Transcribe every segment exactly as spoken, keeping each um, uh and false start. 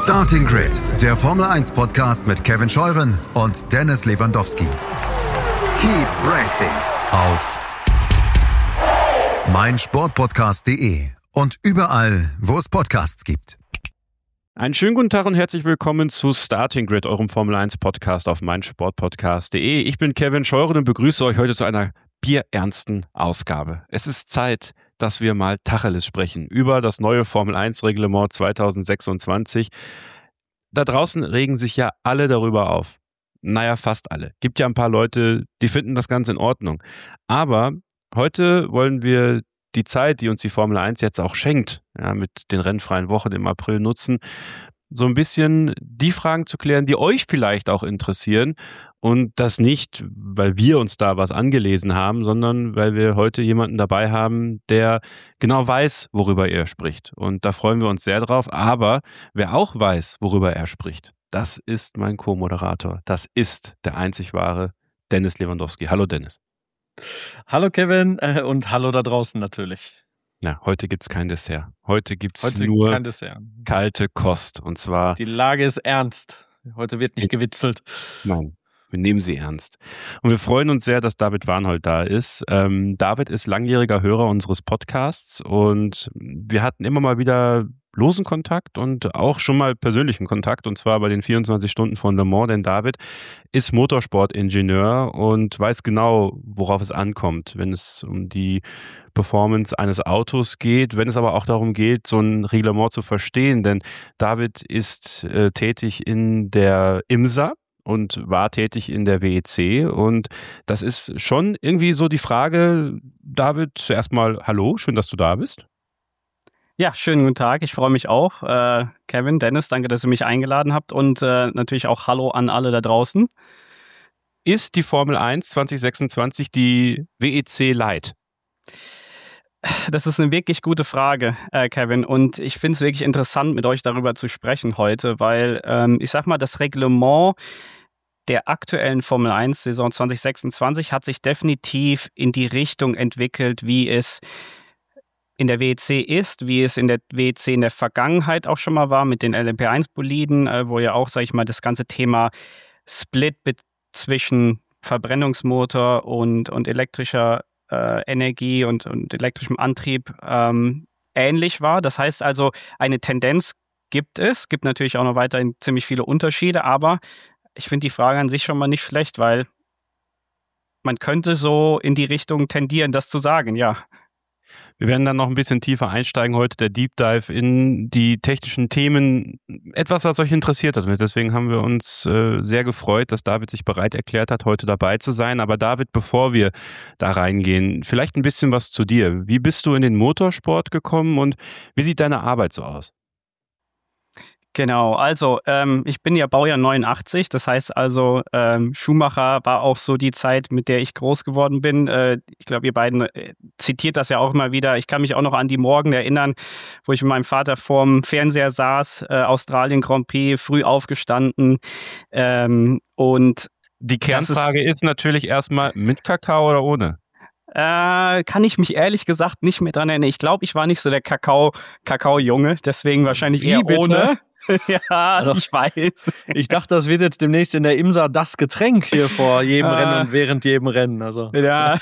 Starting Grid, der Formel eins Podcast mit Kevin Scheuren und Dennis Lewandowski. Keep racing auf meinsportpodcast punkt de und überall, wo es Podcasts gibt. Einen schönen guten Tag und herzlich willkommen zu Starting Grid, eurem Formel eins Podcast auf meinsportpodcast punkt de. Ich bin Kevin Scheuren und begrüße euch heute zu einer bierernsten Ausgabe. Es ist Zeit, dass wir mal Tacheles sprechen über das neue Formel eins Reglement zwanzig sechsundzwanzig. Da draußen regen sich ja alle darüber auf. Naja, fast alle. Gibt ja ein paar Leute, die finden das Ganze in Ordnung. Aber heute wollen wir die Zeit, die uns die Formel eins jetzt auch schenkt, ja, mit den rennfreien Wochen im April nutzen, so ein bisschen die Fragen zu klären, die euch vielleicht auch interessieren. Und das nicht, weil wir uns da was angelesen haben, sondern weil wir heute jemanden dabei haben, der genau weiß, worüber er spricht. Und da freuen wir uns sehr drauf. Aber wer auch weiß, worüber er spricht, das ist mein Co-Moderator. Das ist der einzig wahre Dennis Lewandowski. Hallo Dennis. Hallo Kevin äh, und hallo da draußen natürlich. Ja, heute gibt's kein Dessert. Heute gibt's heute nur kein Dessert. Kalte Kost. Und zwar... Die Lage ist ernst. Heute wird nicht gewitzelt. Nein. Wir nehmen sie ernst. Und wir freuen uns sehr, dass David Warnhold da ist. Ähm, David ist langjähriger Hörer unseres Podcasts und wir hatten immer mal wieder losen Kontakt und auch schon mal persönlichen Kontakt, und zwar bei den vierundzwanzig Stunden von Le Mans, denn David ist Motorsportingenieur und weiß genau, worauf es ankommt, wenn es um die Performance eines Autos geht, wenn es aber auch darum geht, so ein Reglement zu verstehen, denn David ist äh, tätig in der IMSA und war tätig in der W E C, und das ist schon irgendwie so die Frage. David, zuerst mal hallo, schön, dass du da bist. Ja, schönen guten Tag, ich freue mich auch. Äh, Kevin, Dennis, danke, dass ihr mich eingeladen habt, und äh, natürlich auch Hallo an alle da draußen. Ist die Formel eins zwanzig sechsundzwanzig die W E C Light? Das ist eine wirklich gute Frage, äh, Kevin, und ich finde es wirklich interessant, mit euch darüber zu sprechen heute, weil ähm, ich sag mal, das Reglement der aktuellen Formel eins Saison zwanzig sechsundzwanzig hat sich definitiv in die Richtung entwickelt, wie es in der W E C ist, wie es in der W E C in der Vergangenheit auch schon mal war mit den L M P eins Boliden, äh, wo ja auch, sag ich mal, das ganze Thema Split zwischen Verbrennungsmotor und, und elektrischer äh, Energie und, und elektrischem Antrieb ähm, ähnlich war. Das heißt also, eine Tendenz gibt es, gibt natürlich auch noch weiterhin ziemlich viele Unterschiede, aber ich finde die Frage an sich schon mal nicht schlecht, weil man könnte so in die Richtung tendieren, das zu sagen, ja. Wir werden dann noch ein bisschen tiefer einsteigen heute, der Deep Dive in die technischen Themen, etwas, was euch interessiert hat. Deswegen haben wir uns äh, sehr gefreut, dass David sich bereit erklärt hat, heute dabei zu sein. Aber David, bevor wir da reingehen, vielleicht ein bisschen was zu dir. Wie bist du in den Motorsport gekommen und wie sieht deine Arbeit so aus? Genau, also ähm, ich bin ja Baujahr neunundachtzig, das heißt also ähm, Schumacher war auch so die Zeit, mit der ich groß geworden bin. Äh, ich glaube, ihr beiden äh, zitiert das ja auch immer wieder. Ich kann mich auch noch an die Morgen erinnern, wo ich mit meinem Vater vorm Fernseher saß, äh, Australien Grand Prix, früh aufgestanden ähm, und die Kernfrage ist, ist natürlich erstmal mit Kakao oder ohne? Äh, kann ich mich ehrlich gesagt nicht mehr dran erinnern. Ich glaube, ich war nicht so der Kakao, Kakao-Junge, deswegen wahrscheinlich Wie, eher bitte? ohne. Ja, also, ich weiß. Ich dachte, das wird jetzt demnächst in der IMSA das Getränk hier vor jedem äh, Rennen und während jedem Rennen. Also. Ja.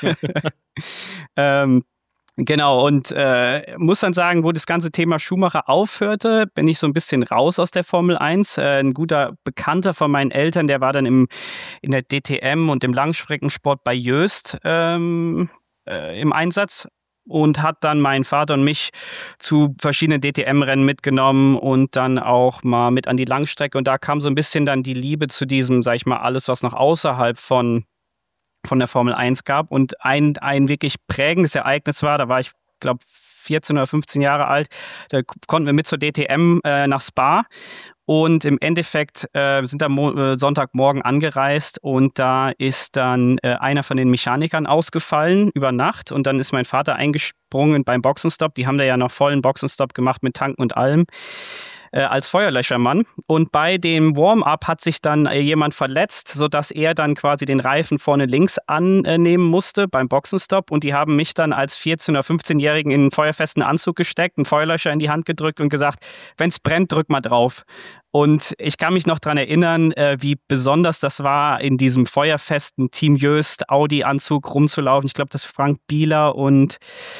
ähm, genau, und äh, muss dann sagen, wo das ganze Thema Schumacher aufhörte, bin ich so ein bisschen raus aus der Formel eins. Äh, ein guter Bekannter von meinen Eltern, der war dann im, in der D T M und im Langstreckensport bei Joest ähm, äh, im Einsatz. Und hat dann meinen Vater und mich zu verschiedenen D T M-Rennen mitgenommen und dann auch mal mit an die Langstrecke. Und da kam so ein bisschen dann die Liebe zu diesem, sag ich mal, alles, was noch außerhalb von, von der Formel eins gab. Und ein, ein wirklich prägendes Ereignis war, da war ich, glaube vierzehn oder fünfzehn Jahre alt, da konnten wir mit zur D T M äh, nach Spa. Und im Endeffekt äh, sind am Mo- äh, Sonntagmorgen angereist und da ist dann äh, einer von den Mechanikern ausgefallen über Nacht und dann ist mein Vater eingesprungen beim Boxenstopp. Die haben da ja noch vollen Boxenstopp gemacht mit Tanken und allem. äh, als Feuerlöschermann. Und bei dem Warm-up hat sich dann äh, jemand verletzt, sodass er dann quasi den Reifen vorne links annehmen musste beim Boxenstopp. Und die haben mich dann als vierzehn- oder fünfzehnjährigen in einen feuerfesten Anzug gesteckt, einen Feuerlöscher in die Hand gedrückt und gesagt, wenn es brennt, drück mal drauf. Und ich kann mich noch daran erinnern, äh, wie besonders das war, in diesem feuerfesten Team Jöst Audi-Anzug rumzulaufen. Ich glaube, das Frank Bieler und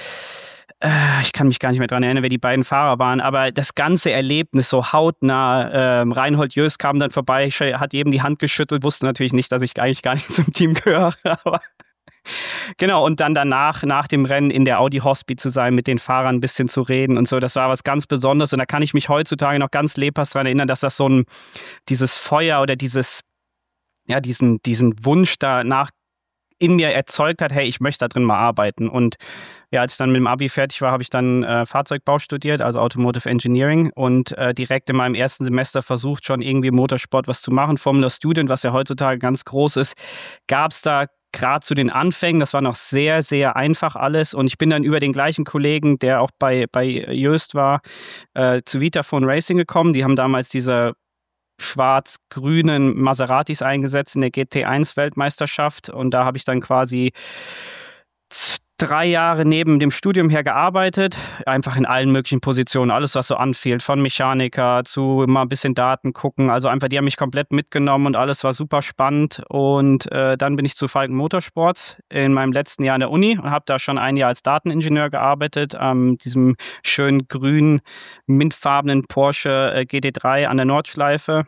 äh, ich kann mich gar nicht mehr daran erinnern, wer die beiden Fahrer waren. Aber das ganze Erlebnis so hautnah. Äh, Reinhold Jöst kam dann vorbei, hat jedem die Hand geschüttelt, wusste natürlich nicht, dass ich eigentlich gar nicht zum Team gehöre. Aber genau, und dann danach, nach dem Rennen in der Audi Hospi zu sein, mit den Fahrern ein bisschen zu reden und so, das war was ganz Besonderes und da kann ich mich heutzutage noch ganz lebhaft daran erinnern, dass das so ein, dieses Feuer oder dieses, ja, diesen, diesen Wunsch danach in mir erzeugt hat, hey, ich möchte da drin mal arbeiten. Und ja, als ich dann mit dem Abi fertig war, habe ich dann äh, Fahrzeugbau studiert, also Automotive Engineering und äh, direkt in meinem ersten Semester versucht, schon irgendwie im Motorsport was zu machen. Formula Student, was ja heutzutage ganz groß ist, gab es da gerade zu den Anfängen, das war noch sehr, sehr einfach alles und ich bin dann über den gleichen Kollegen, der auch bei, bei Jöst war, äh, zu Vitaphone Racing gekommen. Die haben damals diese schwarz-grünen Maseratis eingesetzt in der G T eins Weltmeisterschaft und da habe ich dann quasi drei Jahre neben dem Studium her gearbeitet, einfach in allen möglichen Positionen, alles was so anfiel, von Mechaniker zu mal ein bisschen Daten gucken, also einfach, die haben mich komplett mitgenommen und alles war super spannend und äh, dann bin ich zu Falken Motorsports in meinem letzten Jahr an der Uni und habe da schon ein Jahr als Dateningenieur gearbeitet, an ähm, diesem schönen grünen, mintfarbenen Porsche äh, G T drei an der Nordschleife.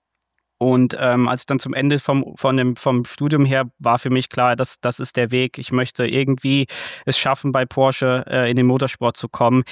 Und ähm, als ich dann zum Ende vom, von dem, vom Studium her war für mich klar, dass das ist der Weg. Ich möchte irgendwie es schaffen, bei Porsche äh, in den Motorsport zu kommen.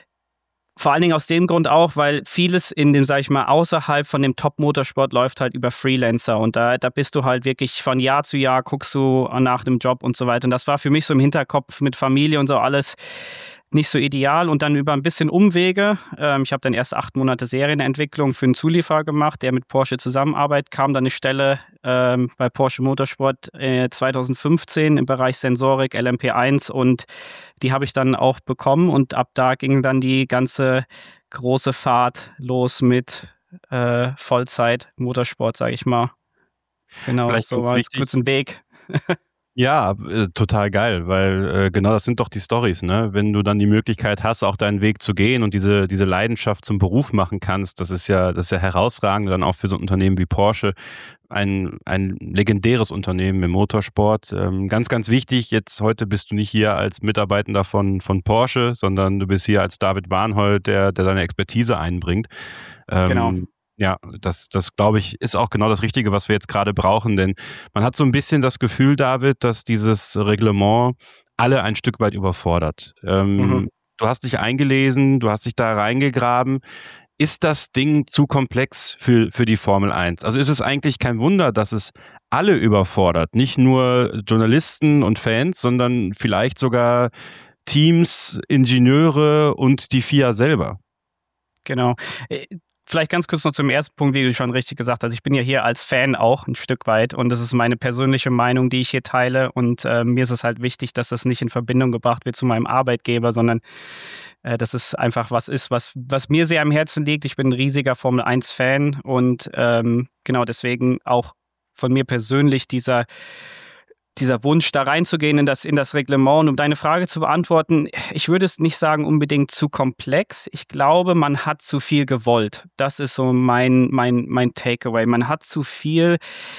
Vor allen Dingen aus dem Grund auch, weil vieles in dem, sag ich mal, außerhalb von dem Top-Motorsport läuft halt über Freelancer. Und da, da bist du halt wirklich von Jahr zu Jahr, guckst du nach dem Job und so weiter. Und das war für mich so im Hinterkopf mit Familie und so alles nicht so ideal und dann über ein bisschen Umwege. Ähm, ich habe dann erst acht Monate Serienentwicklung für einen Zulieferer gemacht, der mit Porsche zusammenarbeitet. Kam dann eine Stelle ähm, bei Porsche Motorsport äh, zwanzig fünfzehn im Bereich Sensorik, L M P eins und die habe ich dann auch bekommen und ab da ging dann die ganze große Fahrt los mit äh, Vollzeit Motorsport, sage ich mal. Genau, Vielleicht so war jetzt kurz ein Weg. Ja, äh, total geil, weil äh, genau das sind doch die Storys, ne? Wenn du dann die Möglichkeit hast, auch deinen Weg zu gehen und diese diese Leidenschaft zum Beruf machen kannst, das ist ja das ist ja herausragend, dann auch für so ein Unternehmen wie Porsche, ein ein legendäres Unternehmen im Motorsport. Ähm, ganz, ganz wichtig, jetzt heute bist du nicht hier als Mitarbeitender von von Porsche, sondern du bist hier als David Warnhold, der der deine Expertise einbringt. Ähm, genau. Ja, das, das glaube ich, ist auch genau das Richtige, was wir jetzt gerade brauchen, denn man hat so ein bisschen das Gefühl, David, dass dieses Reglement alle ein Stück weit überfordert. Ähm, mhm. Du hast dich eingelesen, du hast dich da reingegraben. Ist das Ding zu komplex für, für die Formel eins? Also ist es eigentlich kein Wunder, dass es alle überfordert, nicht nur Journalisten und Fans, sondern vielleicht sogar Teams, Ingenieure und die F I A selber? Genau. Vielleicht ganz kurz noch zum ersten Punkt, wie du schon richtig gesagt hast. Ich bin ja hier als Fan auch ein Stück weit und das ist meine persönliche Meinung, die ich hier teile und äh, mir ist es halt wichtig, dass das nicht in Verbindung gebracht wird zu meinem Arbeitgeber, sondern äh, dass es einfach was ist, was, was mir sehr am Herzen liegt. Ich bin ein riesiger Formel eins Fan und ähm, genau deswegen auch von mir persönlich dieser dieser Wunsch, da reinzugehen in das, in das Reglement. Und um deine Frage zu beantworten, ich würde es nicht sagen unbedingt zu komplex. Ich glaube, man hat zu viel gewollt. Das ist so mein, mein, mein Takeaway. Man hat zu viel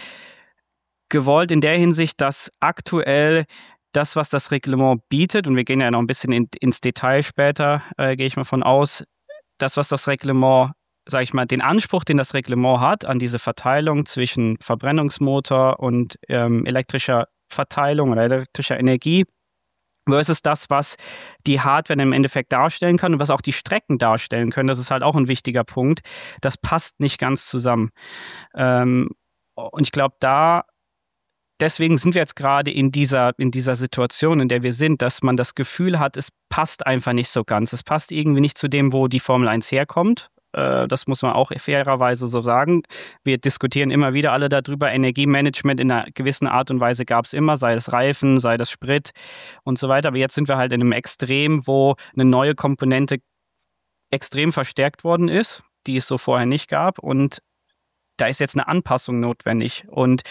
gewollt in der Hinsicht, dass aktuell das, was das Reglement bietet, und wir gehen ja noch ein bisschen in, ins Detail später, äh, gehe ich mal von aus, das, was das Reglement, sage ich mal, den Anspruch, den das Reglement hat an diese Verteilung zwischen Verbrennungsmotor und ähm, elektrischer Verteilung oder elektrischer Energie versus das, was die Hardware im Endeffekt darstellen kann und was auch die Strecken darstellen können. Das ist halt auch ein wichtiger Punkt. Das passt nicht ganz zusammen. Ähm, und ich glaube, da deswegen sind wir jetzt gerade in dieser, in dieser Situation, in der wir sind, dass man das Gefühl hat, es passt einfach nicht so ganz. Es passt irgendwie nicht zu dem, wo die Formel eins herkommt. Das muss man auch fairerweise so sagen. Wir diskutieren immer wieder alle darüber. Energiemanagement in einer gewissen Art und Weise gab es immer, sei es Reifen, sei das Sprit und so weiter. Aber jetzt sind wir halt in einem Extrem, wo eine neue Komponente extrem verstärkt worden ist. die es so vorher nicht gab. Und da ist jetzt eine Anpassung notwendig. Und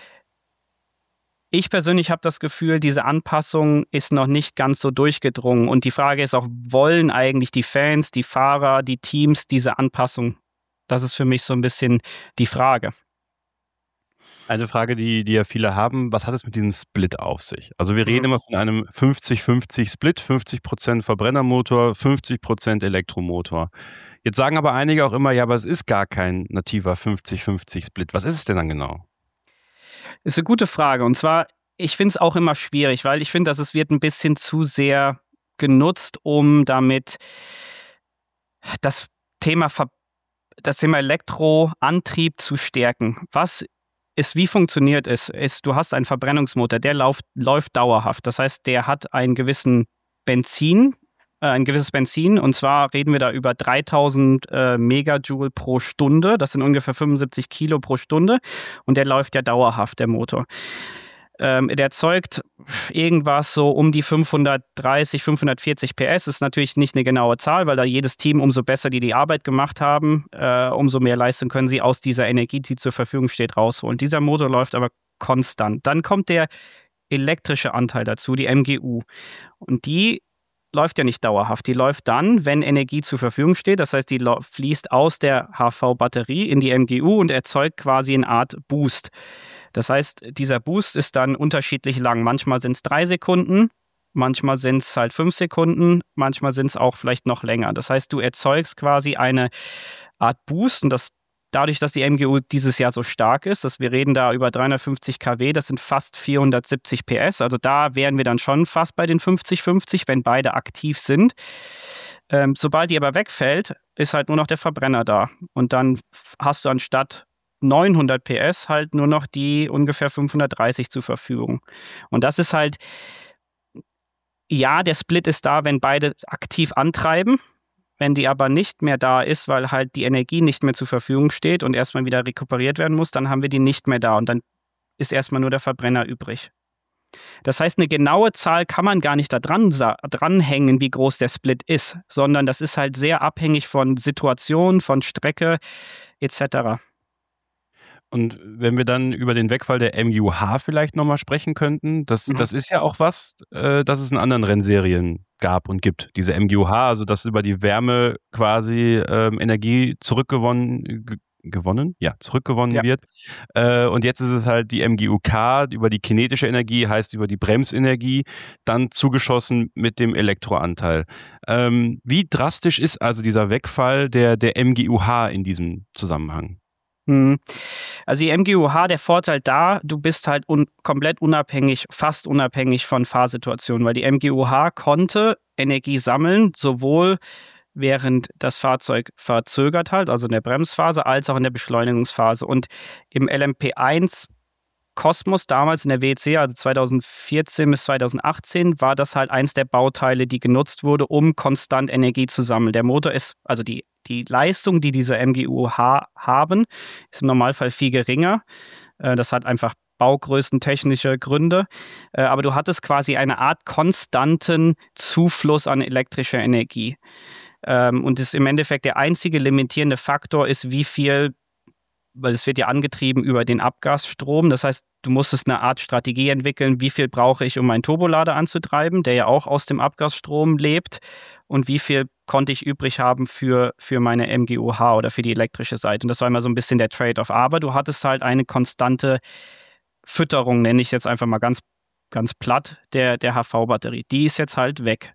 ich persönlich habe das Gefühl, diese Anpassung ist noch nicht ganz so durchgedrungen. Und die Frage ist auch, wollen eigentlich die Fans, die Fahrer, die Teams diese Anpassung? Das ist für mich so ein bisschen die Frage. Eine Frage, die, die ja viele haben, was hat es mit diesem Split auf sich? Also wir reden Mhm. immer von einem fünfzig fünfzig Split, fünfzig Prozent Verbrennermotor, fünfzig Prozent Elektromotor. Jetzt sagen aber einige auch immer, ja, aber es ist gar kein nativer fünfzig fünfzig Split. Was ist es denn dann genau? Ist eine gute Frage. Und zwar, ich finde es auch immer schwierig, weil ich finde, dass es wird ein bisschen zu sehr genutzt, um damit das Thema, Ver- das Thema Elektroantrieb zu stärken. Was ist, wie funktioniert es? Ist, du hast einen Verbrennungsmotor, der lauf, läuft dauerhaft. Das heißt, der hat einen gewissen Benzin, äh, ein gewisses Benzin. Und zwar reden wir da über dreitausend äh, Megajoule pro Stunde. Das sind ungefähr fünfundsiebzig Kilo pro Stunde. Und der läuft ja dauerhaft, der Motor. Ähm, der erzeugt irgendwas so um die fünfhundertdreißig, fünfhundertvierzig P S. Ist natürlich nicht eine genaue Zahl, weil da jedes Team, umso besser die die Arbeit gemacht haben, äh, umso mehr Leistung können sie aus dieser Energie, die zur Verfügung steht, rausholen. Dieser Motor läuft aber konstant. Dann kommt der elektrische Anteil dazu, die M G U. Und die läuft ja nicht dauerhaft. Die läuft dann, wenn Energie zur Verfügung steht. Das heißt, die fließt aus der H V-Batterie in die M G U und erzeugt quasi eine Art Boost. Das heißt, dieser Boost ist dann unterschiedlich lang. Manchmal sind es drei Sekunden, manchmal sind es halt fünf Sekunden, manchmal sind es auch vielleicht noch länger. Das heißt, du erzeugst quasi eine Art Boost und das dadurch, dass die M G U dieses Jahr so stark ist, dass wir reden da über dreihundertfünfzig Kilowatt, das sind fast vierhundertsiebzig P S. Also da wären wir dann schon fast bei den fünfzig fünfzig, wenn beide aktiv sind. Ähm, sobald die aber wegfällt, ist halt nur noch der Verbrenner da. Und dann hast du anstatt neunhundert P S halt nur noch die ungefähr fünfhundertdreißig zur Verfügung. Und das ist halt, ja, der Split ist da, wenn beide aktiv antreiben. Wenn die aber nicht mehr da ist, weil halt die Energie nicht mehr zur Verfügung steht und erstmal wieder rekuperiert werden muss, dann haben wir die nicht mehr da und dann ist erstmal nur der Verbrenner übrig. Das heißt, eine genaue Zahl kann man gar nicht da dran dranhängen, wie groß der Split ist, sondern das ist halt sehr abhängig von Situation, von Strecke et cetera. Und wenn wir dann über den Wegfall der M G U H vielleicht nochmal sprechen könnten, das, mhm. das ist ja auch was, äh, das es in anderen Rennserien gab und gibt. Diese M G U H, also dass über die Wärme quasi ähm, Energie zurückgewonnen ge- gewonnen? Ja, zurückgewonnen ja. wird. Äh, und jetzt ist es halt die M G U K, über die kinetische Energie, heißt über die Bremsenergie, dann zugeschossen mit dem Elektroanteil. Ähm, wie drastisch ist also dieser Wegfall der, der M G U H in diesem Zusammenhang? Also die M G U H, der Vorteil da, du bist halt un- komplett unabhängig, fast unabhängig von Fahrsituationen, weil die M G U H konnte Energie sammeln, sowohl während das Fahrzeug verzögert halt, also in der Bremsphase, als auch in der Beschleunigungsphase. Und im L M P eins Kosmos damals in der W E C, also zweitausendvierzehn bis zweitausendachtzehn, war das halt eins der Bauteile, die genutzt wurde, um konstant Energie zu sammeln. Der Motor ist, also die, die Leistung, die diese M G U H haben, ist im Normalfall viel geringer. Das hat einfach baugrößentechnische Gründe. Aber du hattest quasi eine Art konstanten Zufluss an elektrischer Energie. Und ist im Endeffekt der einzige limitierende Faktor ist, wie viel, weil es wird ja angetrieben über den Abgasstrom. Das heißt, du musstest eine Art Strategie entwickeln, wie viel brauche ich, um meinen Turbolader anzutreiben, der ja auch aus dem Abgasstrom lebt, und wie viel konnte ich übrig haben für, für meine M G U H oder für die elektrische Seite. Und das war immer so ein bisschen der Trade-off. Aber du hattest halt eine konstante Fütterung, nenne ich jetzt einfach mal ganz, ganz platt, der, der H V-Batterie. Die ist jetzt halt weg.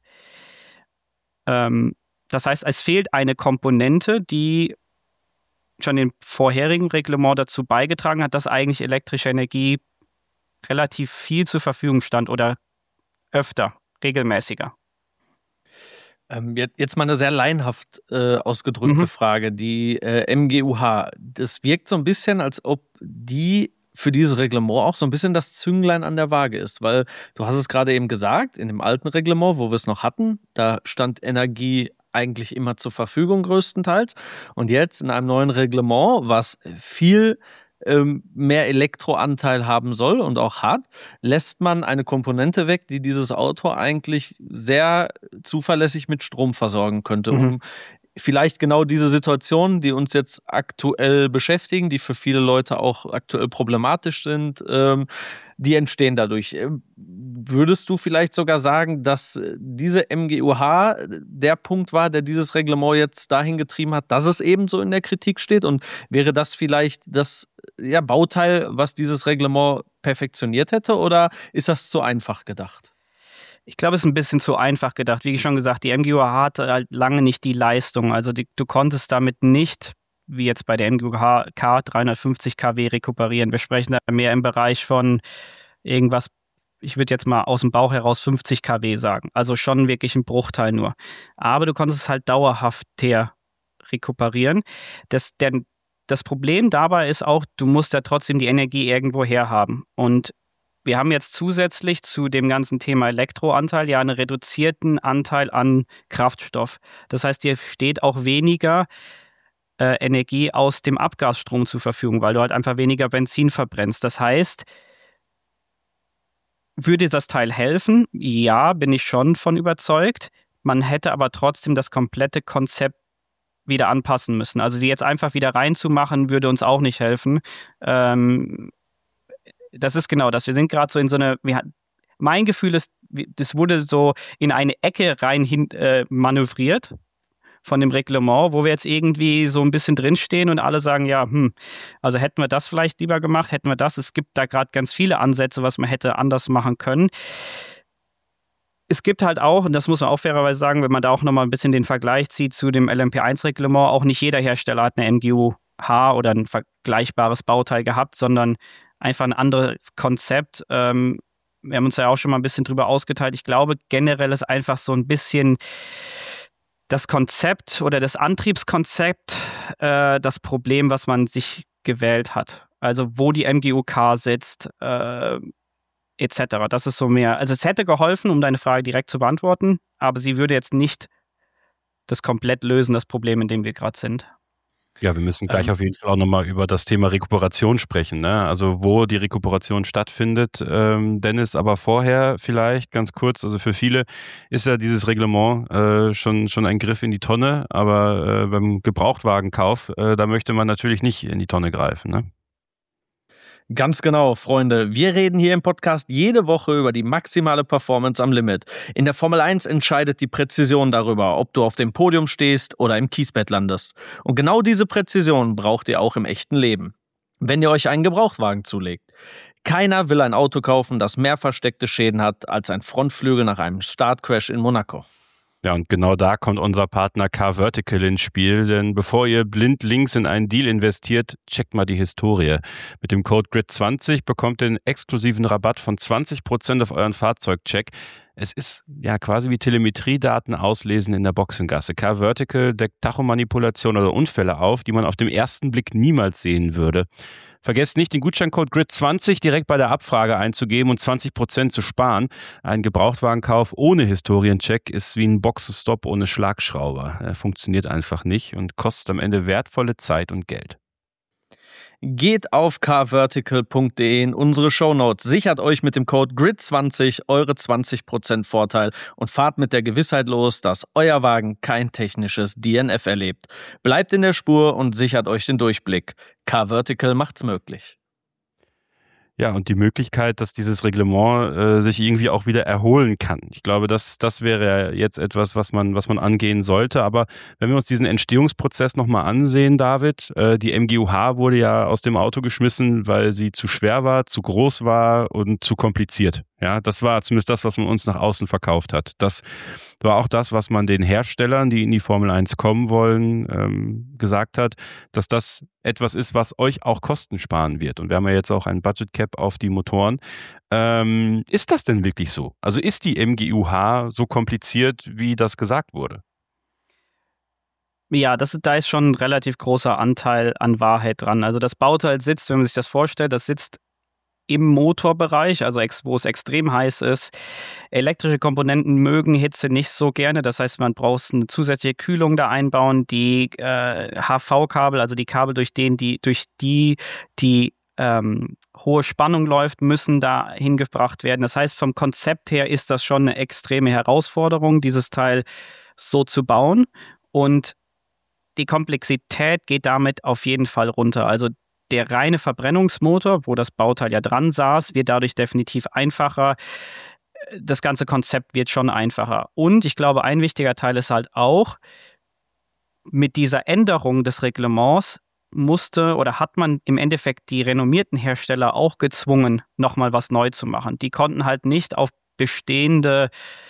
Ähm, das heißt, es fehlt eine Komponente, die schon im vorherigen Reglement dazu beigetragen hat, dass eigentlich elektrische Energie relativ viel zur Verfügung stand oder öfter, regelmäßiger. Ähm, jetzt mal eine sehr laienhaft äh, ausgedrückte mhm. Frage. Die äh, M G U H, das wirkt so ein bisschen, als ob die für dieses Reglement auch so ein bisschen das Zünglein an der Waage ist, weil du hast es gerade eben gesagt, in dem alten Reglement, wo wir es noch hatten, da stand Energie eigentlich immer zur Verfügung größtenteils. Und jetzt in einem neuen Reglement, was viel ähm, mehr Elektroanteil haben soll und auch hat, lässt man eine Komponente weg, die dieses Auto eigentlich sehr zuverlässig mit Strom versorgen könnte, mhm. um vielleicht genau diese Situationen, die uns jetzt aktuell beschäftigen, die für viele Leute auch aktuell problematisch sind, ähm, die entstehen dadurch. Würdest du vielleicht sogar sagen, dass diese M G U H der Punkt war, der dieses Reglement jetzt dahin getrieben hat, dass es eben so in der Kritik steht? Und wäre das vielleicht das ja, Bauteil, was dieses Reglement perfektioniert hätte? Oder ist das zu einfach gedacht? Ich glaube, es ist ein bisschen zu einfach gedacht. Wie schon gesagt, die M G U H hatte halt lange nicht die Leistung. Also die, du konntest damit nicht, wie jetzt bei der M G U H K, dreihundertfünfzig Kilowatt rekuperieren. Wir sprechen da mehr im Bereich von irgendwas, ich würde jetzt mal aus dem Bauch heraus fünfzig Kilowatt sagen. Also schon wirklich ein Bruchteil nur. Aber du konntest es halt dauerhaft rekuperieren. Das, der, das Problem dabei ist auch, du musst ja trotzdem die Energie irgendwo herhaben. Und wir haben jetzt zusätzlich zu dem ganzen Thema Elektroanteil ja einen reduzierten Anteil an Kraftstoff. Das heißt, dir steht auch weniger äh, Energie aus dem Abgasstrom zur Verfügung, weil du halt einfach weniger Benzin verbrennst. Das heißt, würde das Teil helfen? Ja, bin ich schon von überzeugt. Man hätte aber trotzdem das komplette Konzept wieder anpassen müssen. Also die jetzt einfach wieder reinzumachen, würde uns auch nicht helfen. Ähm, Das ist genau das. Wir sind gerade so in so eine, wir, mein Gefühl ist, das wurde so in eine Ecke rein hin, äh, manövriert von dem Reglement, wo wir jetzt irgendwie so ein bisschen drinstehen und alle sagen, ja, hm, also hätten wir das vielleicht lieber gemacht, hätten wir das. Es gibt da gerade ganz viele Ansätze, was man hätte anders machen können. Es gibt halt auch, und das muss man auch fairerweise sagen, wenn man da auch nochmal ein bisschen den Vergleich zieht zu dem L M P eins Reglement, auch nicht jeder Hersteller hat eine M G U H oder ein vergleichbares Bauteil gehabt, sondern einfach ein anderes Konzept. Ähm, wir haben uns ja auch schon mal ein bisschen drüber ausgeteilt. Ich glaube, generell ist einfach so ein bisschen das Konzept oder das Antriebskonzept äh, das Problem, was man sich gewählt hat. Also wo die M G U K sitzt, äh, et cetera. Das ist so mehr. Also es hätte geholfen, um deine Frage direkt zu beantworten, aber sie würde jetzt nicht das komplett lösen, das Problem, in dem wir gerade sind. Ja, wir müssen gleich Ähm, auf jeden Fall auch nochmal über das Thema Rekuperation sprechen, ne? Also wo die Rekuperation stattfindet. Ähm, Dennis, aber vorher vielleicht ganz kurz, also für viele ist ja dieses Reglement äh, schon, schon ein Griff in die Tonne, aber äh, beim Gebrauchtwagenkauf, äh, da möchte man natürlich nicht in die Tonne greifen, ne? Ganz genau, Freunde. Wir reden hier im Podcast jede Woche über die maximale Performance am Limit. In der Formel eins entscheidet die Präzision darüber, ob du auf dem Podium stehst oder im Kiesbett landest. Und genau diese Präzision braucht ihr auch im echten Leben, wenn ihr euch einen Gebrauchtwagen zulegt. Keiner will ein Auto kaufen, das mehr versteckte Schäden hat als ein Frontflügel nach einem Startcrash in Monaco. Ja, und genau da kommt unser Partner Car-Vertical ins Spiel, denn bevor ihr blind links in einen Deal investiert, checkt mal die Historie. Mit dem Code G R I D zwanzig bekommt ihr einen exklusiven Rabatt von zwanzig Prozent auf euren Fahrzeugcheck. Es ist ja quasi wie Telemetriedaten auslesen in der Boxengasse. Car-Vertical deckt Tachomanipulation oder Unfälle auf, die man auf den ersten Blick niemals sehen würde. Vergesst nicht, den Gutscheincode G R I D zwanzig direkt bei der Abfrage einzugeben und zwanzig Prozent zu sparen. Ein Gebrauchtwagenkauf ohne Historiencheck ist wie ein Boxenstopp ohne Schlagschrauber. Er funktioniert einfach nicht und kostet am Ende wertvolle Zeit und Geld. Geht auf carvertical punkt de in unsere Shownotes, sichert euch mit dem Code G R I D zwanzig eure zwanzig Prozent Vorteil und fahrt mit der Gewissheit los, dass euer Wagen kein technisches D N F erlebt. Bleibt in der Spur und sichert euch den Durchblick. Car-Vertical macht's möglich. Ja, und die Möglichkeit, dass dieses Reglement äh, sich irgendwie auch wieder erholen kann. Ich glaube, das, das wäre jetzt etwas, was man, was man angehen sollte. Aber wenn wir uns diesen Entstehungsprozess nochmal ansehen, David, äh, die M G U H wurde ja aus dem Auto geschmissen, weil sie zu schwer war, zu groß war und zu kompliziert. Ja, das war zumindest das, was man uns nach außen verkauft hat. Das war auch das, was man den Herstellern, die in die Formel eins kommen wollen, ähm, gesagt hat, dass das etwas ist, was euch auch Kosten sparen wird. Und wir haben ja jetzt auch ein Budget Cap auf die Motoren. Ähm, ist das denn wirklich so? Also ist die M G U H so kompliziert, wie das gesagt wurde? Ja, das, da ist schon ein relativ großer Anteil an Wahrheit dran. Also das Bauteil sitzt, wenn man sich das vorstellt, das sitzt im Motorbereich, also wo es extrem heiß ist. Elektrische Komponenten mögen Hitze nicht so gerne. Das heißt, man braucht eine zusätzliche Kühlung da einbauen. Die äh, H V-Kabel, also die Kabel, durch, den, die, durch die die ähm, hohe Spannung läuft, müssen da hingebracht werden. Das heißt, vom Konzept her ist das schon eine extreme Herausforderung, dieses Teil so zu bauen. Und die Komplexität geht damit auf jeden Fall runter. Also der reine Verbrennungsmotor, wo das Bauteil ja dran saß, wird dadurch definitiv einfacher. Das ganze Konzept wird schon einfacher. Und ich glaube, ein wichtiger Teil ist halt auch, mit dieser Änderung des Reglements musste oder hat man im Endeffekt die renommierten Hersteller auch gezwungen, nochmal was neu zu machen. Die konnten halt nicht auf bestehende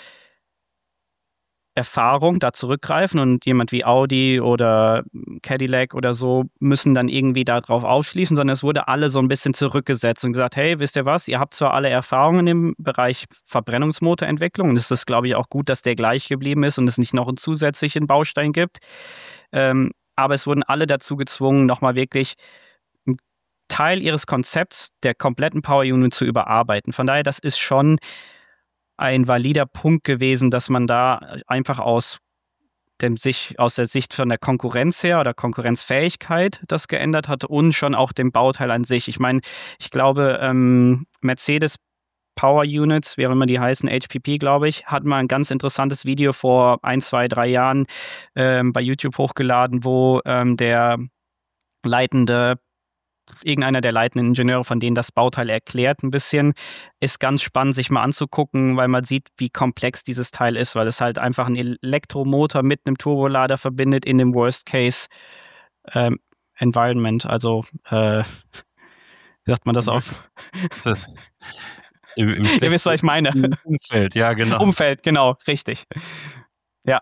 Erfahrung da zurückgreifen und jemand wie Audi oder Cadillac oder so müssen dann irgendwie darauf aufschließen, sondern es wurde alle so ein bisschen zurückgesetzt und gesagt, hey, wisst ihr was, ihr habt zwar alle Erfahrungen im Bereich Verbrennungsmotorentwicklung und es ist, glaube ich, auch gut, dass der gleich geblieben ist und es nicht noch einen zusätzlichen Baustein gibt, ähm, aber es wurden alle dazu gezwungen, nochmal wirklich einen Teil ihres Konzepts der kompletten Power Unit zu überarbeiten. Von daher, das ist schon ein valider Punkt gewesen, dass man da einfach aus, dem sich, aus der Sicht von der Konkurrenz her oder Konkurrenzfähigkeit das geändert hat und schon auch dem Bauteil an sich. Ich meine, ich glaube, ähm, Mercedes Power Units, wie auch immer die heißen, H P P, glaube ich, hat mal ein ganz interessantes Video vor ein, zwei, drei Jahren ähm, bei YouTube hochgeladen, wo ähm, der leitende irgendeiner der leitenden Ingenieure, von denen das Bauteil erklärt ein bisschen, ist ganz spannend, sich mal anzugucken, weil man sieht, wie komplex dieses Teil ist, weil es halt einfach einen Elektromotor mit einem Turbolader verbindet in dem Worst-Case ähm, Environment, also äh, wie sagt man das auf? Im, im Ihr wisst, was ich meine. Umfeld, ja, genau. Umfeld, genau, richtig. Ja.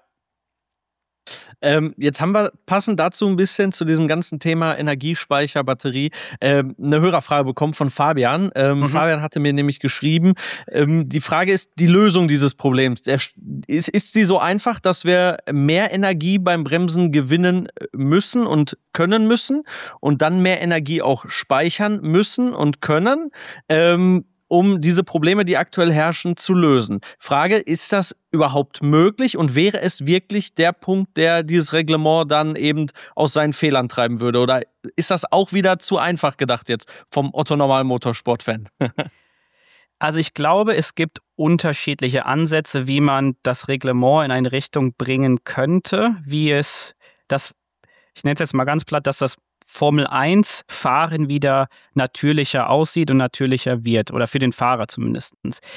Ähm, jetzt haben wir passend dazu ein bisschen zu diesem ganzen Thema Energiespeicher, Batterie, ähm, eine Hörerfrage bekommen von Fabian. Ähm, mhm. Fabian hatte mir nämlich geschrieben, ähm, die Frage ist die Lösung dieses Problems. Der, ist, ist sie so einfach, dass wir mehr Energie beim Bremsen gewinnen müssen und können müssen und dann mehr Energie auch speichern müssen und können? Ähm, um diese Probleme, die aktuell herrschen, zu lösen. Frage, ist das überhaupt möglich und wäre es wirklich der Punkt, der dieses Reglement dann eben aus seinen Fehlern treiben würde? Oder ist das auch wieder zu einfach gedacht jetzt vom Otto-Normal-Motorsport-Fan? Also ich glaube, es gibt unterschiedliche Ansätze, wie man das Reglement in eine Richtung bringen könnte, wie es das, ich nenne es jetzt mal ganz platt, dass das Formel eins Fahren wieder natürlicher aussieht und natürlicher wird oder für den Fahrer zumindest.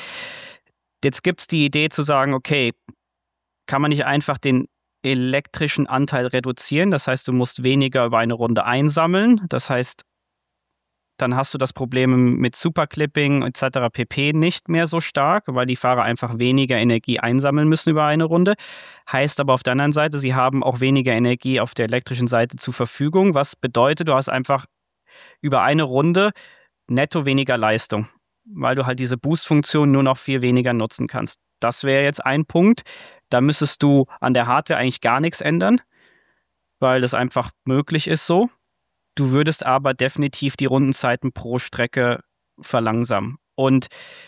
Jetzt gibt es die Idee zu sagen, okay, kann man nicht einfach den elektrischen Anteil reduzieren? Das heißt, du musst weniger über eine Runde einsammeln. Das heißt, dann hast du das Problem mit Superclipping et cetera pp. Nicht mehr so stark, weil die Fahrer einfach weniger Energie einsammeln müssen über eine Runde. Heißt aber auf der anderen Seite, sie haben auch weniger Energie auf der elektrischen Seite zur Verfügung, was bedeutet, du hast einfach über eine Runde netto weniger Leistung, weil du halt diese Boost-Funktion nur noch viel weniger nutzen kannst. Das wäre jetzt ein Punkt. Da müsstest du an der Hardware eigentlich gar nichts ändern, weil das einfach möglich ist so. Du würdest aber definitiv die Rundenzeiten pro Strecke verlangsamen. Und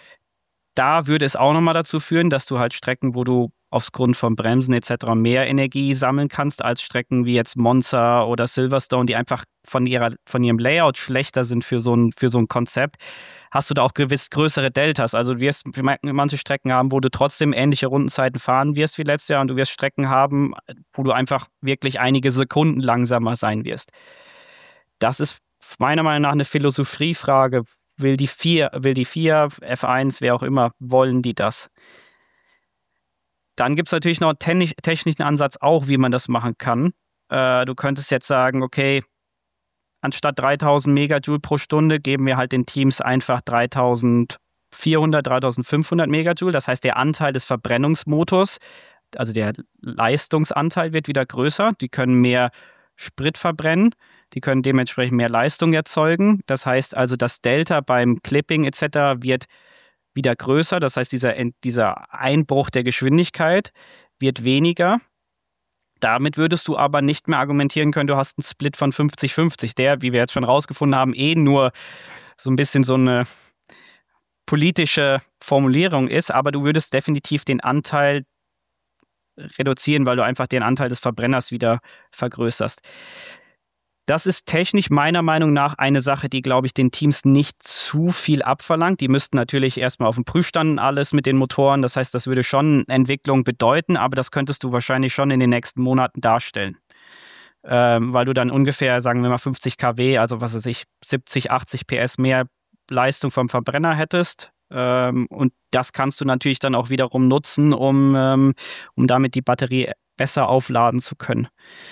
da würde es auch nochmal dazu führen, dass du halt Strecken, wo du aufgrund von Bremsen et cetera mehr Energie sammeln kannst, als Strecken wie jetzt Monza oder Silverstone, die einfach von, ihrer, von ihrem Layout schlechter sind für so ein, für so ein Konzept, hast du da auch gewiss größere Deltas. Also du wirst manche Strecken haben, wo du trotzdem ähnliche Rundenzeiten fahren wirst wie letztes Jahr und du wirst Strecken haben, wo du einfach wirklich einige Sekunden langsamer sein wirst. Das ist meiner Meinung nach eine Philosophiefrage. Will die vier, will die vier, F eins, wer auch immer, wollen die das? Dann gibt es natürlich noch einen technischen Ansatz auch, wie man das machen kann. Äh, du könntest jetzt sagen, okay, anstatt dreitausend Megajoule pro Stunde geben wir halt den Teams einfach dreitausendvierhundert, dreitausendfünfhundert Megajoule. Das heißt, der Anteil des Verbrennungsmotors, also der Leistungsanteil wird wieder größer. Die können mehr Sprit verbrennen. Die können dementsprechend mehr Leistung erzeugen. Das heißt also, das Delta beim Clipping et cetera wird wieder größer. Das heißt, dieser, dieser Einbruch der Geschwindigkeit wird weniger. Damit würdest du aber nicht mehr argumentieren können, du hast einen Split von fünfzig fünfzig, der, wie wir jetzt schon rausgefunden haben, eh nur so ein bisschen so eine politische Formulierung ist. Aber du würdest definitiv den Anteil reduzieren, weil du einfach den Anteil des Verbrenners wieder vergrößerst. Das ist technisch meiner Meinung nach eine Sache, die, glaube ich, den Teams nicht zu viel abverlangt. Die müssten natürlich erstmal auf dem Prüfstand alles mit den Motoren. Das heißt, das würde schon Entwicklung bedeuten, aber das könntest du wahrscheinlich schon in den nächsten Monaten darstellen. ähm, weil du dann ungefähr, sagen wir mal fünfzig Kilowatt, also was weiß ich, siebzig, achtzig P S mehr Leistung vom Verbrenner hättest. Ähm, und das kannst du natürlich dann auch wiederum nutzen, um, ähm, um damit die Batterie besser aufladen zu können.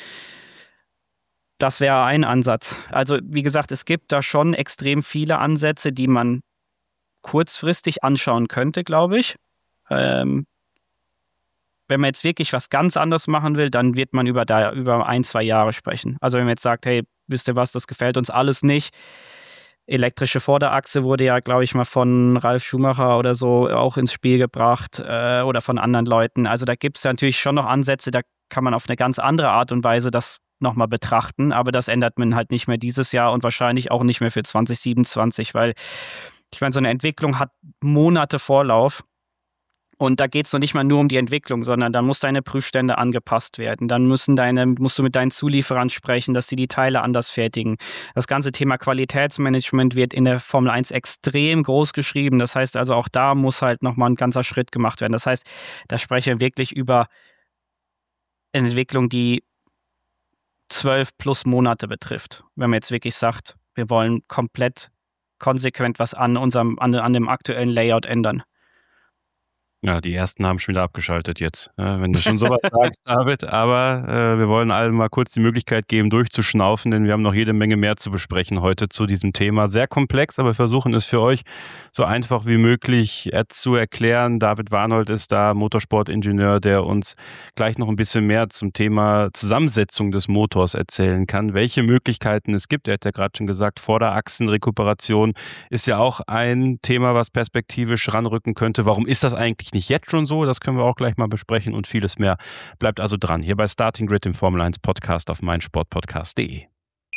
Das wäre ein Ansatz. Also wie gesagt, es gibt da schon extrem viele Ansätze, die man kurzfristig anschauen könnte, glaube ich. Ähm, wenn man jetzt wirklich was ganz anderes machen will, dann wird man über, da, über ein, zwei Jahre sprechen. Also wenn man jetzt sagt, hey, wisst ihr was, das gefällt uns alles nicht. Elektrische Vorderachse wurde ja, glaube ich, mal von Ralf Schumacher oder so auch ins Spiel gebracht äh, oder von anderen Leuten. Also da gibt es natürlich schon noch Ansätze, da kann man auf eine ganz andere Art und Weise das nochmal betrachten, aber das ändert man halt nicht mehr dieses Jahr und wahrscheinlich auch nicht mehr für zwanzig siebenundzwanzig, weil ich meine, so eine Entwicklung hat Monate Vorlauf und da geht es noch nicht mal nur um die Entwicklung, sondern da muss deine Prüfstände angepasst werden. Dann müssen deine, musst du mit deinen Zulieferern sprechen, dass sie die Teile anders fertigen. Das ganze Thema Qualitätsmanagement wird in der Formel eins extrem groß geschrieben. Das heißt also, auch da muss halt nochmal ein ganzer Schritt gemacht werden. Das heißt, da spreche ich wirklich über eine Entwicklung, die zwölf plus Monate betrifft. Wenn man jetzt wirklich sagt, wir wollen komplett konsequent was an unserem, an, an dem aktuellen Layout ändern. Ja, die ersten haben schon wieder abgeschaltet jetzt, äh, wenn du schon sowas sagst, David. Aber äh, wir wollen allen mal kurz die Möglichkeit geben, durchzuschnaufen, denn wir haben noch jede Menge mehr zu besprechen heute zu diesem Thema. Sehr komplex, aber wir versuchen es für euch so einfach wie möglich äh, zu erklären. David Warnold ist da, Motorsportingenieur, der uns gleich noch ein bisschen mehr zum Thema Zusammensetzung des Motors erzählen kann, welche Möglichkeiten es gibt. Er hat ja gerade schon gesagt, Vorderachsenrekuperation ist ja auch ein Thema, was perspektivisch ranrücken könnte. Warum ist das eigentlich nicht jetzt schon so? Das können wir auch gleich mal besprechen und vieles mehr. Bleibt also dran, hier bei Starting Grid, im Formel eins Podcast auf meinsportpodcast punkt de.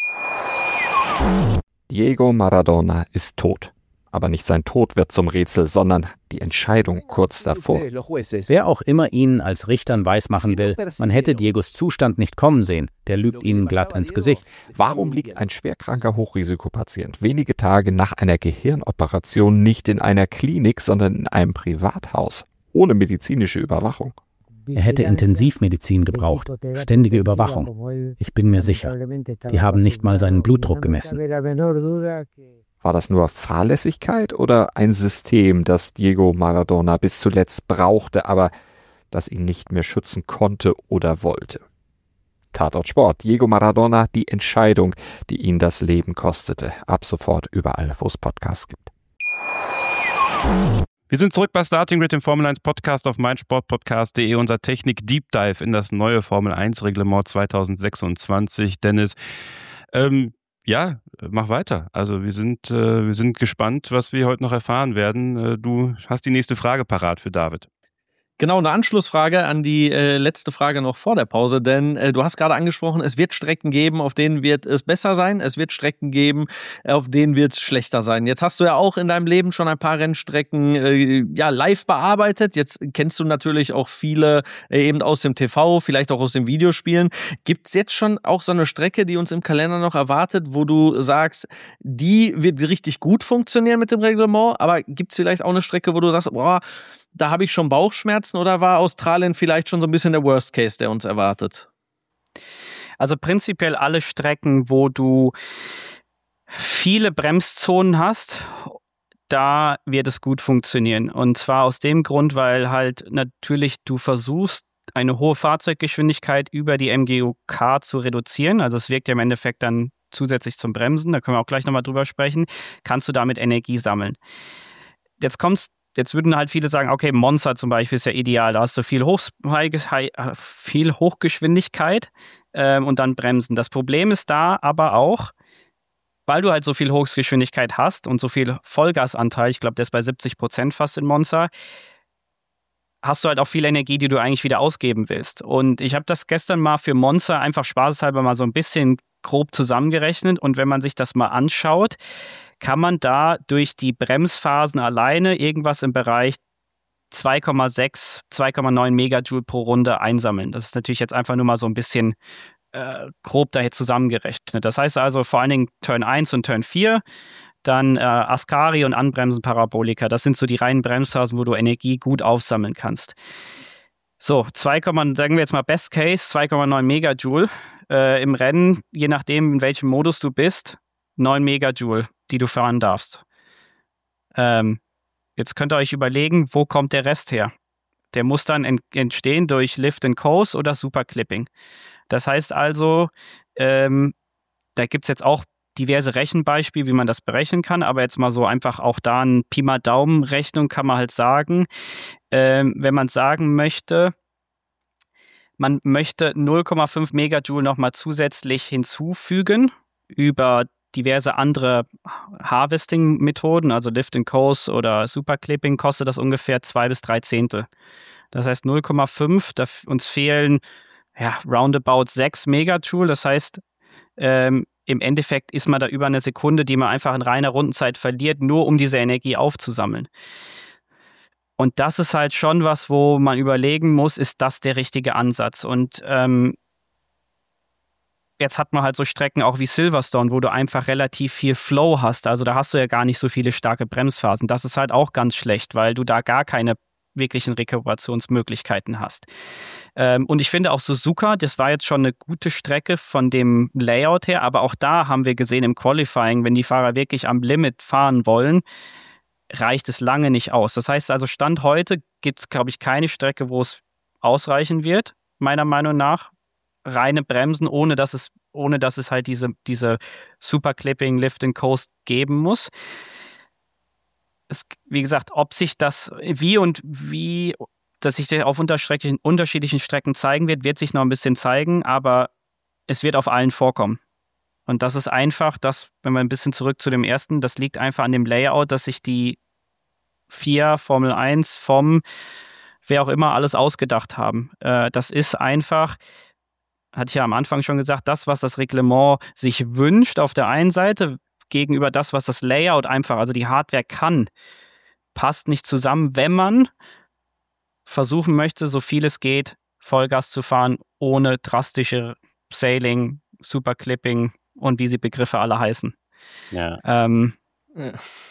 Diego Maradona ist tot. Aber nicht sein Tod wird zum Rätsel, sondern die Entscheidung kurz davor. Wer auch immer Ihnen als Richtern weismachen will, man hätte Diegos Zustand nicht kommen sehen, der lügt Ihnen glatt ins Gesicht. Warum liegt ein schwerkranker Hochrisikopatient wenige Tage nach einer Gehirnoperation nicht in einer Klinik, sondern in einem Privathaus, ohne medizinische Überwachung? Er hätte Intensivmedizin gebraucht, ständige Überwachung. Ich bin mir sicher, die haben nicht mal seinen Blutdruck gemessen. War das nur Fahrlässigkeit oder ein System, das Diego Maradona bis zuletzt brauchte, aber das ihn nicht mehr schützen konnte oder wollte? Tatort Sport, Diego Maradona, die Entscheidung, die ihn das Leben kostete. Ab sofort überall, wo es Podcasts gibt. Wir sind zurück bei Starting Grid, dem Formel eins Podcast auf meinsportpodcast punkt de. Unser Technik-Deep Dive in das neue Formel eins Reglement zwanzig sechsundzwanzig. Dennis, ähm, ja, mach weiter. Also wir sind, äh, wir sind gespannt, was wir heute noch erfahren werden. Äh, du hast die nächste Frage parat für David. Genau, eine Anschlussfrage an die äh, letzte Frage noch vor der Pause, denn äh, du hast gerade angesprochen, es wird Strecken geben, auf denen wird es besser sein, es wird Strecken geben, auf denen wird es schlechter sein. Jetzt hast du ja auch in deinem Leben schon ein paar Rennstrecken äh, ja, live bearbeitet, jetzt kennst du natürlich auch viele äh, eben aus dem T V, vielleicht auch aus den Videospielen. Gibt es jetzt schon auch so eine Strecke, die uns im Kalender noch erwartet, wo du sagst, die wird richtig gut funktionieren mit dem Reglement, aber gibt es vielleicht auch eine Strecke, wo du sagst, boah, da habe ich schon Bauchschmerzen, oder war Australien vielleicht schon so ein bisschen der Worst Case, der uns erwartet? Also prinzipiell alle Strecken, wo du viele Bremszonen hast, da wird es gut funktionieren. Und zwar aus dem Grund, weil halt natürlich du versuchst, eine hohe Fahrzeuggeschwindigkeit über die M G U K zu reduzieren. Also es wirkt ja im Endeffekt dann zusätzlich zum Bremsen, da können wir auch gleich nochmal drüber sprechen, kannst du damit Energie sammeln. Jetzt kommst Jetzt würden halt viele sagen, okay, Monza zum Beispiel ist ja ideal, da hast du viel, Hoch, viel Hochgeschwindigkeit ähm, und dann Bremsen. Das Problem ist da aber auch, weil du halt so viel Hochgeschwindigkeit hast und so viel Vollgasanteil, ich glaube, der ist bei siebzig Prozent fast in Monza, hast du halt auch viel Energie, die du eigentlich wieder ausgeben willst. Und ich habe das gestern mal für Monza einfach spaßeshalber mal so ein bisschen grob zusammengerechnet, und wenn man sich das mal anschaut, kann man da durch die Bremsphasen alleine irgendwas im Bereich zwei Komma sechs, zwei Komma neun Megajoule pro Runde einsammeln. Das ist natürlich jetzt einfach nur mal so ein bisschen äh, grob daher zusammengerechnet. Das heißt also vor allen Dingen Turn eins und Turn vier, dann äh, Ascari und Anbremsen Parabolika. Das sind so die reinen Bremsphasen, wo du Energie gut aufsammeln kannst. So, zwei, sagen wir jetzt mal Best Case, zwei Komma neun Megajoule. äh, im Rennen, je nachdem, in welchem Modus du bist, neun Megajoule, die du fahren darfst. Ähm, jetzt könnt ihr euch überlegen, wo kommt der Rest her? Der muss dann ent- entstehen durch Lift and Coast oder Superclipping. Das heißt also, ähm, da gibt es jetzt auch diverse Rechenbeispiele, wie man das berechnen kann, aber jetzt mal so einfach auch da ein Pi mal Daumen-Rechnung kann man halt sagen, ähm, wenn man sagen möchte, man möchte null Komma fünf Megajoule nochmal zusätzlich hinzufügen über diverse andere Harvesting-Methoden, also Lift and Coast oder Superclipping, kostet das ungefähr zwei bis drei Zehntel. Das heißt null Komma fünf, da f- uns fehlen ja, roundabout sechs Megajoule. Das heißt, ähm, im Endeffekt ist man da über eine Sekunde, die man einfach in reiner Rundenzeit verliert, nur um diese Energie aufzusammeln. Und das ist halt schon was, wo man überlegen muss, ist das der richtige Ansatz? Und ähm, jetzt hat man halt so Strecken auch wie Silverstone, wo du einfach relativ viel Flow hast. Also da hast du ja gar nicht so viele starke Bremsphasen. Das ist halt auch ganz schlecht, weil du da gar keine wirklichen Rekuperationsmöglichkeiten hast. Ähm, und ich finde auch Suzuka, das war jetzt schon eine gute Strecke von dem Layout her, aber auch da haben wir gesehen im Qualifying, wenn die Fahrer wirklich am Limit fahren wollen, reicht es lange nicht aus. Das heißt also, Stand heute gibt es, glaube ich, keine Strecke, wo es ausreichen wird, meiner Meinung nach. Reine Bremsen, ohne dass es, ohne dass es halt diese, diese Superclipping, Lift and Coast geben muss. Es, wie gesagt, ob sich das, wie und wie, dass sich das auf unterschiedlichen, unterschiedlichen Strecken zeigen wird, wird sich noch ein bisschen zeigen, aber es wird auf allen vorkommen. Und das ist einfach, das, wenn wir ein bisschen zurück zu dem ersten, das liegt einfach an dem Layout, dass sich die F I A, Formel eins, V O M, wer auch immer alles ausgedacht haben. Äh, das ist einfach, hatte ich ja am Anfang schon gesagt, das, was das Reglement sich wünscht auf der einen Seite, gegenüber das, was das Layout einfach, also die Hardware kann, passt nicht zusammen, wenn man versuchen möchte, so viel es geht, Vollgas zu fahren, ohne drastische Sailing, Superclipping und wie sie Begriffe alle heißen. Ja. Ähm, Ja.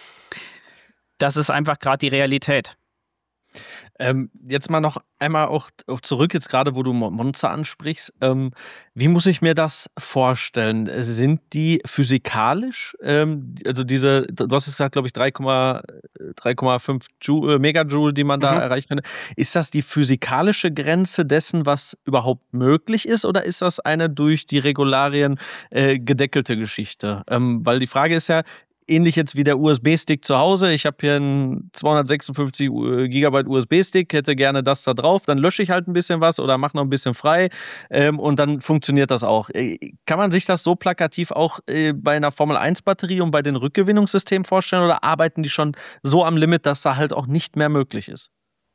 Das ist einfach gerade die Realität. Ähm, jetzt mal noch einmal auch, auch zurück, jetzt gerade, wo du Monza ansprichst. Ähm, wie muss ich mir das vorstellen? Sind die physikalisch, ähm, also diese, du hast es gesagt, glaube ich, drei Komma fünf Joule, Megajoule, die man da Mhm. erreichen könnte. Ist das die physikalische Grenze dessen, was überhaupt möglich ist, oder ist das eine durch die Regularien äh, gedeckelte Geschichte? Ähm, weil die Frage ist ja, ähnlich jetzt wie der U S B-Stick zu Hause. Ich habe hier einen zweihundertsechsundfünfzig Gigabyte U S B-Stick, hätte gerne das da drauf, dann lösche ich halt ein bisschen was oder mache noch ein bisschen frei ähm, und dann funktioniert das auch. Äh, kann man sich das so plakativ auch äh, bei einer Formel eins Batterie und bei den Rückgewinnungssystemen vorstellen, oder arbeiten die schon so am Limit, dass da halt auch nicht mehr möglich ist?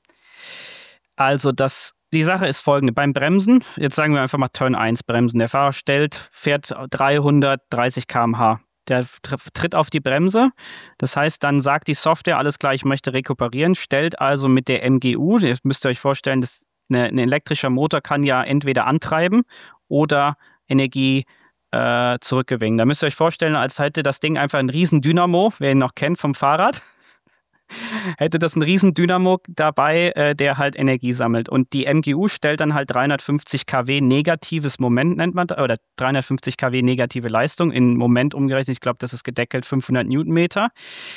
Also das, die Sache ist folgende. Beim Bremsen, jetzt sagen wir einfach mal Turn eins Bremsen. Der Fahrer stellt, fährt dreihundertdreißig Kilometer pro Stunde. Der tritt auf die Bremse. Das heißt, dann sagt die Software, alles klar, ich möchte rekuperieren, stellt also mit der M G U, ihr müsst euch vorstellen, dass eine, ein elektrischer Motor kann ja entweder antreiben oder Energie äh, zurückgewinnen. Da müsst ihr euch vorstellen, als hätte das Ding einfach einen riesen Dynamo, wer ihn noch kennt vom Fahrrad, hätte das einen riesen Dynamo dabei, äh, der halt Energie sammelt. Und die M G U stellt dann halt dreihundertfünfzig Kilowatt negatives Moment, nennt man das, oder dreihundertfünfzig Kilowatt negative Leistung, in Moment umgerechnet, ich glaube, das ist gedeckelt fünfhundert Newtonmeter.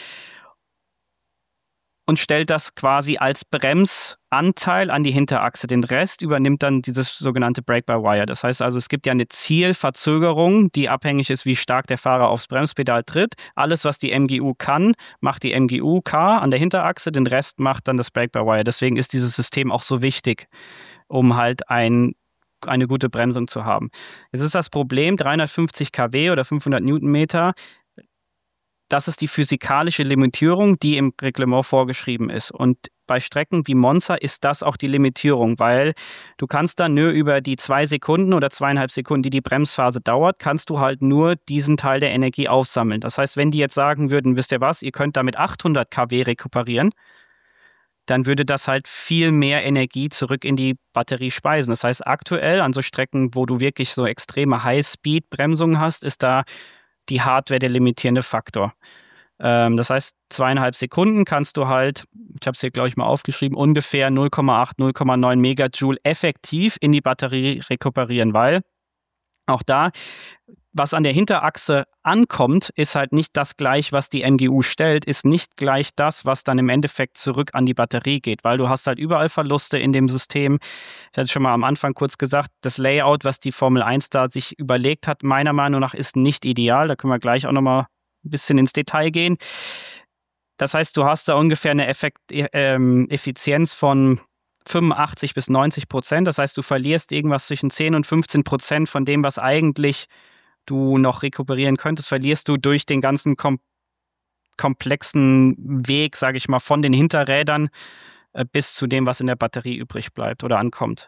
Und stellt das quasi als Bremsanteil an die Hinterachse. Den Rest übernimmt dann dieses sogenannte Brake-by-Wire. Das heißt also, es gibt ja eine Zielverzögerung, die abhängig ist, wie stark der Fahrer aufs Bremspedal tritt. Alles, was die M G U kann, macht die M G U K an der Hinterachse, den Rest macht dann das Brake-by-Wire. Deswegen ist dieses System auch so wichtig, um halt ein, eine gute Bremsung zu haben. Jetzt ist das Problem, dreihundertfünfzig Kilowatt oder fünfhundert Newtonmeter, das ist die physikalische Limitierung, die im Reglement vorgeschrieben ist. Und bei Strecken wie Monza ist das auch die Limitierung, weil du kannst dann nur über die zwei Sekunden oder zweieinhalb Sekunden, die die Bremsphase dauert, kannst du halt nur diesen Teil der Energie aufsammeln. Das heißt, wenn die jetzt sagen würden, wisst ihr was, ihr könnt damit achthundert Kilowatt rekuperieren, dann würde das halt viel mehr Energie zurück in die Batterie speisen. Das heißt, aktuell an so Strecken, wo du wirklich so extreme High-Speed-Bremsungen hast, ist da die Hardware der limitierende Faktor. Ähm, das heißt, zweieinhalb Sekunden kannst du halt, ich habe es hier, glaube ich, mal aufgeschrieben, ungefähr null Komma acht, null Komma neun Megajoule effektiv in die Batterie rekuperieren, weil Auch da, was an der Hinterachse ankommt, ist halt nicht das gleich, was die M G U stellt, ist nicht gleich das, was dann im Endeffekt zurück an die Batterie geht, weil du hast halt überall Verluste in dem System. Ich hatte schon mal am Anfang kurz gesagt, das Layout, was die Formel eins da sich überlegt hat, meiner Meinung nach ist nicht ideal. Da können wir gleich auch nochmal ein bisschen ins Detail gehen. Das heißt, du hast da ungefähr eine Effekt, ähm, Effizienz von fünfundachtzig bis neunzig Prozent. Das heißt, du verlierst irgendwas zwischen zehn und fünfzehn Prozent von dem, was eigentlich du noch rekuperieren könntest, verlierst du durch den ganzen kom- komplexen Weg, sage ich mal, von den Hinterrädern äh, bis zu dem, was in der Batterie übrig bleibt oder ankommt.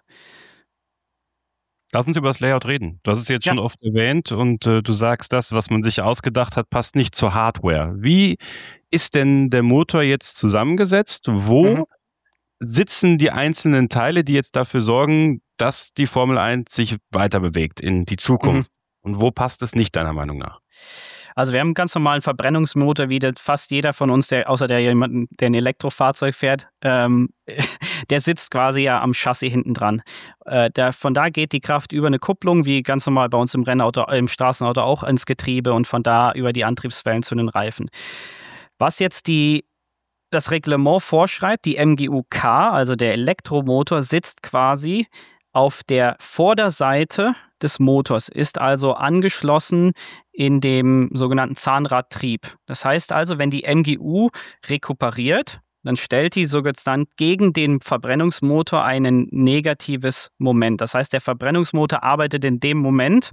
Lass uns über das Layout reden. Du hast es jetzt ja schon oft erwähnt und äh, du sagst, das, was man sich ausgedacht hat, passt nicht zur Hardware. Wie ist denn der Motor jetzt zusammengesetzt? Wo mhm. sitzen die einzelnen Teile, die jetzt dafür sorgen, dass die Formel eins sich weiter bewegt in die Zukunft? Mhm. Und wo passt es nicht, deiner Meinung nach? Also wir haben einen ganz normalen Verbrennungsmotor, wie das fast jeder von uns, der außer der jemanden, der ein Elektrofahrzeug fährt, ähm, der sitzt quasi ja am Chassis hinten dran. Äh, der, von da geht die Kraft über eine Kupplung, wie ganz normal bei uns im Rennauto, im Straßenauto auch ins Getriebe und von da über die Antriebswellen zu den Reifen. Was jetzt die das Reglement vorschreibt, die M G U K, also der Elektromotor, sitzt quasi auf der Vorderseite des Motors, ist also angeschlossen in dem sogenannten Zahnradtrieb. Das heißt also, wenn die M G U rekuperiert, dann stellt die sozusagen gegen den Verbrennungsmotor ein negatives Moment. Das heißt, der Verbrennungsmotor arbeitet in dem Moment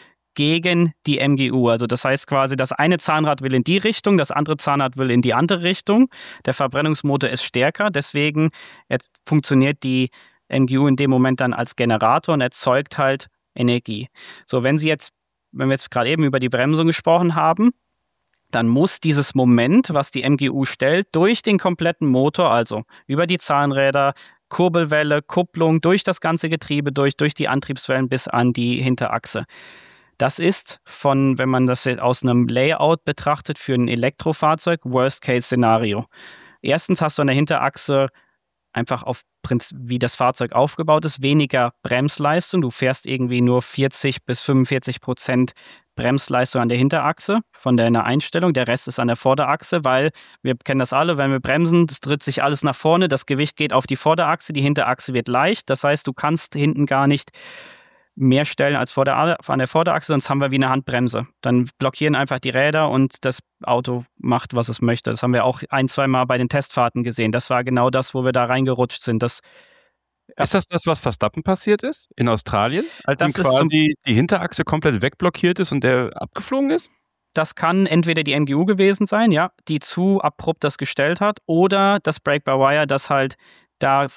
gegen die M G U. Also das heißt quasi, das eine Zahnrad will in die Richtung, das andere Zahnrad will in die andere Richtung. Der Verbrennungsmotor ist stärker, deswegen funktioniert die M G U in dem Moment dann als Generator und erzeugt halt Energie. So, wenn Sie jetzt, wenn wir jetzt gerade eben über die Bremsung gesprochen haben, dann muss dieses Moment, was die M G U stellt, durch den kompletten Motor, also über die Zahnräder, Kurbelwelle, Kupplung, durch das ganze Getriebe, durch, durch die Antriebswellen bis an die Hinterachse. Das ist von, wenn man das aus einem Layout betrachtet, für ein Elektrofahrzeug Worst-Case-Szenario. Erstens hast du an der Hinterachse einfach auf Prinzip, wie das Fahrzeug aufgebaut ist, weniger Bremsleistung. Du fährst irgendwie nur vierzig bis fünfundvierzig Prozent Bremsleistung an der Hinterachse von deiner Einstellung. Der Rest ist an der Vorderachse, weil wir kennen das alle, wenn wir bremsen, das dreht sich alles nach vorne, das Gewicht geht auf die Vorderachse, die Hinterachse wird leicht. Das heißt, du kannst hinten gar nicht mehr stellen als vor der, an der Vorderachse, sonst haben wir wie eine Handbremse. Dann blockieren einfach die Räder und das Auto macht, was es möchte. Das haben wir auch ein, zwei Mal bei den Testfahrten gesehen. Das war genau das, wo wir da reingerutscht sind. Das, ist das das, was Verstappen passiert ist in Australien? Als ihm quasi die Hinterachse komplett wegblockiert ist und der abgeflogen ist? Das kann entweder die M G U gewesen sein, ja, die zu abrupt das gestellt hat, oder das Brake-by-Wire, das halt da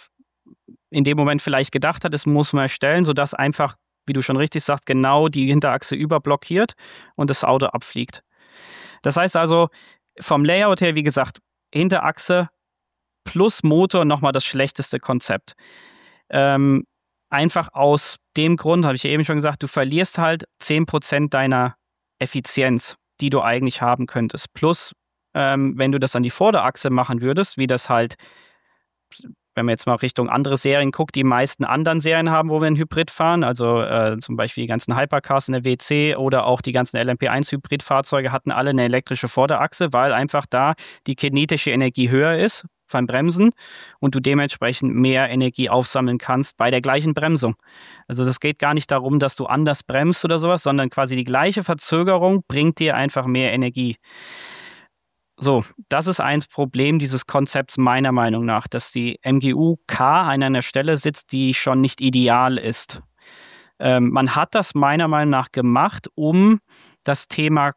in dem Moment vielleicht gedacht hat, es muss man erstellen, sodass einfach, wie du schon richtig sagst, genau die Hinterachse überblockiert und das Auto abfliegt. Das heißt also, vom Layout her, wie gesagt, Hinterachse plus Motor nochmal das schlechteste Konzept. Ähm, einfach aus dem Grund, habe ich eben schon gesagt, du verlierst halt zehn Prozent deiner Effizienz, die du eigentlich haben könntest. Plus, ähm, wenn du das an die Vorderachse machen würdest, wie das halt, wenn man jetzt mal Richtung andere Serien guckt, die meisten anderen Serien haben, wo wir einen Hybrid fahren, also äh, zum Beispiel die ganzen Hypercars in der W C oder auch die ganzen L M P eins Hybridfahrzeuge hatten alle eine elektrische Vorderachse, weil einfach da die kinetische Energie höher ist beim Bremsen und du dementsprechend mehr Energie aufsammeln kannst bei der gleichen Bremsung. Also das geht gar nicht darum, dass du anders bremst oder sowas, sondern quasi die gleiche Verzögerung bringt dir einfach mehr Energie. So, das ist ein Problem dieses Konzepts meiner Meinung nach, dass die M G U K an einer Stelle sitzt, die schon nicht ideal ist. Ähm, man hat das meiner Meinung nach gemacht, um das Thema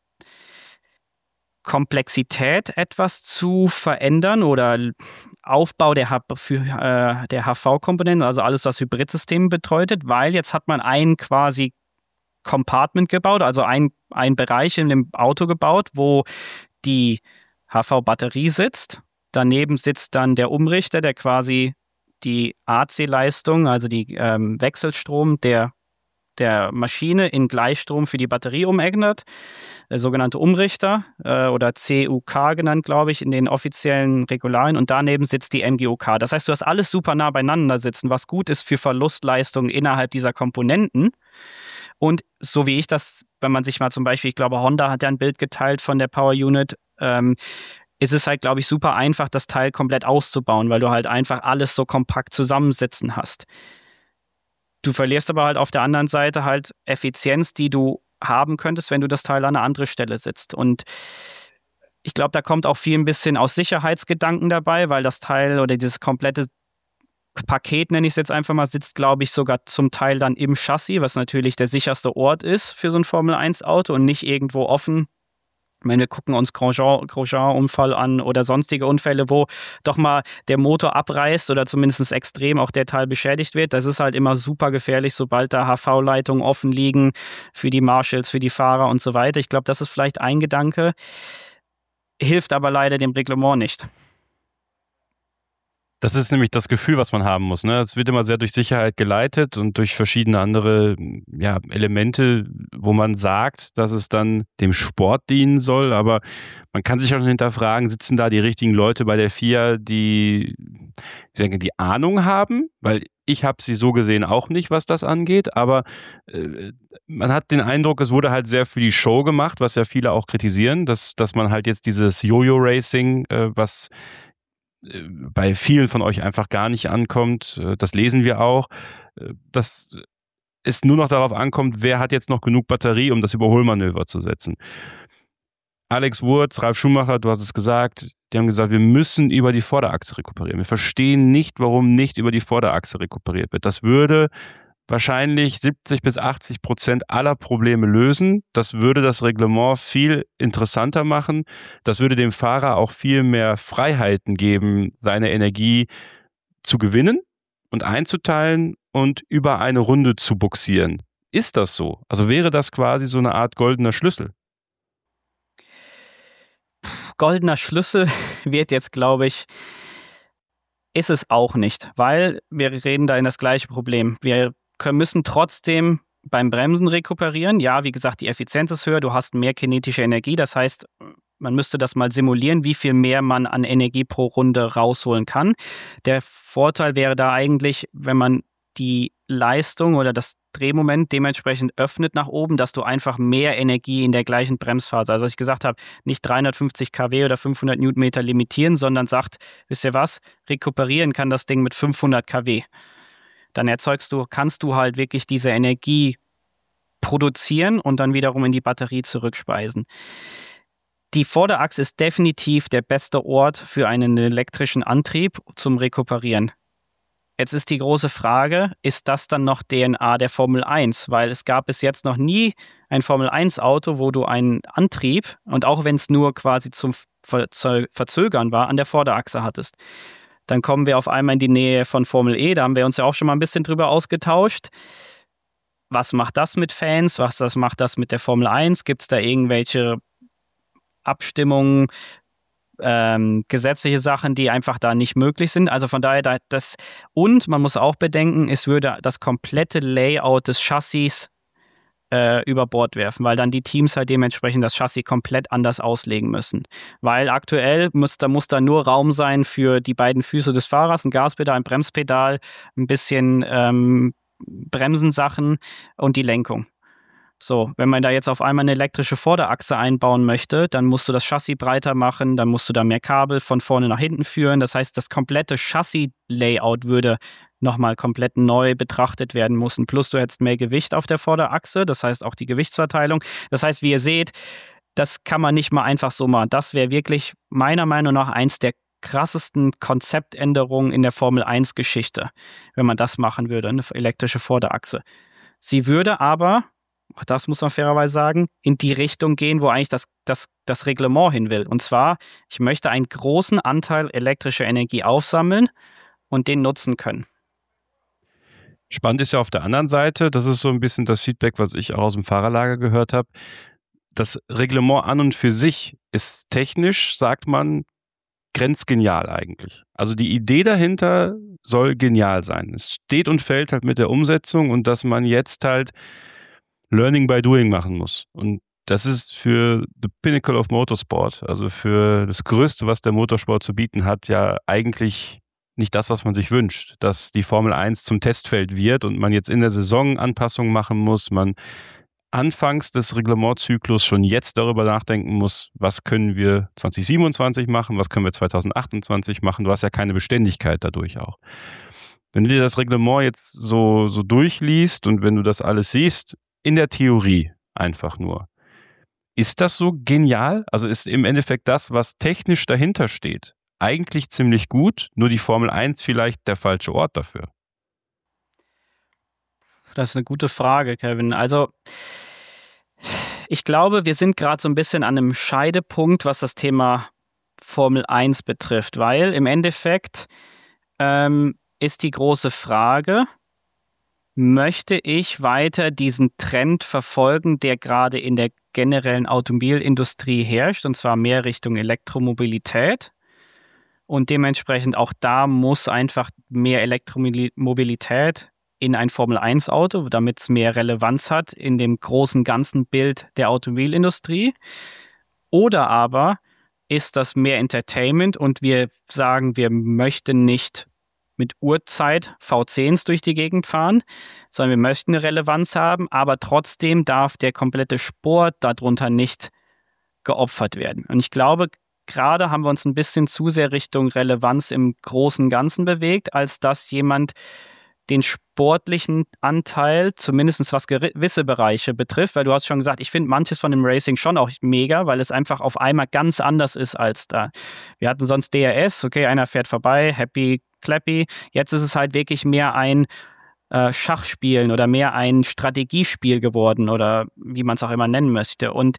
Komplexität etwas zu verändern oder Aufbau der, H- für, äh, der H V-Komponenten, also alles, was Hybridsysteme bedeutet, weil jetzt hat man ein quasi Compartment gebaut, also ein, ein Bereich in dem Auto gebaut, wo die H V-Batterie sitzt. Daneben sitzt dann der Umrichter, der quasi die A C-Leistung, also die ähm, Wechselstrom der, der Maschine in Gleichstrom für die Batterie umändert. Der sogenannte Umrichter äh, oder C U K genannt, glaube ich, in den offiziellen Regularien. Und daneben sitzt die M G U K. Das heißt, du hast alles super nah beieinander sitzen, was gut ist für Verlustleistungen innerhalb dieser Komponenten. Und so wie ich das, wenn man sich mal zum Beispiel, ich glaube, Honda hat ja ein Bild geteilt von der Power Unit, ähm, ist es halt, glaube ich, super einfach, das Teil komplett auszubauen, weil du halt einfach alles so kompakt zusammensitzen hast. Du verlierst aber halt auf der anderen Seite halt Effizienz, die du haben könntest, wenn du das Teil an eine andere Stelle sitzt. Und ich glaube, da kommt auch viel ein bisschen aus Sicherheitsgedanken dabei, weil das Teil oder dieses komplette Paket, nenne ich es jetzt einfach mal, sitzt, glaube ich, sogar zum Teil dann im Chassis, was natürlich der sicherste Ort ist für so ein Formel eins Auto und nicht irgendwo offen. Wenn wir gucken uns Grosjean-Unfall an oder sonstige Unfälle, wo doch mal der Motor abreißt oder zumindest extrem auch der Teil beschädigt wird, das ist halt immer super gefährlich, sobald da H V-Leitungen offen liegen für die Marshals, für die Fahrer und so weiter. Ich glaube, das ist vielleicht ein Gedanke, hilft aber leider dem Reglement nicht. Das ist nämlich das Gefühl, was man haben muss. Ne? Es wird immer sehr durch Sicherheit geleitet und durch verschiedene andere ja, Elemente, wo man sagt, dass es dann dem Sport dienen soll. Aber man kann sich auch hinterfragen, sitzen da die richtigen Leute bei der F I A, die, ich denke, die Ahnung haben? Weil ich habe sie so gesehen auch nicht, was das angeht. Aber äh, man hat den Eindruck, es wurde halt sehr für die Show gemacht, was ja viele auch kritisieren, dass, dass man halt jetzt dieses Jojo-Racing, äh, was bei vielen von euch einfach gar nicht ankommt, das lesen wir auch, dass es nur noch darauf ankommt, wer hat jetzt noch genug Batterie, um das Überholmanöver zu setzen. Alex Wurz, Ralf Schumacher, du hast es gesagt, die haben gesagt, wir müssen über die Vorderachse rekuperieren. Wir verstehen nicht, warum nicht über die Vorderachse rekuperiert wird. Das würde wahrscheinlich siebzig bis achtzig Prozent aller Probleme lösen. Das würde das Reglement viel interessanter machen. Das würde dem Fahrer auch viel mehr Freiheiten geben, seine Energie zu gewinnen und einzuteilen und über eine Runde zu buxieren. Ist das so? Also wäre das quasi so eine Art goldener Schlüssel? Goldener Schlüssel wird jetzt, glaube ich, ist es auch nicht, weil wir reden da in das gleiche Problem. Wir müssen trotzdem beim Bremsen rekuperieren. Ja, wie gesagt, die Effizienz ist höher, du hast mehr kinetische Energie. Das heißt, man müsste das mal simulieren, wie viel mehr man an Energie pro Runde rausholen kann. Der Vorteil wäre da eigentlich, wenn man die Leistung oder das Drehmoment dementsprechend öffnet nach oben, dass du einfach mehr Energie in der gleichen Bremsphase, also was ich gesagt habe, nicht dreihundertfünfzig Kilowatt oder fünfhundert Newtonmeter limitieren, sondern sagt, wisst ihr was, rekuperieren kann das Ding mit fünfhundert Kilowatt. Dann erzeugst du, kannst du halt wirklich diese Energie produzieren und dann wiederum in die Batterie zurückspeisen. Die Vorderachse ist definitiv der beste Ort für einen elektrischen Antrieb zum Rekuperieren. Jetzt ist die große Frage, ist das dann noch D N A der Formel eins? Weil es gab bis jetzt noch nie ein Formel eins Auto, wo du einen Antrieb, und auch wenn es nur quasi zum Verzögern war, an der Vorderachse hattest. Dann kommen wir auf einmal in die Nähe von Formel E, da haben wir uns ja auch schon mal ein bisschen drüber ausgetauscht. Was macht das mit Fans? Was das macht das mit der Formel eins? Gibt es da irgendwelche Abstimmungen, ähm, gesetzliche Sachen, die einfach da nicht möglich sind? Also von daher, das, und man muss auch bedenken, es würde das komplette Layout des Chassis äh, über Bord werfen, weil dann die Teams halt dementsprechend das Chassis komplett anders auslegen müssen. Weil aktuell muss da, muss da nur Raum sein für die beiden Füße des Fahrers, ein Gaspedal, ein Bremspedal, ein bisschen ähm, Bremsensachen und die Lenkung. So, wenn man da jetzt auf einmal eine elektrische Vorderachse einbauen möchte, dann musst du das Chassis breiter machen, dann musst du da mehr Kabel von vorne nach hinten führen. Das heißt, das komplette Chassis-Layout würde nochmal komplett neu betrachtet werden müssen. Plus du hättest mehr Gewicht auf der Vorderachse, das heißt auch die Gewichtsverteilung. Das heißt, wie ihr seht, das kann man nicht mal einfach so machen. Das wäre wirklich meiner Meinung nach eins der krassesten Konzeptänderungen in der Formel eins Geschichte, wenn man das machen würde, eine elektrische Vorderachse. Sie würde aber, auch das muss man fairerweise sagen, in die Richtung gehen, wo eigentlich das, das, das Reglement hin will. Und zwar, ich möchte einen großen Anteil elektrischer Energie aufsammeln und den nutzen können. Spannend ist ja auf der anderen Seite, das ist so ein bisschen das Feedback, was ich auch aus dem Fahrerlager gehört habe. Das Reglement an und für sich ist technisch, sagt man, grenzgenial eigentlich. Also die Idee dahinter soll genial sein. Es steht und fällt halt mit der Umsetzung und dass man jetzt halt Learning by Doing machen muss. Und das ist für the pinnacle of Motorsport, also für das Größte, was der Motorsport zu bieten hat, ja eigentlich nicht das, was man sich wünscht, dass die Formel eins zum Testfeld wird und man jetzt in der Saison Anpassungen machen muss, man anfangs des Reglementzyklus schon jetzt darüber nachdenken muss, was können wir zwanzig siebenundzwanzig machen, was können wir zwanzig achtundzwanzig machen. Du hast ja keine Beständigkeit dadurch auch. Wenn du dir das Reglement jetzt so, so durchliest und wenn du das alles siehst, in der Theorie einfach nur, ist das so genial? Also ist im Endeffekt das, was technisch dahinter steht, eigentlich ziemlich gut, nur die Formel eins vielleicht der falsche Ort dafür? Das ist eine gute Frage, Kevin. Also ich glaube, wir sind gerade so ein bisschen an einem Scheidepunkt, was das Thema Formel eins betrifft, weil im Endeffekt ähm, ist die große Frage, möchte ich weiter diesen Trend verfolgen, der gerade in der generellen Automobilindustrie herrscht, und zwar mehr Richtung Elektromobilität. Und dementsprechend auch da muss einfach mehr Elektromobilität in ein Formel eins Auto, damit es mehr Relevanz hat in dem großen ganzen Bild der Automobilindustrie. Oder aber ist das mehr Entertainment und wir sagen, wir möchten nicht mit Uhrzeit V zehns durch die Gegend fahren, sondern wir möchten eine Relevanz haben, aber trotzdem darf der komplette Sport darunter nicht geopfert werden. Und ich glaube, gerade haben wir uns ein bisschen zu sehr Richtung Relevanz im großen Ganzen bewegt, als dass jemand den sportlichen Anteil, zumindest was gewisse Bereiche betrifft, weil du hast schon gesagt, ich finde manches von dem Racing schon auch mega, weil es einfach auf einmal ganz anders ist als da. Wir hatten sonst D R S, okay, einer fährt vorbei, happy, clappy. Jetzt ist es halt wirklich mehr ein äh, Schachspielen oder mehr ein Strategiespiel geworden oder wie man es auch immer nennen möchte. Und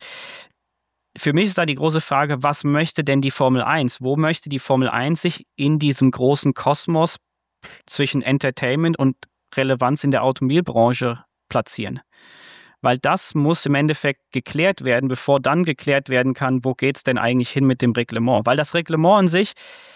für mich ist da die große Frage, was möchte denn die Formel eins? Wo möchte die Formel eins sich in diesem großen Kosmos zwischen Entertainment und Relevanz in der Automobilbranche platzieren? Weil das muss im Endeffekt geklärt werden, bevor dann geklärt werden kann, wo geht es denn eigentlich hin mit dem Reglement? Weil das Reglement an sich,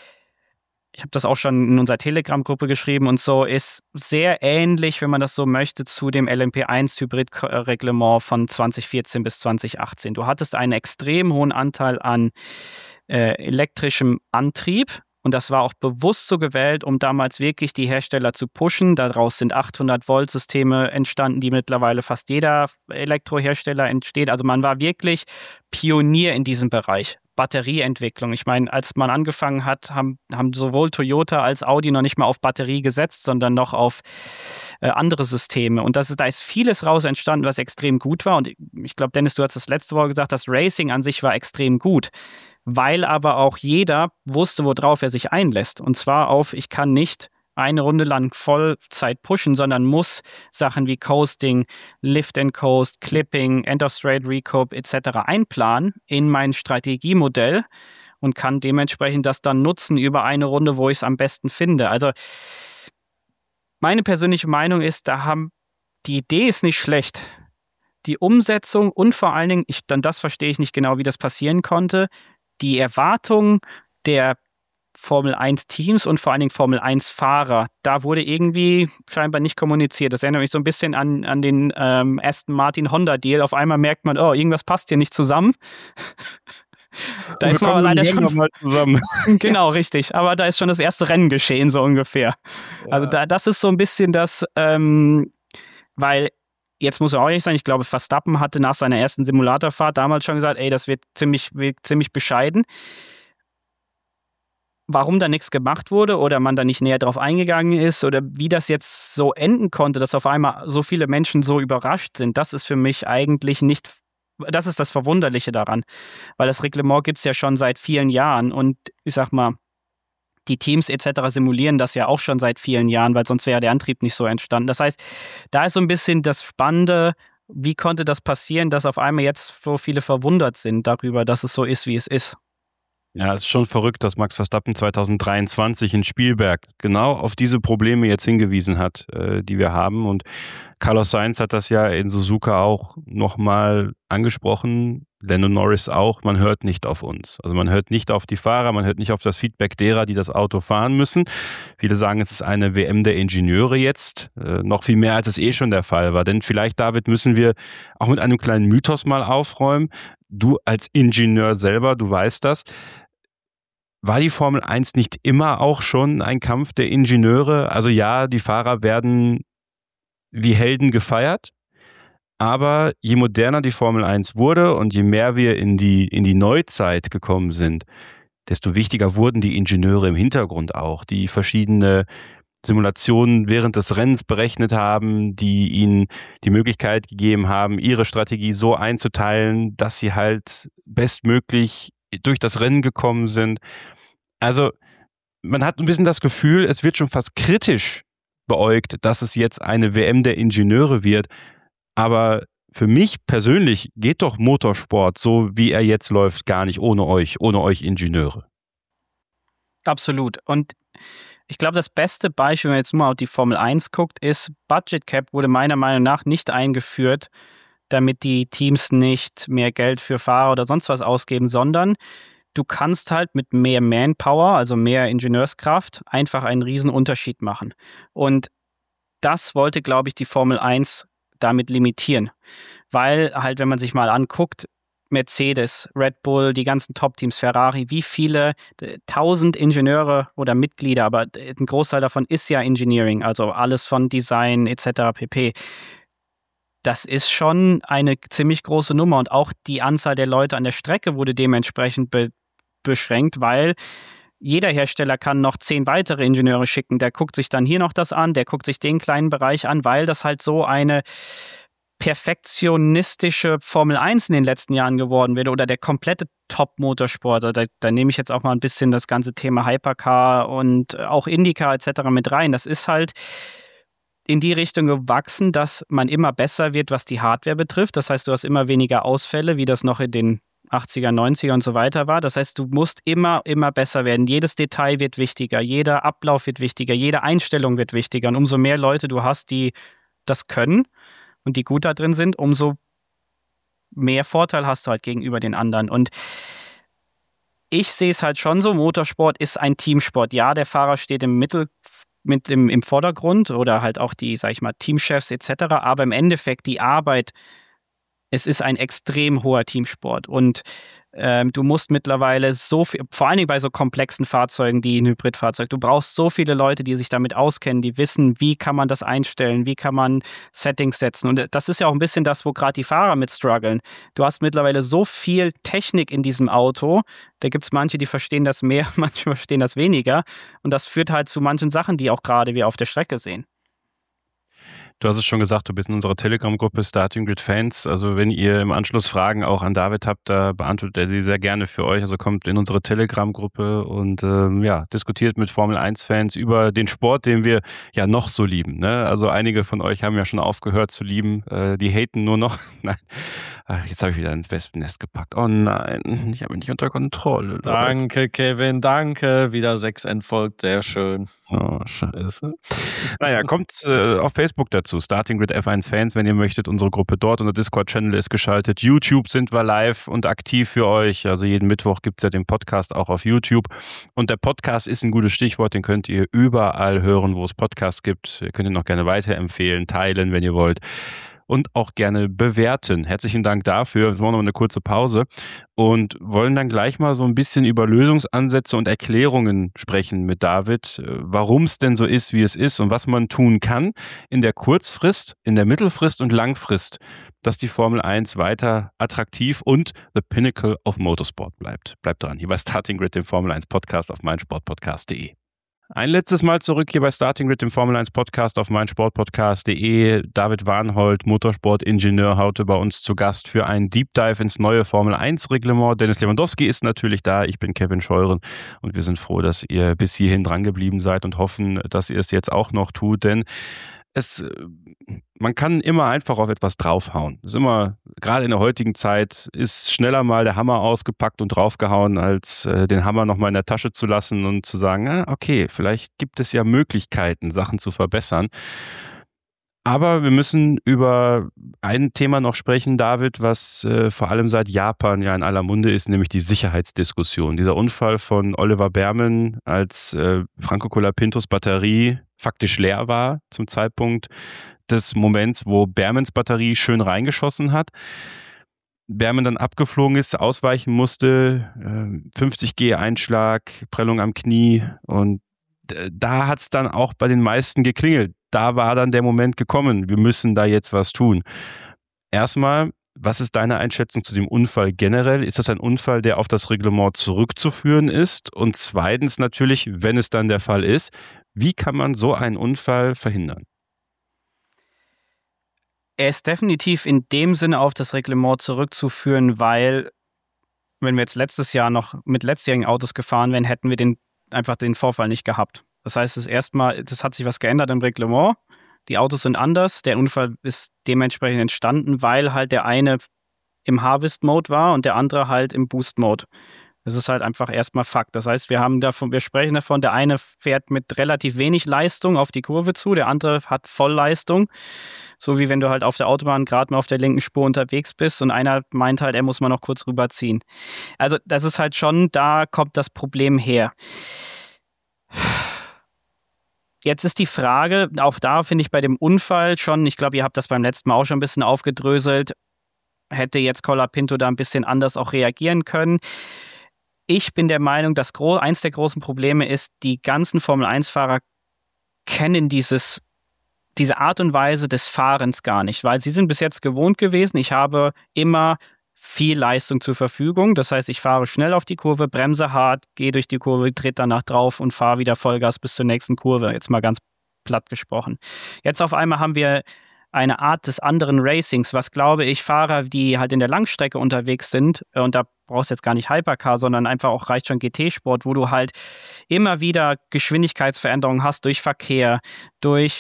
ich habe das auch schon in unserer Telegram-Gruppe geschrieben und so, ist sehr ähnlich, wenn man das so möchte, zu dem L M P eins Hybrid-Reglement von zwanzig vierzehn bis zwanzig achtzehn. Du hattest einen extrem hohen Anteil an äh, elektrischem Antrieb. Und das war auch bewusst so gewählt, um damals wirklich die Hersteller zu pushen. Daraus sind achthundert Volt Systeme entstanden, die mittlerweile fast jeder Elektrohersteller entsteht. Also man war wirklich Pionier in diesem Bereich. Batterieentwicklung. Ich meine, als man angefangen hat, haben, haben sowohl Toyota als Audi noch nicht mal auf Batterie gesetzt, sondern noch auf äh, andere Systeme. Und das ist, da ist vieles raus entstanden, was extrem gut war. Und ich glaube, Dennis, du hast das letzte Woche gesagt, das Racing an sich war extrem gut. Weil aber auch jeder wusste, worauf er sich einlässt. Und zwar auf, ich kann nicht eine Runde lang Vollzeit pushen, sondern muss Sachen wie Coasting, Lift and Coast, Clipping, End of Straight Recoup et cetera einplanen in mein Strategiemodell und kann dementsprechend das dann nutzen über eine Runde, wo ich es am besten finde. Also meine persönliche Meinung ist, da haben die Idee ist nicht schlecht. Die Umsetzung und vor allen Dingen, ich, dann das verstehe ich nicht genau, wie das passieren konnte, die Erwartungen der Formel eins Teams und vor allen Dingen Formel eins Fahrer, da wurde irgendwie scheinbar nicht kommuniziert. Das erinnert mich so ein bisschen an, an den ähm, Aston Martin Honda Deal. Auf einmal merkt man, oh, irgendwas passt hier nicht zusammen. Da ist man leider schon mal zusammen. Genau, richtig. Aber da ist schon das erste Rennen geschehen, so ungefähr. Ja. Also da, das ist so ein bisschen das, ähm, weil jetzt muss er auch ehrlich sein, ich glaube, Verstappen hatte nach seiner ersten Simulatorfahrt damals schon gesagt, ey, das wird ziemlich, wird ziemlich bescheiden. Warum da nichts gemacht wurde oder man da nicht näher drauf eingegangen ist oder wie das jetzt so enden konnte, dass auf einmal so viele Menschen so überrascht sind, das ist für mich eigentlich nicht, das ist das Verwunderliche daran. Weil das Reglement gibt es ja schon seit vielen Jahren und ich sag mal, die Teams et cetera simulieren das ja auch schon seit vielen Jahren, weil sonst wäre der Antrieb nicht so entstanden. Das heißt, da ist so ein bisschen das Spannende, wie konnte das passieren, dass auf einmal jetzt so viele verwundert sind darüber, dass es so ist, wie es ist. Ja, es ist schon verrückt, dass Max Verstappen zwanzig dreiundzwanzig in Spielberg genau auf diese Probleme jetzt hingewiesen hat, äh, die wir haben. Und Carlos Sainz hat das ja in Suzuka auch nochmal angesprochen, Lando Norris auch, man hört nicht auf uns. Also man hört nicht auf die Fahrer, man hört nicht auf das Feedback derer, die das Auto fahren müssen. Viele sagen, es ist eine W M der Ingenieure jetzt, äh, noch viel mehr, als es eh schon der Fall war. Denn vielleicht, David, müssen wir auch mit einem kleinen Mythos mal aufräumen. Du als Ingenieur selber, du weißt das. war die Formel eins nicht immer auch schon ein Kampf der Ingenieure? Also ja, die Fahrer werden wie Helden gefeiert, aber je moderner die Formel eins wurde und je mehr wir in die, in die Neuzeit gekommen sind, desto wichtiger wurden die Ingenieure im Hintergrund auch, die verschiedene Simulationen während des Rennens berechnet haben, die ihnen die Möglichkeit gegeben haben, ihre Strategie so einzuteilen, dass sie halt bestmöglich durch das Rennen gekommen sind. Also man hat ein bisschen das Gefühl, es wird schon fast kritisch beäugt, dass es jetzt eine W M der Ingenieure wird. Aber für mich persönlich geht doch Motorsport, so wie er jetzt läuft, gar nicht ohne euch, ohne euch Ingenieure. Absolut. Und ich glaube, das beste Beispiel, wenn man jetzt mal auf die Formel eins guckt, ist, Budget Cap wurde meiner Meinung nach nicht eingeführt, damit die Teams nicht mehr Geld für Fahrer oder sonst was ausgeben, sondern du kannst halt mit mehr Manpower, also mehr Ingenieurskraft, einfach einen riesen Unterschied machen. Und das wollte, glaube ich, die Formel eins damit limitieren. Weil halt, wenn man sich mal anguckt, Mercedes, Red Bull, die ganzen Top-Teams, Ferrari, wie viele tausend Ingenieure oder Mitglieder, aber ein Großteil davon ist ja Engineering, also alles von Design et cetera pp. Das ist schon eine ziemlich große Nummer und auch die Anzahl der Leute an der Strecke wurde dementsprechend be- beschränkt, weil jeder Hersteller kann noch zehn weitere Ingenieure schicken. Der guckt sich dann hier noch das an, der guckt sich den kleinen Bereich an, weil das halt so eine perfektionistische Formel eins in den letzten Jahren geworden wäre oder der komplette Top-Motorsport. Da, da nehme ich jetzt auch mal ein bisschen das ganze Thema Hypercar und auch IndyCar et cetera mit rein. Das ist halt in die Richtung gewachsen, dass man immer besser wird, was die Hardware betrifft. Das heißt, du hast immer weniger Ausfälle, wie das noch in den achtziger, neunziger und so weiter war. Das heißt, du musst immer, immer besser werden. Jedes Detail wird wichtiger, jeder Ablauf wird wichtiger, jede Einstellung wird wichtiger. Und umso mehr Leute du hast, die das können und die gut da drin sind, umso mehr Vorteil hast du halt gegenüber den anderen. Und ich sehe es halt schon so, Motorsport ist ein Teamsport. Ja, der Fahrer steht im Mittel, mit im, im Vordergrund oder halt auch die, sag ich mal, Teamchefs et cetera. Aber im Endeffekt die Arbeit, es ist ein extrem hoher Teamsport und ähm, du musst mittlerweile so viel, vor allen Dingen bei so komplexen Fahrzeugen, die ein Hybridfahrzeug, du brauchst so viele Leute, die sich damit auskennen, die wissen, wie kann man das einstellen, wie kann man Settings setzen und das ist ja auch ein bisschen das, wo gerade die Fahrer mit strugglen. Du hast mittlerweile so viel Technik in diesem Auto, da gibt es manche, die verstehen das mehr, manche verstehen das weniger und das führt halt zu manchen Sachen, die auch gerade wir auf der Strecke sehen. Du hast es schon gesagt, du bist in unserer Telegram-Gruppe Starting Grid Fans. Also wenn ihr im Anschluss Fragen auch an David habt, da beantwortet er sie sehr gerne für euch. Also kommt in unsere Telegram-Gruppe und ähm, ja, diskutiert mit Formel eins Fans über den Sport, den wir ja noch so lieben. Ne? Also einige von euch haben ja schon aufgehört zu lieben. Äh, die haten nur noch. Nein, jetzt habe ich wieder ins Wespennest gepackt. Oh nein, ich habe mich nicht unter Kontrolle. Danke, Kevin, danke. Wieder sechs entfolgt, sehr schön. Oh, scheiße. Naja, kommt äh, auf Facebook dazu, Starting Grid F eins Fans, wenn ihr möchtet. Unsere Gruppe dort und der Discord-Channel ist geschaltet. YouTube sind wir live und aktiv für euch. Also jeden Mittwoch gibt es ja den Podcast auch auf YouTube. Und der Podcast ist ein gutes Stichwort, den könnt ihr überall hören, wo es Podcasts gibt. Ihr könnt ihn noch gerne weiterempfehlen, teilen, wenn ihr wollt. Und auch gerne bewerten. Herzlichen Dank dafür. Jetzt machen wir noch eine kurze Pause und wollen dann gleich mal so ein bisschen über Lösungsansätze und Erklärungen sprechen mit David, warum es denn so ist, wie es ist und was man tun kann in der Kurzfrist, in der Mittelfrist und Langfrist, dass die Formel eins weiter attraktiv und the pinnacle of Motorsport bleibt. Bleibt dran, hier bei Starting Grid, dem Formel eins Podcast auf meinsportpodcast punkt de. Ein letztes Mal zurück hier bei Starting Grid, dem Formel eins Podcast auf meinsportpodcast punkt de. David Warnhold, Motorsportingenieur, heute bei uns zu Gast für einen Deep Dive ins neue Formel eins Reglement. Dennis Lewandowski ist natürlich da, ich bin Kevin Scheuren und wir sind froh, dass ihr bis hierhin dran geblieben seid und hoffen, dass ihr es jetzt auch noch tut, denn es, man kann immer einfach auf etwas draufhauen. Das ist immer, gerade in der heutigen Zeit, ist schneller mal der Hammer ausgepackt und draufgehauen, als äh, den Hammer nochmal in der Tasche zu lassen und zu sagen, ah, okay, vielleicht gibt es ja Möglichkeiten, Sachen zu verbessern. Aber wir müssen über ein Thema noch sprechen, David, was äh, vor allem seit Japan ja in aller Munde ist, nämlich die Sicherheitsdiskussion. Dieser Unfall von Oliver Bearman, als äh, Franco Colapintos Batterie faktisch leer war zum Zeitpunkt des Moments, wo Bearmans Batterie schön reingeschossen hat. wer man dann abgeflogen ist, ausweichen musste, fünfzig G Einschlag, Prellung am Knie und da hat es dann auch bei den meisten geklingelt. Da war dann der Moment gekommen, wir müssen da jetzt was tun. Erstmal, was ist deine Einschätzung zu dem Unfall generell? Ist das ein Unfall, der auf das Reglement zurückzuführen ist? Und zweitens natürlich, wenn es dann der Fall ist, wie kann man so einen Unfall verhindern? Er ist definitiv in dem Sinne auf das Reglement zurückzuführen, weil, wenn wir jetzt letztes Jahr noch mit letztjährigen Autos gefahren wären, hätten wir den, einfach den Vorfall nicht gehabt. Das heißt, es erstmal, das hat sich was geändert im Reglement. Die Autos sind anders. Der Unfall ist dementsprechend entstanden, weil halt der eine im Harvest-Mode war und der andere halt im Boost-Mode. Das ist halt einfach erstmal Fakt. Das heißt, wir haben davon, wir sprechen davon, der eine fährt mit relativ wenig Leistung auf die Kurve zu, der andere hat Vollleistung. So wie wenn du halt auf der Autobahn gerade mal auf der linken Spur unterwegs bist und einer meint halt, er muss mal noch kurz rüberziehen. Also das ist halt schon, da kommt das Problem her. Jetzt ist die Frage, auch da finde ich bei dem Unfall schon, ich glaube, ihr habt das beim letzten Mal auch schon ein bisschen aufgedröselt, hätte jetzt Colapinto da ein bisschen anders auch reagieren können. Ich bin der Meinung, dass gro- eins der großen Probleme ist, die ganzen Formel eins Fahrer kennen dieses diese Art und Weise des Fahrens gar nicht, weil sie sind bis jetzt gewohnt gewesen, ich habe immer viel Leistung zur Verfügung, das heißt, ich fahre schnell auf die Kurve, bremse hart, gehe durch die Kurve, tritt danach drauf und fahre wieder Vollgas bis zur nächsten Kurve, jetzt mal ganz platt gesprochen. Jetzt auf einmal haben wir eine Art des anderen Racings, was glaube ich, Fahrer, die halt in der Langstrecke unterwegs sind, und da brauchst du jetzt gar nicht Hypercar, sondern einfach auch reicht schon G T-Sport, wo du halt immer wieder Geschwindigkeitsveränderungen hast durch Verkehr, durch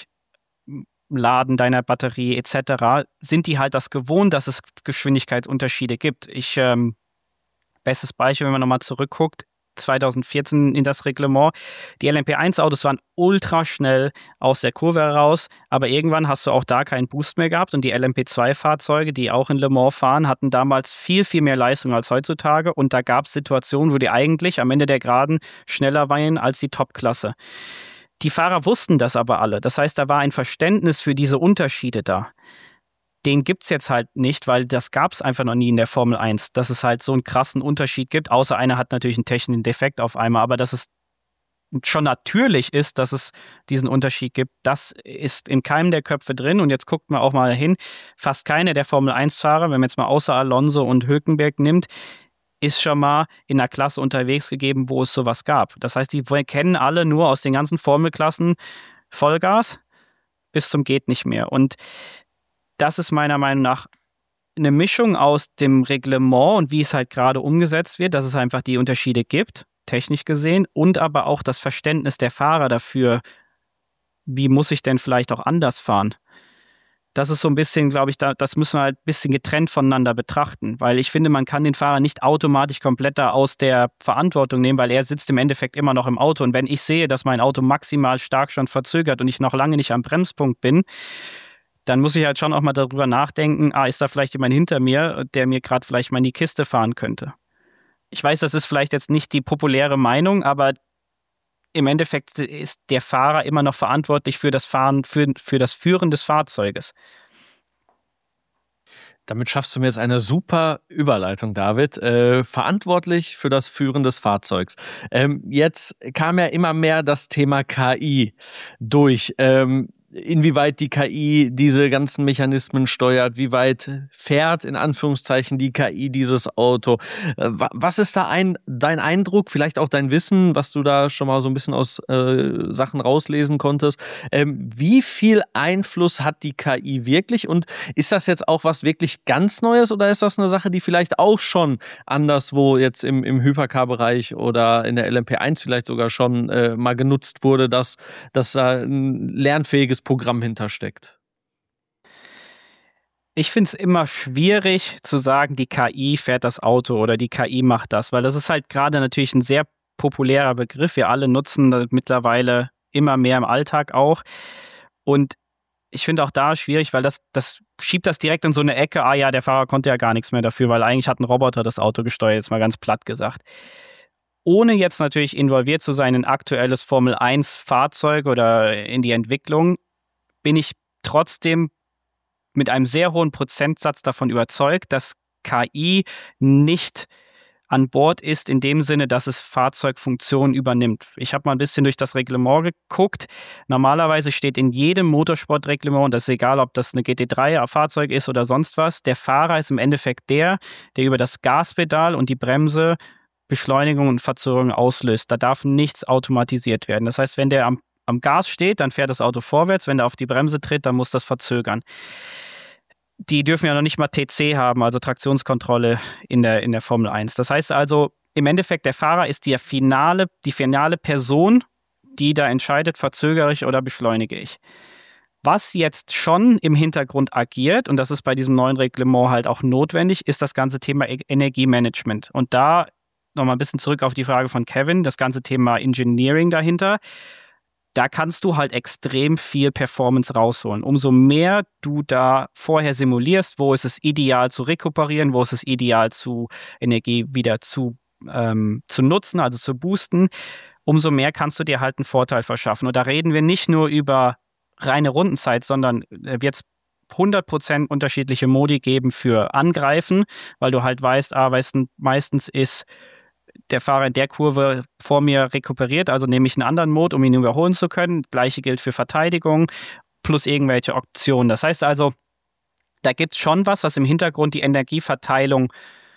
Laden deiner Batterie et cetera, sind die halt das gewohnt, dass es Geschwindigkeitsunterschiede gibt. Ich, ähm, bestes Beispiel, wenn man nochmal zurückguckt, zwanzig vierzehn in das Reglement, die L M P eins Autos waren ultra schnell aus der Kurve heraus, aber irgendwann hast du auch da keinen Boost mehr gehabt und die L M P zwei Fahrzeuge, die auch in Le Mans fahren, hatten damals viel, viel mehr Leistung als heutzutage und da gab es Situationen, wo die eigentlich am Ende der Geraden schneller waren als die Top-Klasse. Die Fahrer wussten das aber alle. Das heißt, da war ein Verständnis für diese Unterschiede da. Den gibt es jetzt halt nicht, weil das gab es einfach noch nie in der Formel eins, dass es halt so einen krassen Unterschied gibt, außer einer hat natürlich einen technischen Defekt auf einmal, aber dass es schon natürlich ist, dass es diesen Unterschied gibt, das ist in keinem der Köpfe drin und jetzt guckt man auch mal hin, fast keiner der Formel eins Fahrer, wenn man jetzt mal außer Alonso und Hülkenberg nimmt, ist schon mal in einer Klasse unterwegs gegeben, wo es sowas gab. Das heißt, die kennen alle nur aus den ganzen Formelklassen Vollgas bis zum geht nicht mehr. Und das ist meiner Meinung nach eine Mischung aus dem Reglement und wie es halt gerade umgesetzt wird, dass es einfach die Unterschiede gibt, technisch gesehen, und aber auch das Verständnis der Fahrer dafür, wie muss ich denn vielleicht auch anders fahren. Das ist so ein bisschen, glaube ich, da, das müssen wir halt ein bisschen getrennt voneinander betrachten, weil ich finde, man kann den Fahrer nicht automatisch komplett da aus der Verantwortung nehmen, weil er sitzt im Endeffekt immer noch im Auto und wenn ich sehe, dass mein Auto maximal stark schon verzögert und ich noch lange nicht am Bremspunkt bin, dann muss ich halt schon auch mal darüber nachdenken, ah, ist da vielleicht jemand hinter mir, der mir gerade vielleicht mal in die Kiste fahren könnte. Ich weiß, das ist vielleicht jetzt nicht die populäre Meinung, aber im Endeffekt ist der Fahrer immer noch verantwortlich für das Fahren, für, für das Führen des Fahrzeuges. Damit schaffst du mir jetzt eine super Überleitung, David. Äh, verantwortlich für das Führen des Fahrzeugs. Ähm, jetzt kam ja immer mehr das Thema K I durch. Ähm, inwieweit die K I diese ganzen Mechanismen steuert, wie weit fährt in Anführungszeichen die K I dieses Auto. Was ist da ein, dein Eindruck, vielleicht auch dein Wissen, was du da schon mal so ein bisschen aus äh, Sachen rauslesen konntest? Ähm, wie viel Einfluss hat die K I wirklich und ist das jetzt auch was wirklich ganz Neues oder ist das eine Sache, die vielleicht auch schon anderswo jetzt im, im Hypercar-Bereich oder in der L M P eins vielleicht sogar schon äh, mal genutzt wurde, dass, dass da ein lernfähiges Programm hintersteckt? Ich finde es immer schwierig zu sagen, die K I fährt das Auto oder die K I macht das, weil das ist halt gerade natürlich ein sehr populärer Begriff. Wir alle nutzen das mittlerweile immer mehr im Alltag auch. Und ich finde auch da schwierig, weil das, das schiebt das direkt in so eine Ecke, ah ja, der Fahrer konnte ja gar nichts mehr dafür, weil eigentlich hat ein Roboter das Auto gesteuert, jetzt mal ganz platt gesagt. Ohne jetzt natürlich involviert zu sein in aktuelles Formel eins Fahrzeug oder in die Entwicklung, bin ich trotzdem mit einem sehr hohen Prozentsatz davon überzeugt, dass K I nicht an Bord ist, in dem Sinne, dass es Fahrzeugfunktionen übernimmt. Ich habe mal ein bisschen durch das Reglement geguckt. Normalerweise steht in jedem Motorsportreglement, und das ist egal, ob das eine G T drei Fahrzeug ist oder sonst was, der Fahrer ist im Endeffekt der, der über das Gaspedal und die Bremse Beschleunigung und Verzögerung auslöst. Da darf nichts automatisiert werden. Das heißt, wenn der am, am Gas steht, dann fährt das Auto vorwärts. Wenn der auf die Bremse tritt, dann muss das verzögern. Die dürfen ja noch nicht mal T C haben, also Traktionskontrolle in der, in der Formel eins. Das heißt also, im Endeffekt, der Fahrer ist die finale, die finale Person, die da entscheidet, verzögere ich oder beschleunige ich. Was jetzt schon im Hintergrund agiert, und das ist bei diesem neuen Reglement halt auch notwendig, ist das ganze Thema Energiemanagement. Und da nochmal ein bisschen zurück auf die Frage von Kevin, das ganze Thema Engineering dahinter. Da kannst du halt extrem viel Performance rausholen. Umso mehr du da vorher simulierst, wo ist es ideal zu rekuperieren, wo ist es ideal zu Energie wieder zu, ähm, zu nutzen, also zu boosten, umso mehr kannst du dir halt einen Vorteil verschaffen. Und da reden wir nicht nur über reine Rundenzeit, sondern wird es hundert Prozent unterschiedliche Modi geben für Angreifen, weil du halt weißt, ah, weißt, meistens ist der Fahrer in der Kurve vor mir rekuperiert, also nehme ich einen anderen Mode, um ihn überholen zu können. Gleiche gilt für Verteidigung plus irgendwelche Optionen. Das heißt also, da gibt es schon was, was im Hintergrund die Energieverteilung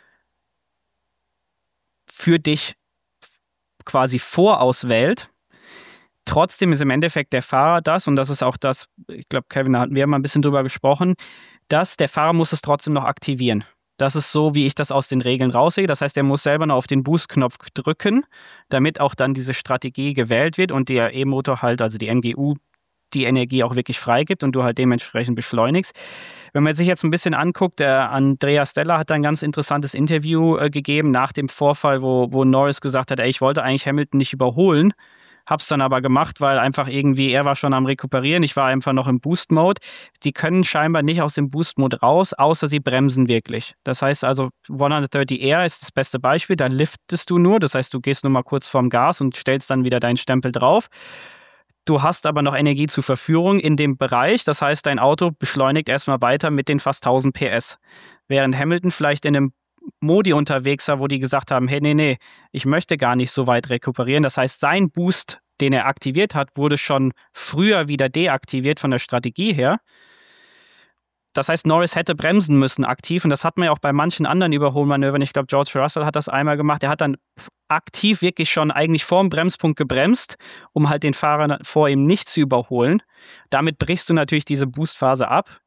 für dich quasi vorauswählt. Trotzdem ist im Endeffekt der Fahrer das, und das ist auch das, ich glaube, Kevin, da hatten wir mal ein bisschen drüber gesprochen, dass der Fahrer muss es trotzdem noch aktivieren. Das ist so, wie ich das aus den Regeln raussehe. Das heißt, er muss selber noch auf den Boost-Knopf drücken, damit auch dann diese Strategie gewählt wird und der E-Motor halt, also die M G U, die Energie auch wirklich freigibt und du halt dementsprechend beschleunigst. Wenn man sich jetzt ein bisschen anguckt, der Andrea Stella hat da ein ganz interessantes Interview äh, gegeben nach dem Vorfall, wo, wo Norris gesagt hat, ey, ich wollte eigentlich Hamilton nicht überholen, hab's dann aber gemacht, weil einfach irgendwie, er war schon am Rekuperieren, ich war einfach noch im Boost-Mode. Die können scheinbar nicht aus dem Boost-Mode raus, außer sie bremsen wirklich. Das heißt also, hundertdreißig R ist das beste Beispiel, da liftest du nur, das heißt, du gehst nur mal kurz vorm Gas und stellst dann wieder deinen Stempel drauf. Du hast aber noch Energie zur Verfügung in dem Bereich, das heißt, dein Auto beschleunigt erstmal weiter mit den fast tausend P S. Während Hamilton vielleicht in einem Modi unterwegs war, wo die gesagt haben, hey, nee, nee, ich möchte gar nicht so weit rekuperieren. Das heißt, sein Boost, den er aktiviert hat, wurde schon früher wieder deaktiviert von der Strategie her. Das heißt, Norris hätte bremsen müssen aktiv, und das hat man ja auch bei manchen anderen Überholmanövern. Ich glaube, George Russell hat das einmal gemacht. Er hat dann aktiv wirklich schon eigentlich vor dem Bremspunkt gebremst, um halt den Fahrer vor ihm nicht zu überholen. Damit brichst du natürlich diese Boostphase ab.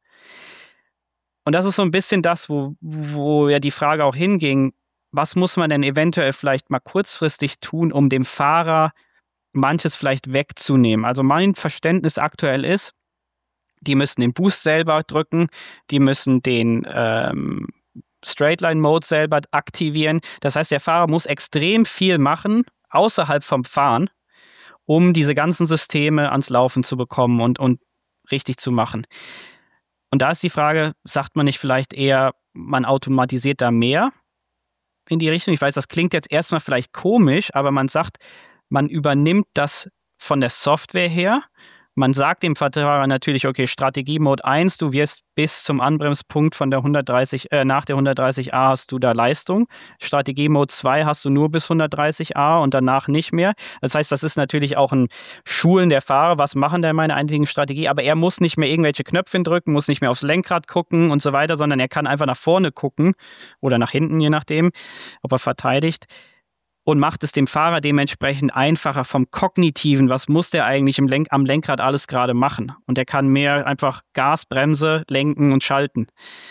Und das ist so ein bisschen das, wo, wo ja die Frage auch hinging, was muss man denn eventuell vielleicht mal kurzfristig tun, um dem Fahrer manches vielleicht wegzunehmen. Also mein Verständnis aktuell ist, die müssen den Boost selber drücken, die müssen den ähm, Straightline-Mode selber aktivieren. Das heißt, der Fahrer muss extrem viel machen, außerhalb vom Fahren, um diese ganzen Systeme ans Laufen zu bekommen und, und richtig zu machen. Und da ist die Frage, sagt man nicht vielleicht eher, man automatisiert da mehr in die Richtung? Ich weiß, das klingt jetzt erstmal vielleicht komisch, aber man sagt, man übernimmt das von der Software her. Man sagt dem Fahrer natürlich, okay, Strategie-Mode eins, du wirst bis zum Anbremspunkt von der hundertdreißig, äh, nach der hundertdreißig A hast du da Leistung. Strategie-Mode zwei hast du nur bis hundertdreißig A und danach nicht mehr. Das heißt, das ist natürlich auch ein Schulen der Fahrer, was machen da meine einzigen Strategie, aber er muss nicht mehr irgendwelche Knöpfchen drücken, muss nicht mehr aufs Lenkrad gucken und so weiter, sondern er kann einfach nach vorne gucken oder nach hinten, je nachdem, ob er verteidigt. Und macht es dem Fahrer dementsprechend einfacher vom Kognitiven. Was muss der eigentlich im Lenk- am Lenkrad alles gerade machen? Und er kann mehr einfach Gas, Bremse, lenken und schalten.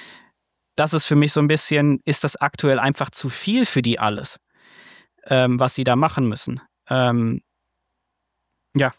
Das ist für mich so ein bisschen, ist das aktuell einfach zu viel für die alles, ähm, was sie da machen müssen. Ähm, ja.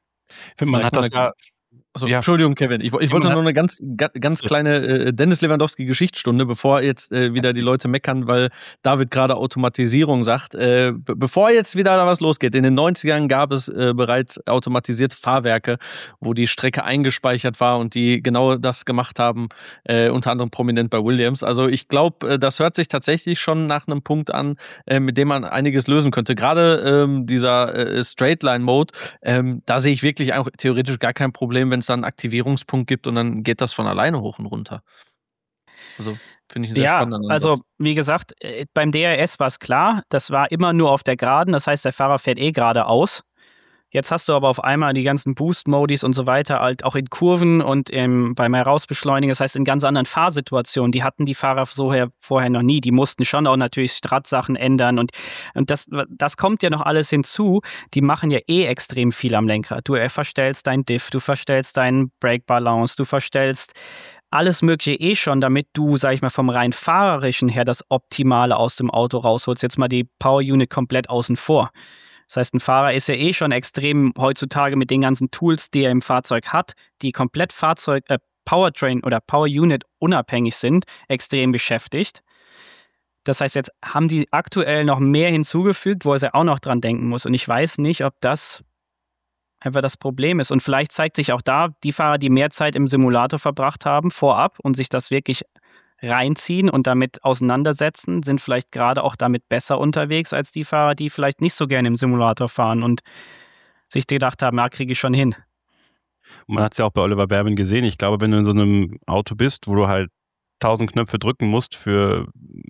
Man hat das ja... Also, ja. Entschuldigung, Kevin. Ich, ich wollte nur eine ganz, ganz kleine äh, Dennis Lewandowski-Geschichtsstunde, bevor jetzt äh, wieder die Leute meckern, weil David gerade Automatisierung sagt. Äh, be- bevor jetzt wieder da was losgeht, in den neunzigern gab es äh, bereits automatisierte Fahrwerke, wo die Strecke eingespeichert war und die genau das gemacht haben, äh, unter anderem prominent bei Williams. Also ich glaube, äh, das hört sich tatsächlich schon nach einem Punkt an, äh, mit dem man einiges lösen könnte. Gerade ähm, dieser äh, Straightline-Mode, ähm, da sehe ich wirklich auch theoretisch gar kein Problem, wenn es dann einen Aktivierungspunkt gibt und dann geht das von alleine hoch und runter. Also. Finde ich einen sehr Ja, spannenden also Ansatz. wie gesagt, äh, beim D R S war es klar, das war immer nur auf der Geraden, das heißt, der Fahrer fährt eh geradeaus. Jetzt hast du aber auf einmal die ganzen Boost-Modis und so weiter, halt auch in Kurven und im, beim Herausbeschleunigen, das heißt in ganz anderen Fahrsituationen, die hatten die Fahrer so her, vorher noch nie. Die mussten schon auch natürlich Strat-Sachen ändern und, und das, das kommt ja noch alles hinzu. Die machen ja eh extrem viel am Lenkrad. Du verstellst dein Diff, du verstellst deinen Brake-Balance, du verstellst alles Mögliche eh schon, damit du, sag ich mal, vom rein fahrerischen her das Optimale aus dem Auto rausholst. Jetzt mal die Power-Unit komplett außen vor. Das heißt, ein Fahrer ist ja eh schon extrem heutzutage mit den ganzen Tools, die er im Fahrzeug hat, die komplett Fahrzeug, äh, Powertrain oder Power Unit unabhängig sind, extrem beschäftigt. Das heißt, jetzt haben die aktuell noch mehr hinzugefügt, wo er auch noch dran denken muss. Und ich weiß nicht, ob das einfach das Problem ist. Und vielleicht zeigt sich auch da, die Fahrer, die mehr Zeit im Simulator verbracht haben, vorab und sich das wirklich reinziehen und damit auseinandersetzen, sind vielleicht gerade auch damit besser unterwegs als die Fahrer, die vielleicht nicht so gerne im Simulator fahren und sich gedacht haben, ja, kriege ich schon hin. Man hat es ja auch bei Oliver Bearman gesehen. Ich glaube, wenn du in so einem Auto bist, wo du halt tausend Knöpfe drücken musst für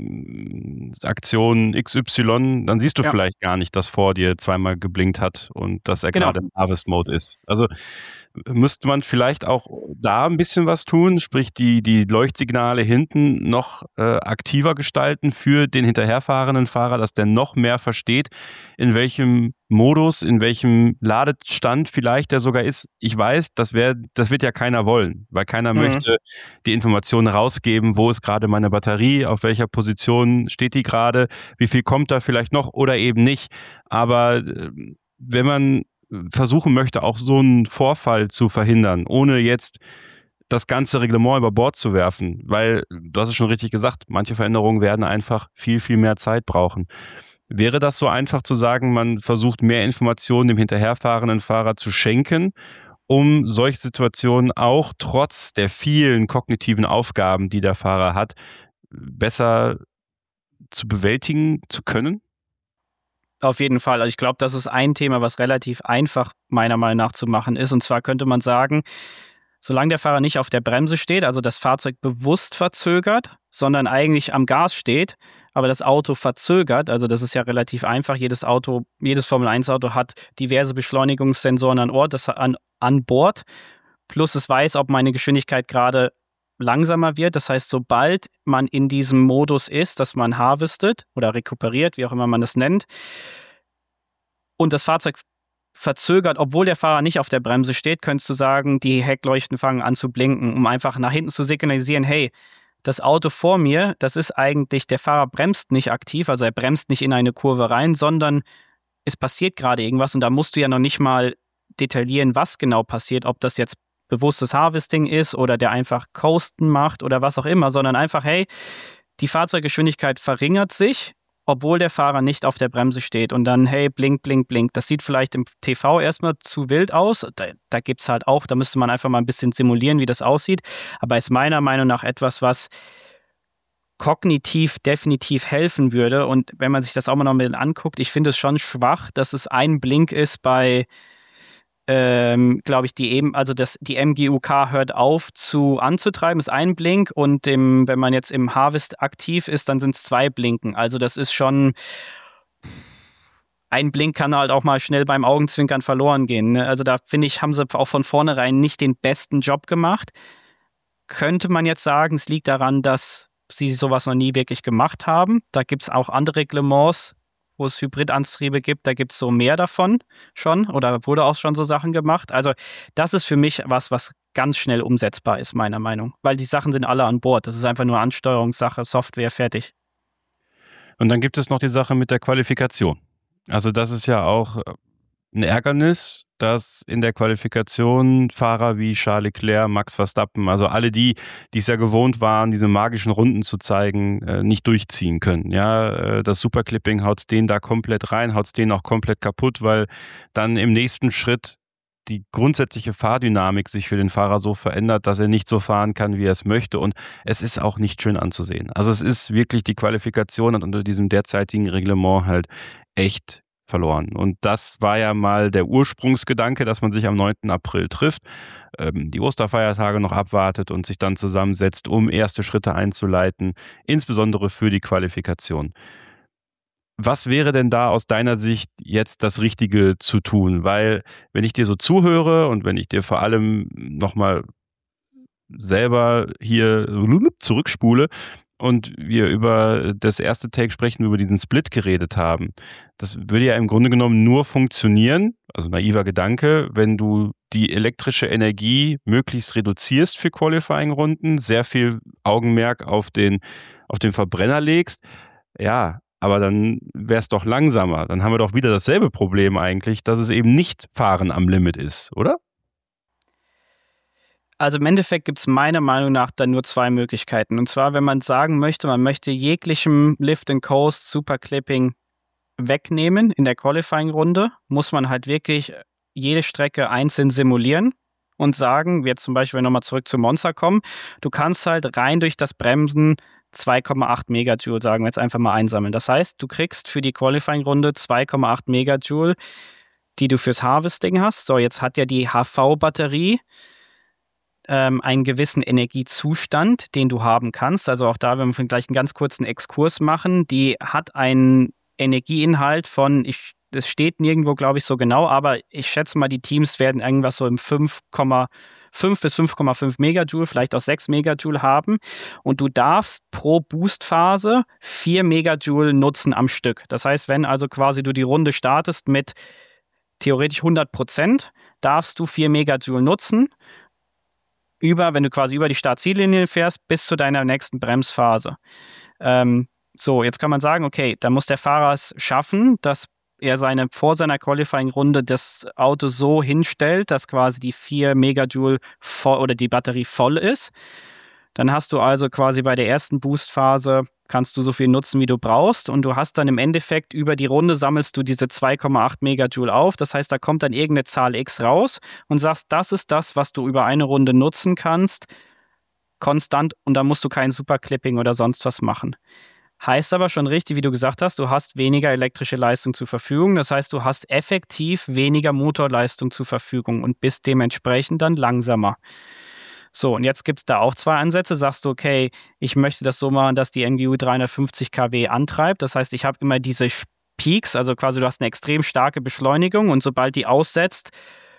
Aktion X Y, dann siehst du ja vielleicht gar nicht, dass vor dir zweimal geblinkt hat und dass er genau gerade im Harvest Mode ist. Also müsste man vielleicht auch da ein bisschen was tun, sprich die, die Leuchtsignale hinten noch äh, aktiver gestalten für den hinterherfahrenden Fahrer, dass der noch mehr versteht, in welchem Modus, in welchem Ladestand vielleicht der sogar ist. Ich weiß, das, wär, das wird ja keiner wollen, weil keiner mhm. möchte die Informationen rausgeben, wo ist gerade meine Batterie, auf welcher Position steht die gerade, wie viel kommt da vielleicht noch oder eben nicht. Aber äh, wenn man versuchen möchte, auch so einen Vorfall zu verhindern, ohne jetzt das ganze Reglement über Bord zu werfen, weil, du hast es schon richtig gesagt, manche Veränderungen werden einfach viel, viel mehr Zeit brauchen. Wäre das so einfach zu sagen, man versucht mehr Informationen dem hinterherfahrenden Fahrer zu schenken, um solche Situationen auch trotz der vielen kognitiven Aufgaben, die der Fahrer hat, besser zu bewältigen zu können? Auf jeden Fall. Also ich glaube, das ist ein Thema, was relativ einfach meiner Meinung nach zu machen ist. Und zwar könnte man sagen, solange der Fahrer nicht auf der Bremse steht, also das Fahrzeug bewusst verzögert, sondern eigentlich am Gas steht, aber das Auto verzögert, also das ist ja relativ einfach. Jedes Auto, jedes Formel eins Auto hat diverse Beschleunigungssensoren an Ort, das an, an Bord. Plus es weiß, ob meine Geschwindigkeit gerade langsamer wird. Das heißt, sobald man in diesem Modus ist, dass man harvestet oder rekuperiert, wie auch immer man das nennt, und das Fahrzeug verzögert, obwohl der Fahrer nicht auf der Bremse steht, könntest du sagen, die Heckleuchten fangen an zu blinken, um einfach nach hinten zu signalisieren, hey, das Auto vor mir, das ist eigentlich, der Fahrer bremst nicht aktiv, also er bremst nicht in eine Kurve rein, sondern es passiert gerade irgendwas und da musst du ja noch nicht mal detaillieren, was genau passiert, ob das jetzt bewusstes Harvesting ist oder der einfach Coasten macht oder was auch immer, sondern einfach, hey, die Fahrzeuggeschwindigkeit verringert sich, obwohl der Fahrer nicht auf der Bremse steht und dann, hey, blink, blink, blink. Das sieht vielleicht im T V erstmal zu wild aus, da, da gibt es halt auch, da müsste man einfach mal ein bisschen simulieren, wie das aussieht, aber ist meiner Meinung nach etwas, was kognitiv definitiv helfen würde und wenn man sich das auch mal noch ein bisschen anguckt, ich finde es schon schwach, dass es ein Blink ist bei Ähm, glaube ich, die eben, also das, die M G U K hört auf zu anzutreiben, ist ein Blink und dem, wenn man jetzt im Harvest aktiv ist, dann sind es zwei Blinken. Also das ist schon, ein Blink kann halt auch mal schnell beim Augenzwinkern verloren gehen. Ne? Also da finde ich, haben sie auch von vornherein nicht den besten Job gemacht. Könnte man jetzt sagen, es liegt daran, dass sie sowas noch nie wirklich gemacht haben. Da gibt es auch andere Reglements, wo es Hybridantriebe gibt, da gibt es so mehr davon schon oder wurde auch schon so Sachen gemacht. Also das ist für mich was, was ganz schnell umsetzbar ist, meiner Meinung. Weil die Sachen sind alle an Bord. Das ist einfach nur Ansteuerungssache, Software, fertig. Und dann gibt es noch die Sache mit der Qualifikation. Also das ist ja auch ein Ärgernis, dass in der Qualifikation Fahrer wie Charles Leclerc, Max Verstappen, also alle die, die es ja gewohnt waren, diese magischen Runden zu zeigen, nicht durchziehen können. Ja, das Superclipping haut's den da komplett rein, haut's den auch komplett kaputt, weil dann im nächsten Schritt die grundsätzliche Fahrdynamik sich für den Fahrer so verändert, dass er nicht so fahren kann, wie er es möchte. Und es ist auch nicht schön anzusehen. Also es ist wirklich, die Qualifikation hat unter diesem derzeitigen Reglement halt echt verloren. Und das war ja mal der Ursprungsgedanke, dass man sich am neunten April trifft, ähm, die Osterfeiertage noch abwartet und sich dann zusammensetzt, um erste Schritte einzuleiten, insbesondere für die Qualifikation. Was wäre denn da aus deiner Sicht jetzt das Richtige zu tun? Weil, wenn ich dir so zuhöre und wenn ich dir vor allem nochmal selber hier zurückspule und wir über das erste Take sprechen, über diesen Split geredet haben, das würde ja im Grunde genommen nur funktionieren, also naiver Gedanke, wenn du die elektrische Energie möglichst reduzierst für Qualifying-Runden, sehr viel Augenmerk auf den, auf den Verbrenner legst. Ja, aber dann wäre es doch langsamer. Dann haben wir doch wieder dasselbe Problem eigentlich, dass es eben nicht Fahren am Limit ist, oder? Also im Endeffekt gibt es meiner Meinung nach dann nur zwei Möglichkeiten. Und zwar, wenn man sagen möchte, man möchte jeglichem Lift and Coast, Superclipping wegnehmen in der Qualifying-Runde, muss man halt wirklich jede Strecke einzeln simulieren und sagen, jetzt zum Beispiel, wenn wir nochmal zurück zu Monza kommen, du kannst halt rein durch das Bremsen zwei Komma acht Megajoule, sagen wir jetzt einfach mal, einsammeln. Das heißt, du kriegst für die Qualifying-Runde zwei Komma acht Megajoule, die du fürs Harvesting hast. So, jetzt hat ja die H V-Batterie ähm, einen gewissen Energiezustand, den du haben kannst. Also auch da, wenn wir gleich einen ganz kurzen Exkurs machen, die hat einen Energieinhalt von, ich, das steht nirgendwo, glaube ich, so genau, aber ich schätze mal, die Teams werden irgendwas so im fünf Komma fünf bis fünf Komma fünf Megajoule, vielleicht auch sechs Megajoule haben. Und du darfst pro Boostphase vier Megajoule nutzen am Stück. Das heißt, wenn also quasi du die Runde startest mit theoretisch hundert Prozent, darfst du vier Megajoule nutzen, über, wenn du quasi über die Start-Ziellinie fährst, bis zu deiner nächsten Bremsphase. Ähm, so, jetzt kann man sagen, okay, dann muss der Fahrer es schaffen, dass er seine, vor seiner Qualifying-Runde das Auto so hinstellt, dass quasi die vier Megajoule voll, oder die Batterie voll ist. Dann hast du also quasi bei der ersten Boostphase, kannst du so viel nutzen, wie du brauchst, und du hast dann im Endeffekt über die Runde sammelst du diese zwei Komma acht Megajoule auf. Das heißt, da kommt dann irgendeine Zahl X raus und sagst, das ist das, was du über eine Runde nutzen kannst, konstant, und da musst du kein Superclipping oder sonst was machen. Heißt aber schon richtig, wie du gesagt hast, du hast weniger elektrische Leistung zur Verfügung. Das heißt, du hast effektiv weniger Motorleistung zur Verfügung und bist dementsprechend dann langsamer. So, und jetzt gibt es da auch zwei Ansätze. Sagst du, okay, ich möchte das so machen, dass die M G U dreihundertfünfzig Kilowatt antreibt. Das heißt, ich habe immer diese Peaks, also quasi du hast eine extrem starke Beschleunigung und sobald die aussetzt,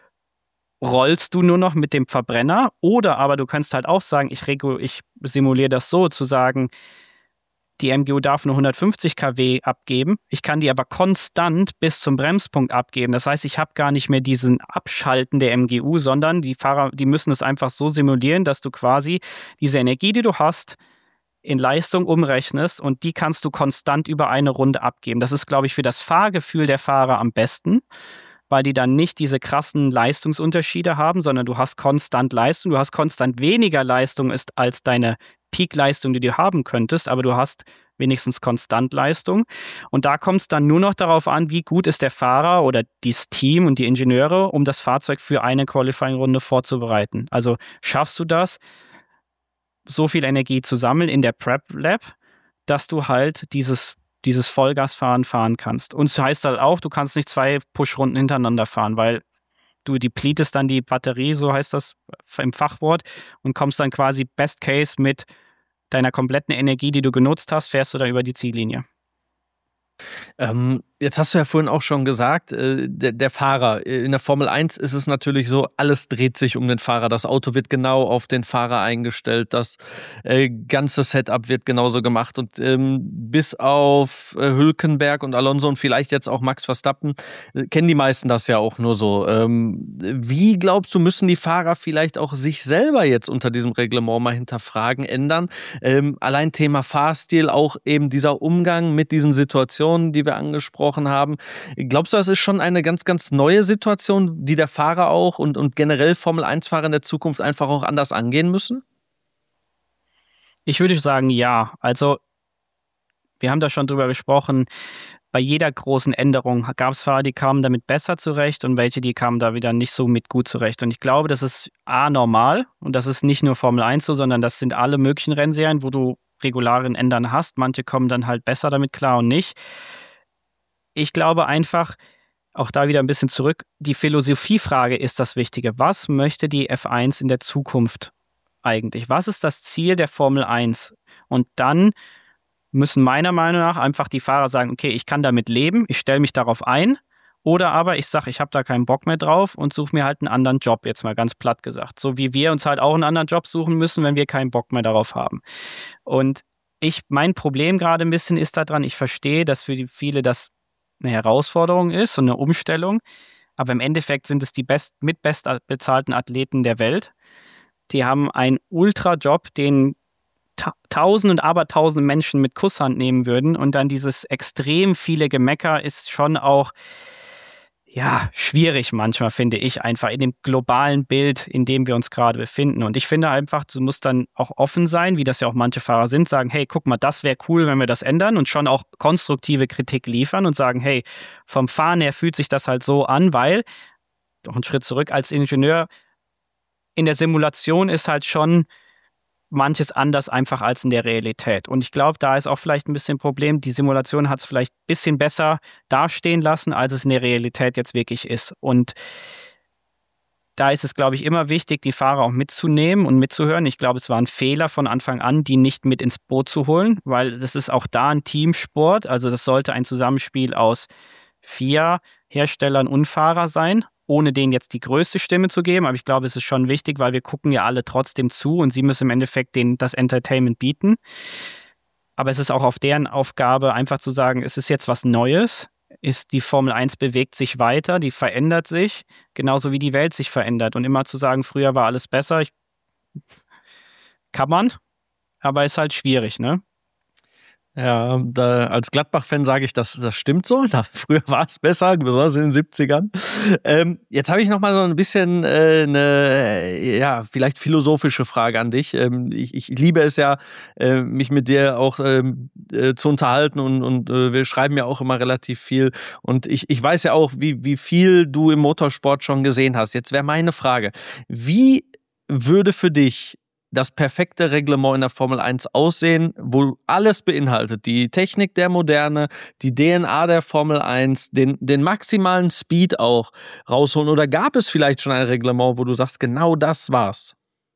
rollst du nur noch mit dem Verbrenner. Oder aber du kannst halt auch sagen, ich, regu- ich simuliere das so, zu sagen, die M G U darf nur hundertfünfzig Kilowatt abgeben. Ich kann die aber konstant bis zum Bremspunkt abgeben. Das heißt, ich habe gar nicht mehr diesen Abschalten der M G U, sondern die Fahrer, die müssen es einfach so simulieren, dass du quasi diese Energie, die du hast, in Leistung umrechnest und die kannst du konstant über eine Runde abgeben. Das ist, glaube ich, für das Fahrgefühl der Fahrer am besten, weil die dann nicht diese krassen Leistungsunterschiede haben, sondern du hast konstant Leistung. Du hast konstant weniger Leistung ist als deine Peak-Leistung, die du haben könntest, aber du hast wenigstens konstant Leistung. Und da kommt es dann nur noch darauf an, wie gut ist der Fahrer oder das Team und die Ingenieure, um das Fahrzeug für eine Qualifying-Runde vorzubereiten. Also schaffst du das, so viel Energie zu sammeln in der Prep-Lab, dass du halt dieses, dieses Vollgasfahren fahren kannst. Und es das heißt halt auch, du kannst nicht zwei Push-Runden hintereinander fahren, weil du depletest dann die Batterie, so heißt das im Fachwort, und kommst dann quasi Best Case mit deiner kompletten Energie, die du genutzt hast, fährst du da über die Ziellinie. Ähm, jetzt hast du ja vorhin auch schon gesagt, äh, der, der Fahrer, in der Formel eins ist es natürlich so, alles dreht sich um den Fahrer. Das Auto wird genau auf den Fahrer eingestellt, das äh, ganze Setup wird genauso gemacht und ähm, bis auf äh, Hülkenberg und Alonso und vielleicht jetzt auch Max Verstappen, äh, kennen die meisten das ja auch nur so. Ähm, wie glaubst du, müssen die Fahrer vielleicht auch sich selber jetzt unter diesem Reglement mal hinterfragen, ändern? Ähm, allein Thema Fahrstil, auch eben dieser Umgang mit diesen Situationen, die wir angesprochen haben. Glaubst du, das ist schon eine ganz, ganz neue Situation, die der Fahrer auch und, und generell Formel eins Fahrer in der Zukunft einfach auch anders angehen müssen? Ich würde sagen, ja. Also, wir haben da schon drüber gesprochen, bei jeder großen Änderung gab es Fahrer, die kamen damit besser zurecht und welche, die kamen da wieder nicht so mit gut zurecht. Und ich glaube, das ist A, normal und das ist nicht nur Formel eins so, sondern das sind alle möglichen Rennserien, wo du Regularien ändern hast. Manche kommen dann halt besser damit klar und nicht. ich glaube einfach, auch da wieder ein bisschen zurück, die Philosophiefrage ist das Wichtige. Was möchte die F eins in der Zukunft eigentlich? Was ist das Ziel der Formel eins? Und dann müssen meiner Meinung nach einfach die Fahrer sagen, okay, ich kann damit leben, ich stelle mich darauf ein, oder aber ich sage, ich habe da keinen Bock mehr drauf und suche mir halt einen anderen Job, jetzt mal ganz platt gesagt. So wie wir uns halt auch einen anderen Job suchen müssen, wenn wir keinen Bock mehr darauf haben. Und ich, mein Problem gerade ein bisschen ist daran, ich verstehe, dass für die viele das eine Herausforderung ist und eine Umstellung, aber im Endeffekt sind es die best, mit bestbezahlten Athleten der Welt. Die haben einen Ultra-Job, den ta- tausend und abertausend Menschen mit Kusshand nehmen würden, und dann dieses extrem viele Gemecker ist schon auch ja, schwierig manchmal, finde ich, einfach in dem globalen Bild, in dem wir uns gerade befinden. Und ich finde einfach, du musst dann auch offen sein, wie das ja auch manche Fahrer sind, sagen, hey, guck mal, das wäre cool, wenn wir das ändern, und schon auch konstruktive Kritik liefern und sagen, hey, vom Fahren her fühlt sich das halt so an, weil, noch einen Schritt zurück, als Ingenieur in der Simulation ist halt schon manches anders einfach als in der Realität. Und ich glaube, da ist auch vielleicht ein bisschen ein Problem. Die Simulation hat es vielleicht ein bisschen besser dastehen lassen, als es in der Realität jetzt wirklich ist. Und da ist es, glaube ich, immer wichtig, die Fahrer auch mitzunehmen und mitzuhören. Ich glaube, es war ein Fehler von Anfang an, die nicht mit ins Boot zu holen, weil das ist auch da ein Teamsport. Also das sollte ein Zusammenspiel aus vier Herstellern und Fahrer sein, ohne denen jetzt die größte Stimme zu geben. Aber ich glaube, es ist schon wichtig, weil wir gucken ja alle trotzdem zu und sie müssen im Endeffekt denen das Entertainment bieten. Aber es ist auch auf deren Aufgabe, einfach zu sagen, es ist jetzt was Neues. Ist die Formel eins bewegt sich weiter, die verändert sich, genauso wie die Welt sich verändert. Und immer zu sagen, früher war alles besser, ich, kann man, aber ist halt schwierig, ne? Ja, da, als Gladbach-Fan sage ich, das, das stimmt so. Da, früher war es besser, besonders in den siebzigern. Ähm, jetzt habe ich noch mal so ein bisschen äh, eine, ja, vielleicht philosophische Frage an dich. Ähm, ich, ich liebe es ja, äh, mich mit dir auch ähm, äh, zu unterhalten, und, und äh, wir schreiben ja auch immer relativ viel. Und ich, ich weiß ja auch, wie, wie viel du im Motorsport schon gesehen hast. Jetzt wäre meine Frage, wie würde für dich das perfekte Reglement in der Formel eins aussehen, wo alles beinhaltet, die Technik der Moderne, die D N A der Formel eins, den, den maximalen Speed auch rausholen? Oder gab es vielleicht schon ein Reglement, wo du sagst, genau das war's?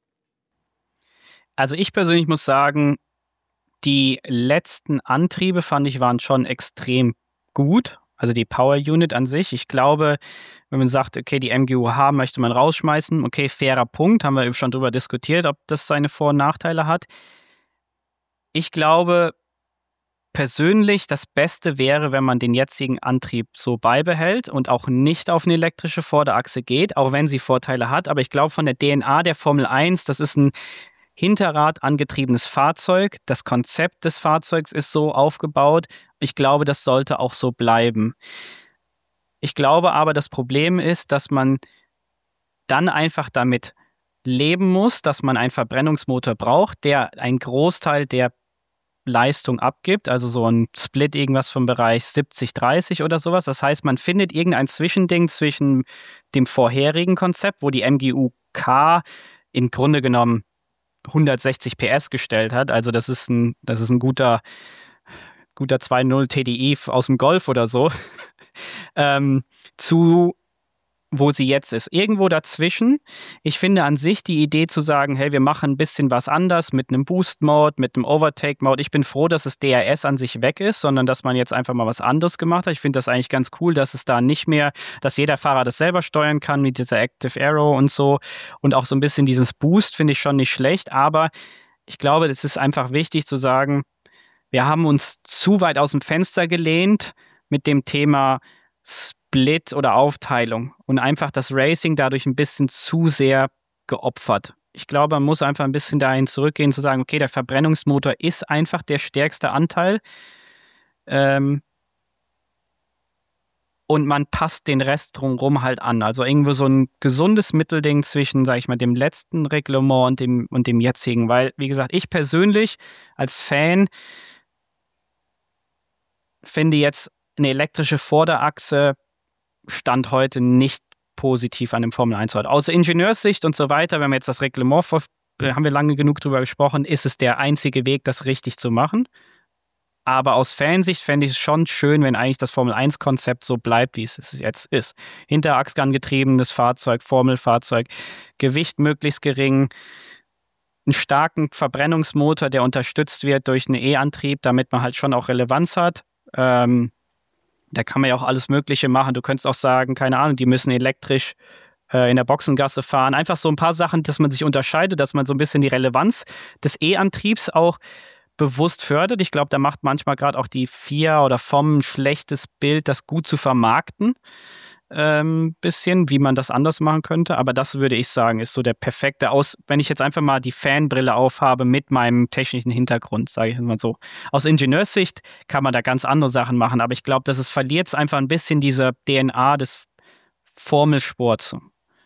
Also ich persönlich muss sagen, die letzten Antriebe, fand ich, waren schon extrem gut. Also die Power Unit an sich. Ich glaube, wenn man sagt, okay, die M G U H möchte man rausschmeißen, okay, fairer Punkt, haben wir eben schon drüber diskutiert, ob das seine Vor- und Nachteile hat. Ich glaube persönlich, das Beste wäre, wenn man den jetzigen Antrieb so beibehält und auch nicht auf eine elektrische Vorderachse geht, auch wenn sie Vorteile hat. Aber ich glaube, von der D N A der Formel eins, das ist ein Hinterrad angetriebenes Fahrzeug. Das Konzept des Fahrzeugs ist so aufgebaut. Ich glaube, das sollte auch so bleiben. Ich glaube aber, das Problem ist, dass man dann einfach damit leben muss, dass man einen Verbrennungsmotor braucht, der einen Großteil der Leistung abgibt, also so ein Split irgendwas vom Bereich siebzig dreißig oder sowas. Das heißt, man findet irgendein Zwischending zwischen dem vorherigen Konzept, wo die M G U K im Grunde genommen hundertsechzig P S gestellt hat. Also das ist ein, das ist ein guter, guter zwei Punkt null T D I aus dem Golf oder so, ähm, zu wo sie jetzt ist. Irgendwo dazwischen. Ich finde an sich die Idee zu sagen, hey, wir machen ein bisschen was anders mit einem Boost-Mode, mit einem Overtake-Mode. Ich bin froh, dass das D R S an sich weg ist, sondern dass man jetzt einfach mal was anderes gemacht hat. Ich finde das eigentlich ganz cool, dass es da nicht mehr, dass jeder Fahrer das selber steuern kann mit dieser Active Aero und so. Und auch so ein bisschen dieses Boost finde ich schon nicht schlecht. Aber ich glaube, es ist einfach wichtig zu sagen, wir haben uns zu weit aus dem Fenster gelehnt mit dem Thema Split oder Aufteilung und einfach das Racing dadurch ein bisschen zu sehr geopfert. Ich glaube, man muss einfach ein bisschen dahin zurückgehen, zu sagen, okay, der Verbrennungsmotor ist einfach der stärkste Anteil ähm, und man passt den Rest drumherum halt an. Also irgendwo so ein gesundes Mittelding zwischen, sag ich mal, dem letzten Reglement und dem, und dem jetzigen, weil, wie gesagt, ich persönlich als Fan finde jetzt eine elektrische Vorderachse Stand heute nicht positiv an dem Formel eins heute. Aus Ingenieurssicht und so weiter, wenn wir jetzt das Reglement, vor, haben wir lange genug drüber gesprochen, ist es der einzige Weg, das richtig zu machen. Aber aus Fansicht fände ich es schon schön, wenn eigentlich das Formel eins Konzept so bleibt, wie es jetzt ist. Hinterachsgang getriebenes Fahrzeug, Formelfahrzeug, Gewicht möglichst gering, einen starken Verbrennungsmotor, der unterstützt wird durch einen E-Antrieb, damit man halt schon auch Relevanz hat. Ähm, da kann man ja auch alles Mögliche machen. Du könntest auch sagen, keine Ahnung, die müssen elektrisch äh, in der Boxengasse fahren. Einfach so ein paar Sachen, dass man sich unterscheidet, dass man so ein bisschen die Relevanz des E-Antriebs auch bewusst fördert. Ich glaube, da macht manchmal gerade auch die F I A oder F O M ein schlechtes Bild, das gut zu vermarkten. Ähm, bisschen, wie man das anders machen könnte. Aber das würde ich sagen, ist so der perfekte Aus, wenn ich jetzt einfach mal die Fanbrille aufhabe mit meinem technischen Hintergrund, sage ich mal so. Aus Ingenieurssicht kann man da ganz andere Sachen machen, aber ich glaube, dass es verliert einfach ein bisschen diese D N A des Formelsports.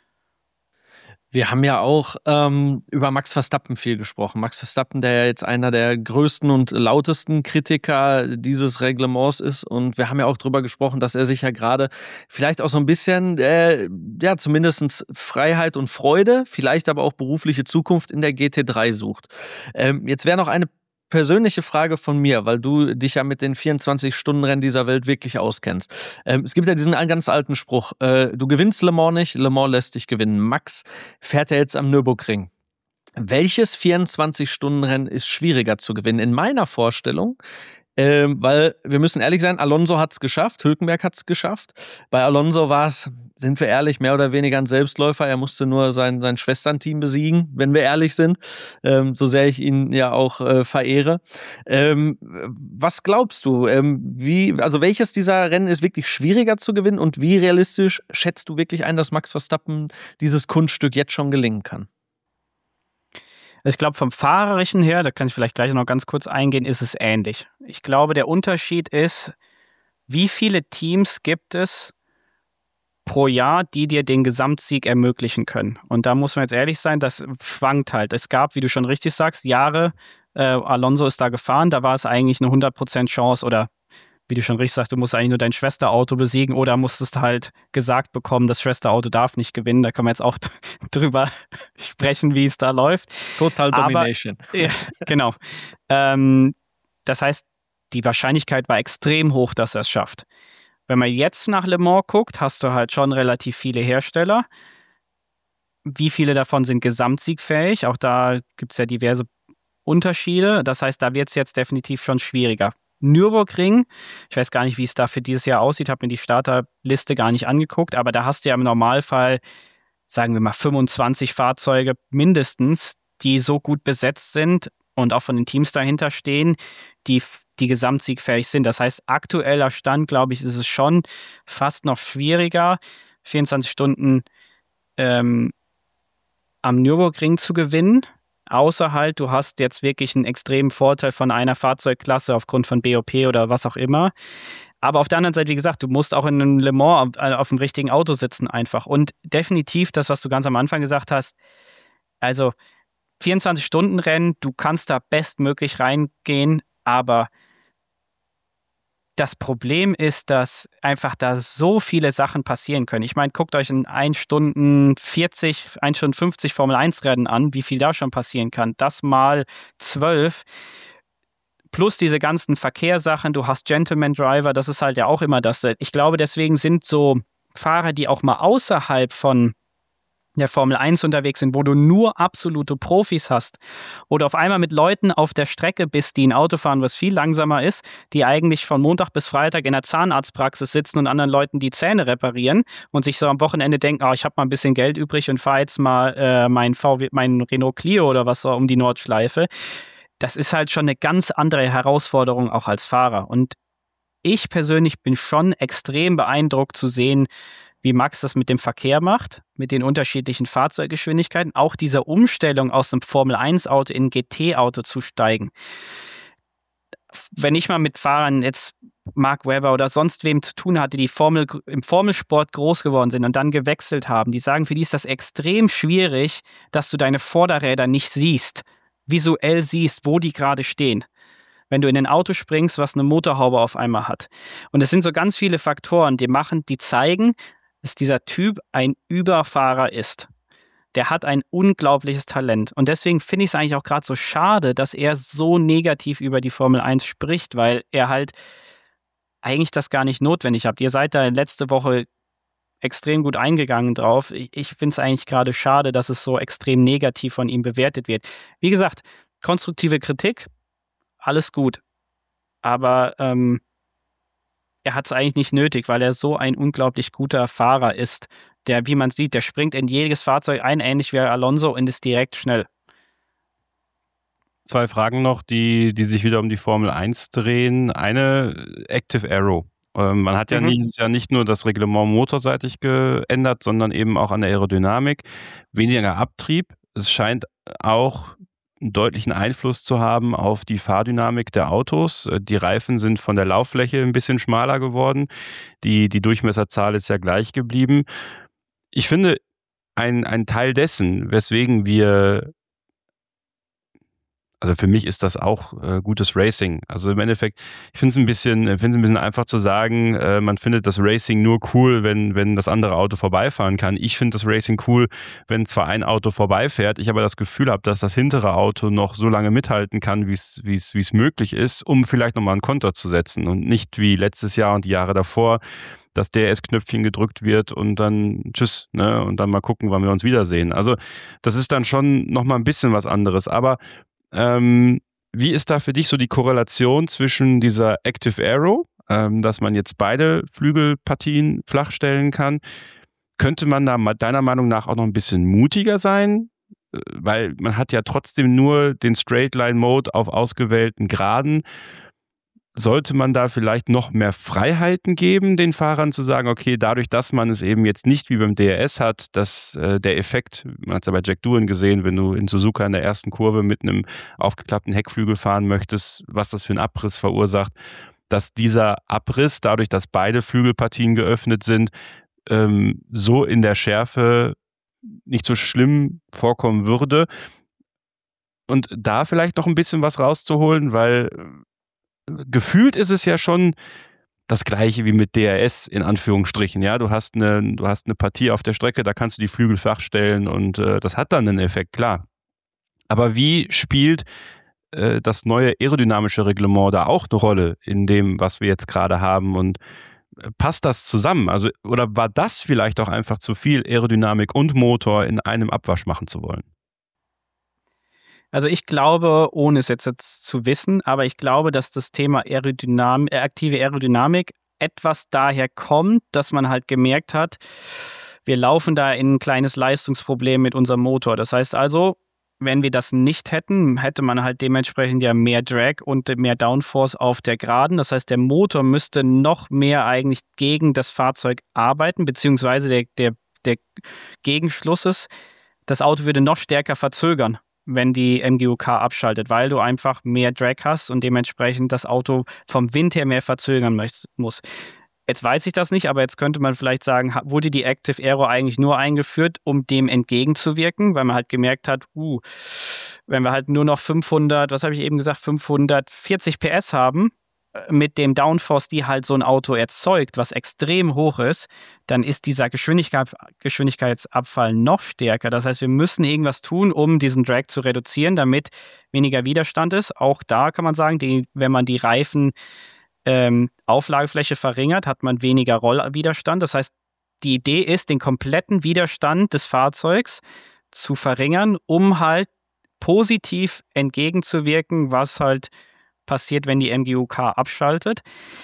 Wir haben ja auch ähm, über Max Verstappen viel gesprochen. Max Verstappen, der ja jetzt einer der größten und lautesten Kritiker dieses Reglements ist. Und wir haben ja auch drüber gesprochen, dass er sich ja gerade vielleicht auch so ein bisschen, äh, ja, zumindest Freiheit und Freude, vielleicht aber auch berufliche Zukunft in der G T drei sucht. Ähm, jetzt wäre noch eine persönliche Frage von mir, weil du dich ja mit den vierundzwanzig-Stunden-Rennen dieser Welt wirklich auskennst. Ähm, es gibt ja diesen ganz alten Spruch, äh, du gewinnst Le Mans nicht, Le Mans lässt dich gewinnen. Max fährt ja jetzt am Nürburgring. Welches vierundzwanzig-Stunden-Rennen ist schwieriger zu gewinnen? In meiner Vorstellung, ähm, weil wir müssen ehrlich sein, Alonso hat es geschafft, Hülkenberg hat es geschafft. Bei Alonso war es, sind wir ehrlich, mehr oder weniger ein Selbstläufer. Er musste nur sein, sein Schwesternteam besiegen, wenn wir ehrlich sind. Ähm, so sehr ich ihn ja auch äh, verehre. Ähm, was glaubst du? Ähm, wie, also welches dieser Rennen ist wirklich schwieriger zu gewinnen und wie realistisch schätzt du wirklich ein, dass Max Verstappen dieses Kunststück jetzt schon gelingen kann? Ich glaube, vom Fahrerischen her, da kann ich vielleicht gleich noch ganz kurz eingehen, ist es ähnlich. Ich glaube, der Unterschied ist, wie viele Teams gibt es pro Jahr, die dir den Gesamtsieg ermöglichen können. Und da muss man jetzt ehrlich sein, das schwankt halt. Es gab, wie du schon richtig sagst, Jahre, äh, Alonso ist da gefahren, da war es eigentlich eine hundert Prozent Chance oder wie du schon richtig sagst, du musst eigentlich nur dein Schwesterauto besiegen oder musstest halt gesagt bekommen, das Schwesterauto darf nicht gewinnen. Da kann man jetzt auch drüber sprechen, wie es da läuft. Total Domination. Aber, ja, genau. Ähm, das heißt, die Wahrscheinlichkeit war extrem hoch, dass er es schafft. Wenn man jetzt nach Le Mans guckt, hast du halt schon relativ viele Hersteller. Wie viele davon sind gesamtsiegfähig? Auch da gibt es ja diverse Unterschiede. Das heißt, da wird es jetzt definitiv schon schwieriger. Nürburgring, ich weiß gar nicht, wie es da für dieses Jahr aussieht, habe mir die Starterliste gar nicht angeguckt, aber da hast du ja im Normalfall, sagen wir mal, fünfundzwanzig Fahrzeuge mindestens, die so gut besetzt sind und auch von den Teams dahinter stehen, die, die gesamtsiegfähig sind. Das heißt, aktueller Stand, glaube ich, ist es schon fast noch schwieriger, vierundzwanzig Stunden ähm, am Nürburgring zu gewinnen. Außer halt, du hast jetzt wirklich einen extremen Vorteil von einer Fahrzeugklasse aufgrund von B O P oder was auch immer. Aber auf der anderen Seite, wie gesagt, du musst auch in einem Le Mans auf, auf dem richtigen Auto sitzen einfach. Und definitiv das, was du ganz am Anfang gesagt hast, also vierundzwanzig-Stunden-Rennen, du kannst da bestmöglich reingehen, aber das Problem ist, dass einfach da so viele Sachen passieren können. Ich meine, guckt euch ein eine Stunde vierzig, eine Stunde fünfzig Formel eins Rennen an, wie viel da schon passieren kann. Das mal zwölf. Plus diese ganzen Verkehrssachen, du hast Gentleman Driver, das ist halt ja auch immer das. Ich glaube, deswegen sind so Fahrer, die auch mal außerhalb von der Formel eins unterwegs sind, wo du nur absolute Profis hast, wo du auf einmal mit Leuten auf der Strecke bist, die ein Auto fahren, was viel langsamer ist, die eigentlich von Montag bis Freitag in der Zahnarztpraxis sitzen und anderen Leuten die Zähne reparieren und sich so am Wochenende denken, oh, ich habe mal ein bisschen Geld übrig und fahre jetzt mal äh, mein, V W, mein Renault Clio oder was um die Nordschleife. Das ist halt schon eine ganz andere Herausforderung auch als Fahrer. Und ich persönlich bin schon extrem beeindruckt zu sehen, wie Max das mit dem Verkehr macht, mit den unterschiedlichen Fahrzeuggeschwindigkeiten, auch diese Umstellung aus einem Formel eins Auto in ein G T-Auto zu steigen. Wenn ich mal mit Fahrern jetzt Mark Webber oder sonst wem zu tun hatte, die Formel, im Formelsport groß geworden sind und dann gewechselt haben, die sagen, für die ist das extrem schwierig, dass du deine Vorderräder nicht siehst, visuell siehst, wo die gerade stehen. Wenn du in ein Auto springst, was eine Motorhaube auf einmal hat. Und es sind so ganz viele Faktoren, die machen, die zeigen, dass dieser Typ ein Überfahrer ist. Der hat ein unglaubliches Talent. Und deswegen finde ich es eigentlich auch gerade so schade, dass er so negativ über die Formel eins spricht, weil er halt eigentlich das gar nicht notwendig hat. Ihr seid da letzte Woche extrem gut eingegangen drauf. Ich, ich finde es eigentlich gerade schade, dass es so extrem negativ von ihm bewertet wird. Wie gesagt, konstruktive Kritik, alles gut. Aber ähm, er hat es eigentlich nicht nötig, weil er so ein unglaublich guter Fahrer ist. Der, wie man sieht, der springt in jedes Fahrzeug ein, ähnlich wie Alonso, und ist direkt schnell. Zwei Fragen noch, die, die sich wieder um die Formel eins drehen. Eine, Active Aero. Ähm, man hat ja, Mhm. nicht, ja nicht nur das Reglement motorseitig geändert, sondern eben auch an der Aerodynamik. Weniger Abtrieb. Es scheint auch einen deutlichen Einfluss zu haben auf die Fahrdynamik der Autos. Die Reifen sind von der Lauffläche ein bisschen schmaler geworden. Die, die Durchmesserzahl ist ja gleich geblieben. Ich finde, ein, ein Teil dessen, weswegen wir, also für mich ist das auch äh, gutes Racing. Also im Endeffekt, ich finde es ein bisschen, ich finde es ein bisschen einfach zu sagen, äh, man findet das Racing nur cool, wenn, wenn das andere Auto vorbeifahren kann. Ich finde das Racing cool, wenn zwar ein Auto vorbeifährt, ich aber das Gefühl habe, dass das hintere Auto noch so lange mithalten kann, wie es, wie es, wie es möglich ist, um vielleicht nochmal einen Konter zu setzen und nicht wie letztes Jahr und die Jahre davor, dass D R S-Knöpfchen gedrückt wird und dann tschüss, ne, und dann mal gucken, wann wir uns wiedersehen. Also das ist dann schon nochmal ein bisschen was anderes, aber Ähm, wie ist da für dich so die Korrelation zwischen dieser Active Aero, ähm, dass man jetzt beide Flügelpartien flachstellen kann? Könnte man da deiner Meinung nach auch noch ein bisschen mutiger sein? Äh, Weil man hat ja trotzdem nur den Straight-Line-Mode auf ausgewählten Geraden. Sollte man da vielleicht noch mehr Freiheiten geben, den Fahrern zu sagen, okay, dadurch, dass man es eben jetzt nicht wie beim D R S hat, dass äh, der Effekt, man hat es ja bei Jack Doohan gesehen, wenn du in Suzuka in der ersten Kurve mit einem aufgeklappten Heckflügel fahren möchtest, was das für einen Abriss verursacht, dass dieser Abriss, dadurch, dass beide Flügelpartien geöffnet sind, ähm, so in der Schärfe nicht so schlimm vorkommen würde. Und da vielleicht noch ein bisschen was rauszuholen, weil gefühlt ist es ja schon das Gleiche wie mit D R S in Anführungsstrichen. Ja, du hast eine, du hast eine Partie auf der Strecke, da kannst du die Flügel flach stellen und äh, das hat dann einen Effekt, klar. Aber wie spielt äh, das neue aerodynamische Reglement da auch eine Rolle in dem, was wir jetzt gerade haben, und äh, passt das zusammen? Also, oder war das vielleicht auch einfach zu viel Aerodynamik und Motor in einem Abwasch machen zu wollen? Also ich glaube, ohne es jetzt, jetzt zu wissen, aber ich glaube, dass das Thema Aerodynam äh, aktive Aerodynamik etwas daher kommt, dass man halt gemerkt hat, wir laufen da in ein kleines Leistungsproblem mit unserem Motor. Das heißt also, wenn wir das nicht hätten, hätte man halt dementsprechend ja mehr Drag und mehr Downforce auf der Geraden. Das heißt, der Motor müsste noch mehr eigentlich gegen das Fahrzeug arbeiten, beziehungsweise der, der, der Gegenschluss ist, das Auto würde noch stärker verzögern, wenn die M G U K abschaltet, weil du einfach mehr Drag hast und dementsprechend das Auto vom Wind her mehr verzögern muss. Jetzt weiß ich das nicht, aber jetzt könnte man vielleicht sagen, wurde die Active Aero eigentlich nur eingeführt, um dem entgegenzuwirken, weil man halt gemerkt hat, uh, wenn wir halt nur noch fünfhundert, was habe ich eben gesagt, fünfhundertvierzig P S haben, mit dem Downforce, die halt so ein Auto erzeugt, was extrem hoch ist, dann ist dieser Geschwindigkeit, Geschwindigkeitsabfall noch stärker. Das heißt, wir müssen irgendwas tun, um diesen Drag zu reduzieren, damit weniger Widerstand ist. Auch da kann man sagen, die, wenn man die Reifen ähm, Auflagefläche verringert, hat man weniger Rollwiderstand. Das heißt, die Idee ist, den kompletten Widerstand des Fahrzeugs zu verringern, um halt positiv entgegenzuwirken, was halt passiert, wenn die M G U K abschaltet.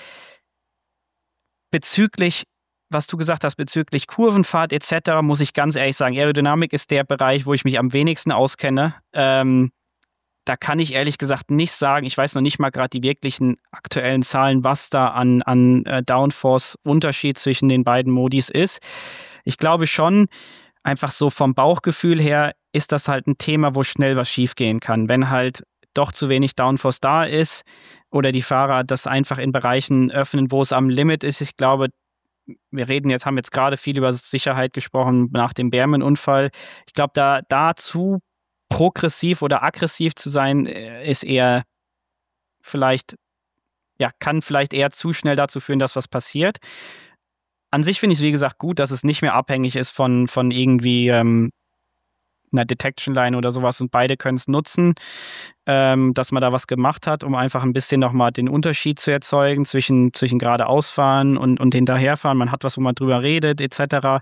Bezüglich, was du gesagt hast, bezüglich Kurvenfahrt et cetera, muss ich ganz ehrlich sagen, Aerodynamik ist der Bereich, wo ich mich am wenigsten auskenne. Ähm, da kann ich ehrlich gesagt nicht sagen, ich weiß noch nicht mal gerade die wirklichen aktuellen Zahlen, was da an, an äh, Downforce-Unterschied zwischen den beiden Modis ist. Ich glaube schon, einfach so vom Bauchgefühl her ist das halt ein Thema, wo schnell was schiefgehen kann. Wenn halt doch zu wenig Downforce da ist oder die Fahrer das einfach in Bereichen öffnen, wo es am Limit ist. Ich glaube, wir reden jetzt, haben jetzt gerade viel über Sicherheit gesprochen nach dem Berman-Unfall. Ich glaube, da, da zu progressiv oder aggressiv zu sein, ist eher vielleicht, ja, kann vielleicht eher zu schnell dazu führen, dass was passiert. An sich finde ich es, wie gesagt, gut, dass es nicht mehr abhängig ist von, von irgendwie ähm, einer Detection Line oder sowas und beide können es nutzen, ähm, dass man da was gemacht hat, um einfach ein bisschen nochmal den Unterschied zu erzeugen zwischen, zwischen geradeausfahren und, und hinterherfahren. Man hat was, wo man drüber redet, et cetera.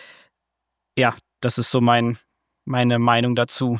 Ja, das ist so mein, meine Meinung dazu.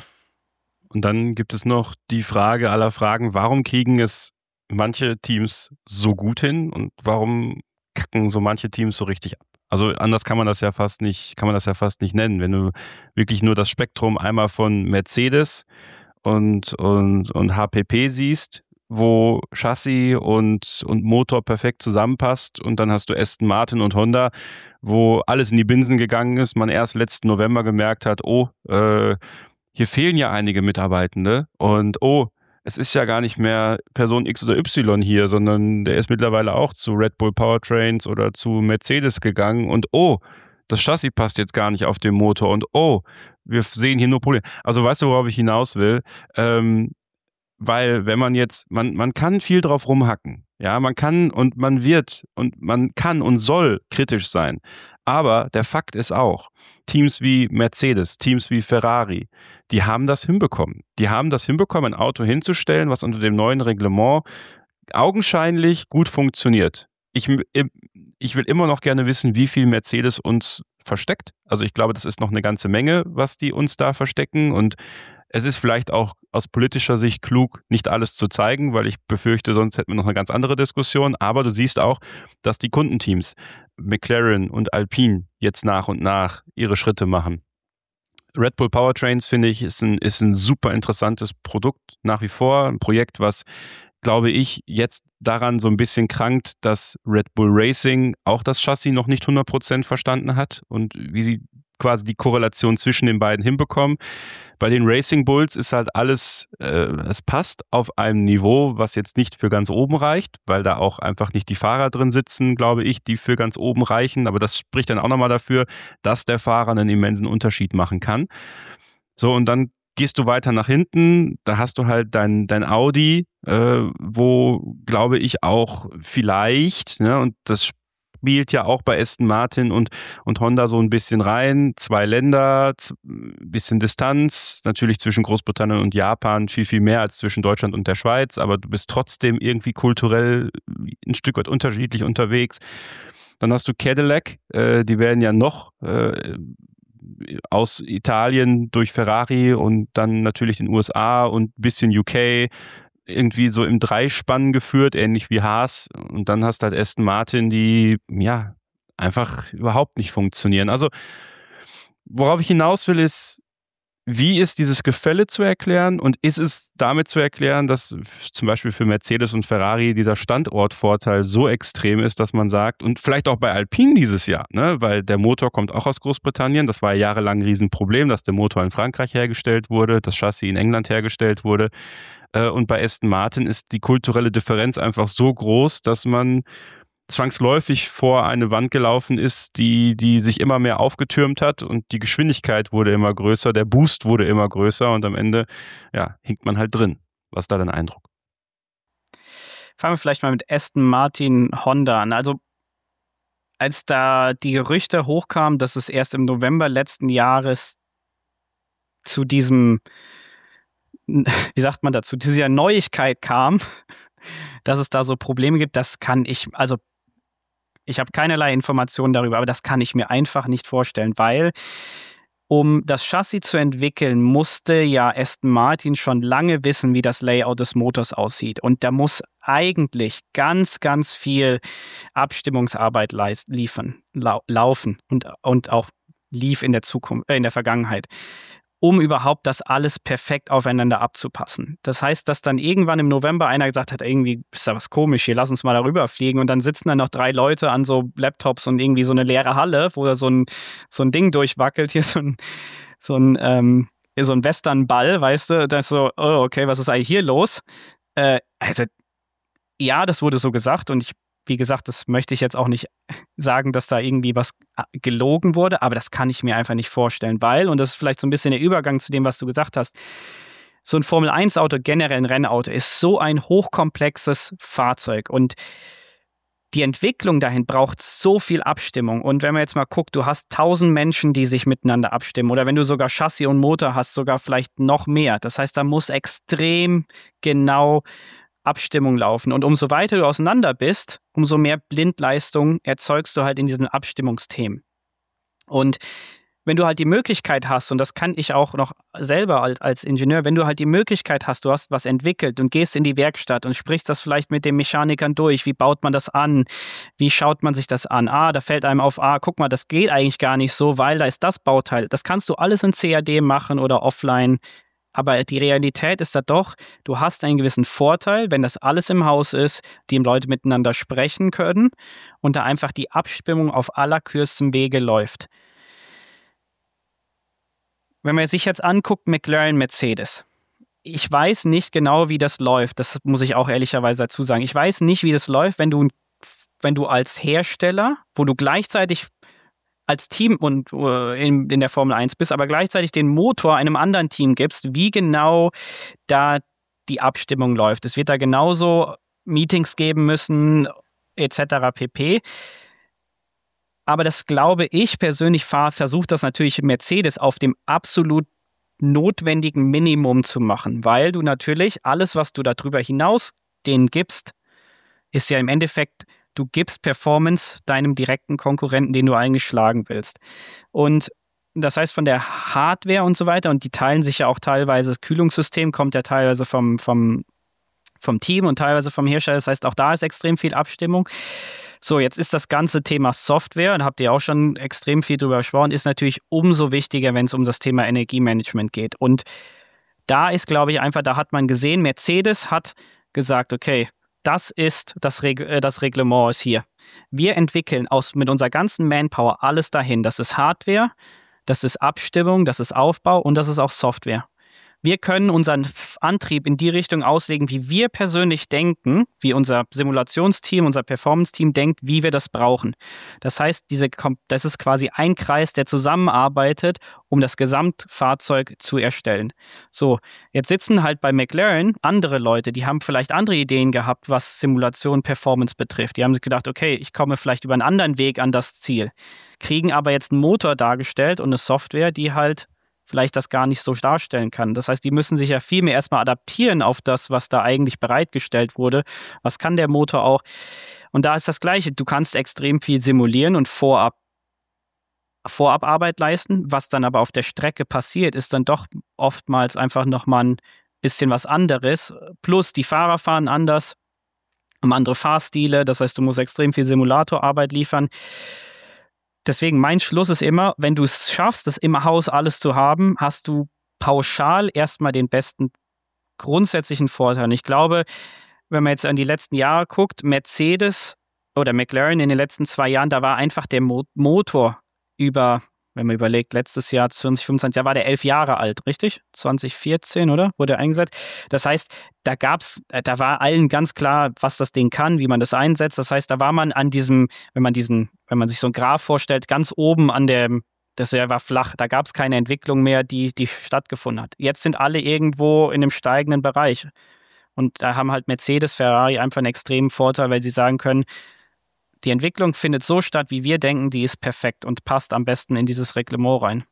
Und dann gibt es noch die Frage aller Fragen, warum kriegen es manche Teams so gut hin und warum kacken so manche Teams so richtig ab? Also anders kann man das ja fast nicht, kann man das ja fast nicht nennen. Wenn du wirklich nur das Spektrum einmal von Mercedes und, und, und H P P siehst, wo Chassis und, und Motor perfekt zusammenpasst, und dann hast du Aston Martin und Honda, wo alles in die Binsen gegangen ist, man erst letzten November gemerkt hat, oh, äh, hier fehlen ja einige Mitarbeitende und oh, es ist ja gar nicht mehr Person X oder Y hier, sondern der ist mittlerweile auch zu Red Bull Powertrains oder zu Mercedes gegangen und oh, das Chassis passt jetzt gar nicht auf den Motor und oh, wir sehen hier nur Probleme. Also weißt du, worauf ich hinaus will? Ähm, weil wenn man jetzt, man, man kann viel drauf rumhacken, ja, man kann und man wird und man kann und soll kritisch sein. Aber der Fakt ist auch, Teams wie Mercedes, Teams wie Ferrari, die haben das hinbekommen. Die haben das hinbekommen, ein Auto hinzustellen, was unter dem neuen Reglement augenscheinlich gut funktioniert. Ich, ich will immer noch gerne wissen, wie viel Mercedes uns versteckt. Also ich glaube, das ist noch eine ganze Menge, was die uns da verstecken, und es ist vielleicht auch aus politischer Sicht klug, nicht alles zu zeigen, weil ich befürchte, sonst hätten wir noch eine ganz andere Diskussion. Aber du siehst auch, dass die Kundenteams, McLaren und Alpine, jetzt nach und nach ihre Schritte machen. Red Bull Powertrains, finde ich, ist ein, ist ein super interessantes Produkt nach wie vor. Ein Projekt, was, glaube ich, jetzt daran so ein bisschen krankt, dass Red Bull Racing auch das Chassis noch nicht hundert Prozent verstanden hat und wie sie quasi die Korrelation zwischen den beiden hinbekommen. Bei den Racing Bulls ist halt alles, äh, es passt auf einem Niveau, was jetzt nicht für ganz oben reicht, weil da auch einfach nicht die Fahrer drin sitzen, glaube ich, die für ganz oben reichen. Aber das spricht dann auch nochmal dafür, dass der Fahrer einen immensen Unterschied machen kann. So, und dann gehst du weiter nach hinten, da hast du halt dein, dein Audi, äh, wo, glaube ich, auch vielleicht, ne, und das spielt ja auch bei Aston Martin und, und Honda so ein bisschen rein. Zwei Länder, ein bisschen Distanz, natürlich zwischen Großbritannien und Japan viel, viel mehr als zwischen Deutschland und der Schweiz, aber du bist trotzdem irgendwie kulturell ein Stück weit unterschiedlich unterwegs. Dann hast du Cadillac, äh, die werden ja noch äh, aus Italien durch Ferrari und dann natürlich den U S A und ein bisschen U K irgendwie so im Dreispann geführt, ähnlich wie Haas. Und dann hast du halt Aston Martin, die ja einfach überhaupt nicht funktionieren. Also worauf ich hinaus will, ist, wie ist dieses Gefälle zu erklären, und ist es damit zu erklären, dass zum Beispiel für Mercedes und Ferrari dieser Standortvorteil so extrem ist, dass man sagt, und vielleicht auch bei Alpine dieses Jahr, ne, weil der Motor kommt auch aus Großbritannien, das war ja jahrelang ein Riesenproblem, dass der Motor in Frankreich hergestellt wurde, das Chassis in England hergestellt wurde, und bei Aston Martin ist die kulturelle Differenz einfach so groß, dass man zwangsläufig vor eine Wand gelaufen ist, die, die sich immer mehr aufgetürmt hat, und die Geschwindigkeit wurde immer größer, der Boost wurde immer größer, und am Ende, ja, hinkt man halt drin. Was ist da dein Eindruck? Fangen wir vielleicht mal mit Aston Martin Honda an. Also als da die Gerüchte hochkamen, dass es erst im November letzten Jahres zu diesem, wie sagt man dazu, zu dieser Neuigkeit kam, dass es da so Probleme gibt, das kann ich, also ich habe keinerlei Informationen darüber, aber das kann ich mir einfach nicht vorstellen, weil um das Chassis zu entwickeln, musste ja Aston Martin schon lange wissen, wie das Layout des Motors aussieht. Und da muss eigentlich ganz, ganz viel Abstimmungsarbeit leist, liefern, lau, laufen und, und auch lief in der Zukunft, äh, in der Vergangenheit, um überhaupt das alles perfekt aufeinander abzupassen. Das heißt, dass dann irgendwann im November einer gesagt hat, irgendwie ist da was komisch, hier lass uns mal darüber fliegen, und dann sitzen da noch drei Leute an so Laptops und irgendwie so eine leere Halle, wo da so ein, so ein Ding durchwackelt, hier so ein, so ein, ähm, so ein Westernball, weißt du, da ist so, oh, okay, was ist eigentlich hier los? Äh, also, ja, das wurde so gesagt, und ich Wie gesagt, das möchte ich jetzt auch nicht sagen, dass da irgendwie was gelogen wurde, aber das kann ich mir einfach nicht vorstellen, weil, und das ist vielleicht so ein bisschen der Übergang zu dem, was du gesagt hast, so ein Formel eins Auto, generell ein Rennauto, ist so ein hochkomplexes Fahrzeug, und die Entwicklung dahin braucht so viel Abstimmung. Und wenn man jetzt mal guckt, du hast tausend Menschen, die sich miteinander abstimmen. Oder wenn du sogar Chassis und Motor hast, sogar vielleicht noch mehr. Das heißt, da muss extrem genau Abstimmung laufen. Und umso weiter du auseinander bist, umso mehr Blindleistung erzeugst du halt in diesen Abstimmungsthemen. Und wenn du halt die Möglichkeit hast, und das kann ich auch noch selber als, als Ingenieur, wenn du halt die Möglichkeit hast, du hast was entwickelt und gehst in die Werkstatt und sprichst das vielleicht mit den Mechanikern durch, wie baut man das an, wie schaut man sich das an, ah, da fällt einem auf, ah, guck mal, das geht eigentlich gar nicht so, weil da ist das Bauteil. Das kannst du alles in C A D machen oder offline, aber die Realität ist da doch, du hast einen gewissen Vorteil, wenn das alles im Haus ist, die Leute miteinander sprechen können und da einfach die Abstimmung auf allerkürztem Wege läuft. Wenn man sich jetzt anguckt, McLaren, Mercedes. Ich weiß nicht genau, wie das läuft. Das muss ich auch ehrlicherweise dazu sagen. Ich weiß nicht, wie das läuft, wenn du, wenn du als Hersteller, wo du gleichzeitig als Team und uh, in, in der Formel eins bist, aber gleichzeitig den Motor einem anderen Team gibst, wie genau da die Abstimmung läuft. Es wird da genauso Meetings geben müssen, et cetera pp. Aber das glaube ich persönlich, versucht das natürlich Mercedes auf dem absolut notwendigen Minimum zu machen, weil du natürlich alles, was du darüber hinaus denen gibst, ist ja im Endeffekt, du gibst Performance deinem direkten Konkurrenten, den du eigentlich schlagen willst. Und das heißt von der Hardware und so weiter, und die teilen sich ja auch teilweise, das Kühlungssystem kommt ja teilweise vom, vom, vom Team und teilweise vom Hersteller, das heißt auch da ist extrem viel Abstimmung. So, jetzt ist das ganze Thema Software, da habt ihr auch schon extrem viel drüber gesprochen, ist natürlich umso wichtiger, wenn es um das Thema Energiemanagement geht. Und da ist, glaube ich, einfach, da hat man gesehen, Mercedes hat gesagt, okay, das ist das, Reg- äh, das Reglement ist hier. Wir entwickeln aus, mit unserer ganzen Manpower alles dahin. Das ist Hardware, das ist Abstimmung, das ist Aufbau und das ist auch Software. Wir können unseren Antrieb in die Richtung auslegen, wie wir persönlich denken, wie unser Simulationsteam, unser Performance-Team denkt, wie wir das brauchen. Das heißt, diese, das ist quasi ein Kreis, der zusammenarbeitet, um das Gesamtfahrzeug zu erstellen. So, jetzt sitzen halt bei McLaren andere Leute, die haben vielleicht andere Ideen gehabt, was Simulation, Performance betrifft. Die haben sich gedacht, okay, ich komme vielleicht über einen anderen Weg an das Ziel, kriegen aber jetzt einen Motor dargestellt und eine Software, die halt vielleicht das gar nicht so darstellen kann. Das heißt, die müssen sich ja viel mehr erstmal adaptieren auf das, was da eigentlich bereitgestellt wurde. Was kann der Motor auch? Und da ist das Gleiche. Du kannst extrem viel simulieren und vorab, Vorabarbeit leisten. Was dann aber auf der Strecke passiert, ist dann doch oftmals einfach nochmal ein bisschen was anderes. Plus die Fahrer fahren anders, haben andere Fahrstile. Das heißt, du musst extrem viel Simulatorarbeit liefern. Deswegen, mein Schluss ist immer, wenn du es schaffst, das im Haus alles zu haben, hast du pauschal erstmal den besten grundsätzlichen Vorteil. Und ich glaube, wenn man jetzt an die letzten Jahre guckt, Mercedes oder McLaren in den letzten zwei Jahren, da war einfach der Mo- Motor über, wenn man überlegt, letztes Jahr zwanzig fünfundzwanzig, da war der elf Jahre alt, richtig? zwanzig vierzehn, oder? Wurde er eingesetzt. Das heißt, da gab's, da war allen ganz klar, was das Ding kann, wie man das einsetzt. Das heißt, da war man an diesem, wenn man diesen, wenn man sich so einen Graph vorstellt, ganz oben an der, das war flach, da gab es keine Entwicklung mehr, die, die stattgefunden hat. Jetzt sind alle irgendwo in einem steigenden Bereich. Und da haben halt Mercedes, Ferrari einfach einen extremen Vorteil, weil sie sagen können, die Entwicklung findet so statt, wie wir denken, die ist perfekt und passt am besten in dieses Reglement rein.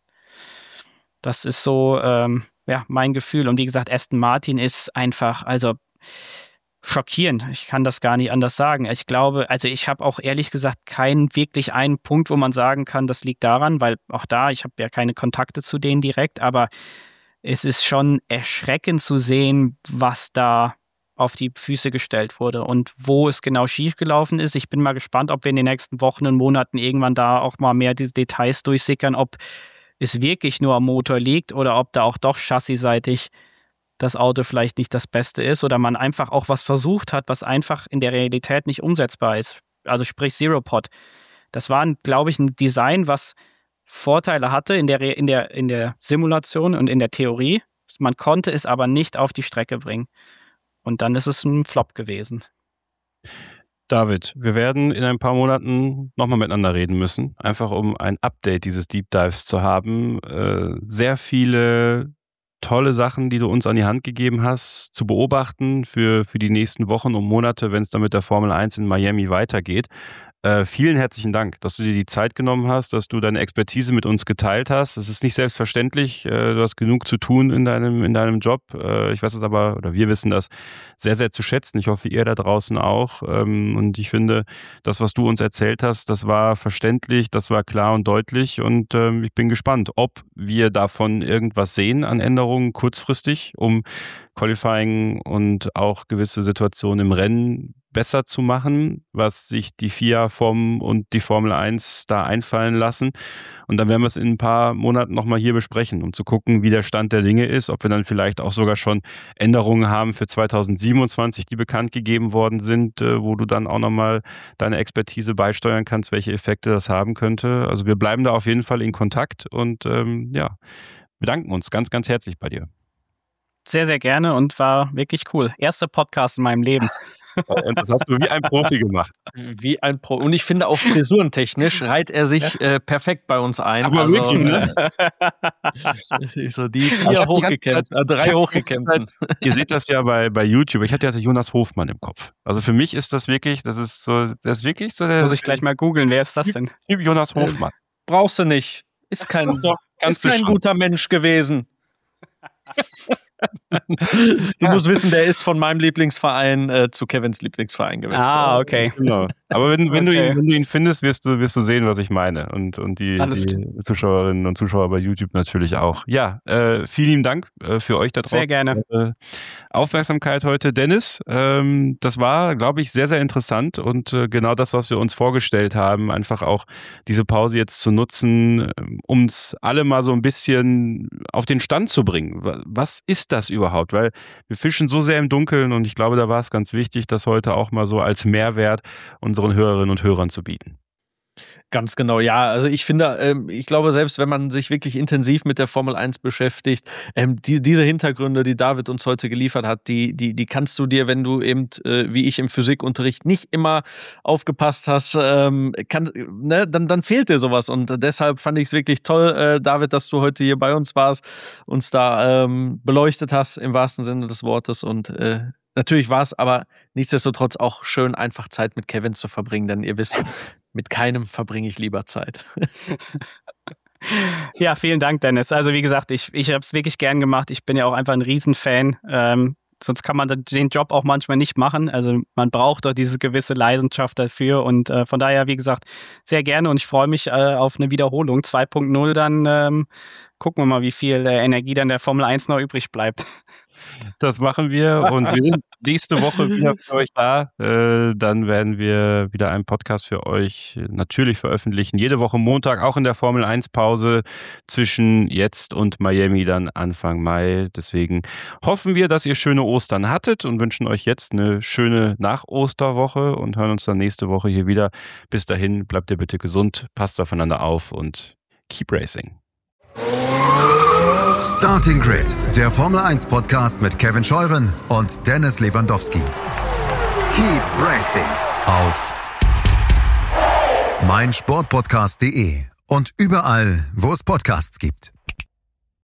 Das ist so ähm, ja, mein Gefühl. Und wie gesagt, Aston Martin ist einfach, also schockierend. Ich kann das gar nicht anders sagen. Ich glaube, also ich habe auch ehrlich gesagt keinen wirklich einen Punkt, wo man sagen kann, das liegt daran, weil auch da, ich habe ja keine Kontakte zu denen direkt, aber es ist schon erschreckend zu sehen, was da auf die Füße gestellt wurde und wo es genau schiefgelaufen ist. Ich bin mal gespannt, ob wir in den nächsten Wochen und Monaten irgendwann da auch mal mehr diese Details durchsickern, ob es wirklich nur am Motor liegt oder ob da auch doch chassisseitig das Auto vielleicht nicht das Beste ist oder man einfach auch was versucht hat, was einfach in der Realität nicht umsetzbar ist. Also sprich Zero Pod. Das war, glaube ich, ein Design, was Vorteile hatte in der, in der, in der Simulation und in der Theorie. Man konnte es aber nicht auf die Strecke bringen. Und dann ist es ein Flop gewesen. David, wir werden in ein paar Monaten nochmal miteinander reden müssen, einfach um ein Update dieses Deep Dives zu haben. Äh, sehr viele tolle Sachen, die du uns an die Hand gegeben hast, zu beobachten für, für die nächsten Wochen und Monate, wenn es dann mit der Formel eins in Miami weitergeht. Äh, vielen herzlichen Dank, dass du dir die Zeit genommen hast, dass du deine Expertise mit uns geteilt hast. Es ist nicht selbstverständlich, äh, du hast genug zu tun in deinem, in deinem Job. Äh, ich weiß es aber, oder wir wissen das sehr, sehr zu schätzen. Ich hoffe, ihr da draußen auch. Ähm, und ich finde, das, was du uns erzählt hast, das war verständlich, das war klar und deutlich. Und ähm, ich bin gespannt, ob wir davon irgendwas sehen an Änderungen kurzfristig, um Qualifying und auch gewisse Situationen im Rennen besser zu machen, was sich die F I A, F O M und die Formel eins da einfallen lassen. Und dann werden wir es in ein paar Monaten nochmal hier besprechen, um zu gucken, wie der Stand der Dinge ist, ob wir dann vielleicht auch sogar schon Änderungen haben für zweitausendsiebenundzwanzig, die bekannt gegeben worden sind, wo du dann auch nochmal deine Expertise beisteuern kannst, welche Effekte das haben könnte. Also wir bleiben da auf jeden Fall in Kontakt und ähm, ja, bedanken uns ganz, ganz herzlich bei dir. Sehr, sehr gerne und war wirklich cool. Erster Podcast in meinem Leben. Und das hast du wie ein Profi gemacht. Wie ein Pro. Und ich finde auch frisurentechnisch reiht er sich ja. äh, perfekt bei uns ein. Aber also, wirklich, ne? so die vier hochgekämpft, äh, drei hochgekämpft. Ihr seht das ja bei, bei YouTube. Ich hatte ja Jonas Hofmann im Kopf. Also für mich ist das wirklich, das ist so, das ist wirklich so der. Muss ich gleich mal googeln, wer ist das denn? Typ Jonas Hofmann. Äh, brauchst du nicht. Ist kein, doch, ist kein guter Mensch gewesen. Du musst wissen, der ist von meinem Lieblingsverein äh, zu Kevins Lieblingsverein gewechselt. Ah, okay. Genau. Aber wenn, wenn, okay. du ihn, wenn du ihn findest, wirst du, wirst du sehen, was ich meine. Und, und die, die Zuschauerinnen und Zuschauer bei YouTube natürlich auch. Ja, äh, vielen lieben Dank äh, für euch da draußen. Sehr gerne. Äh, Aufmerksamkeit heute. Dennis, ähm, das war, glaube ich, sehr, sehr interessant und äh, genau das, was wir uns vorgestellt haben, einfach auch diese Pause jetzt zu nutzen, um es alle mal so ein bisschen auf den Stand zu bringen. Was ist das überhaupt? Weil wir fischen so sehr im Dunkeln und ich glaube, da war es ganz wichtig, das heute auch mal so als Mehrwert unseren Hörerinnen und Hörern zu bieten. Ganz genau, ja. Also ich finde, ähm, ich glaube, selbst wenn man sich wirklich intensiv mit der Formel eins beschäftigt, ähm, die, diese Hintergründe, die David uns heute geliefert hat, die, die, die kannst du dir, wenn du eben, äh, wie ich im Physikunterricht, nicht immer aufgepasst hast, ähm, kann, ne, dann, dann fehlt dir sowas. Und deshalb fand ich es wirklich toll, äh, David, dass du heute hier bei uns warst, uns da ähm, beleuchtet hast, im wahrsten Sinne des Wortes. Und äh, natürlich war es aber nichtsdestotrotz auch schön, einfach Zeit mit Kevin zu verbringen, denn ihr wisst, mit keinem verbringe ich lieber Zeit. Ja, vielen Dank, Dennis. Also wie gesagt, ich, ich habe es wirklich gern gemacht. Ich bin ja auch einfach ein Riesenfan. Ähm, sonst kann man den Job auch manchmal nicht machen. Also man braucht doch diese gewisse Leidenschaft dafür. Und äh, von daher, wie gesagt, sehr gerne. Und ich freue mich äh, auf eine Wiederholung. zwei Punkt null, dann ähm, gucken wir mal, wie viel äh, Energie dann der Formel eins noch übrig bleibt. Das machen wir und wir sind nächste Woche wieder für euch da. Äh, dann werden wir wieder einen Podcast für euch natürlich veröffentlichen. Jede Woche Montag, auch in der Formel eins Pause zwischen jetzt und Miami dann Anfang Mai. Deswegen hoffen wir, dass ihr schöne Ostern hattet und wünschen euch jetzt eine schöne Nach-Osterwoche und hören uns dann nächste Woche hier wieder. Bis dahin, bleibt ihr bitte gesund, passt aufeinander auf und keep racing. Starting Grid, der Formel eins Podcast mit Kevin Scheuren und Dennis Lewandowski. Keep racing auf meinsportpodcast punkt de und überall, wo es Podcasts gibt.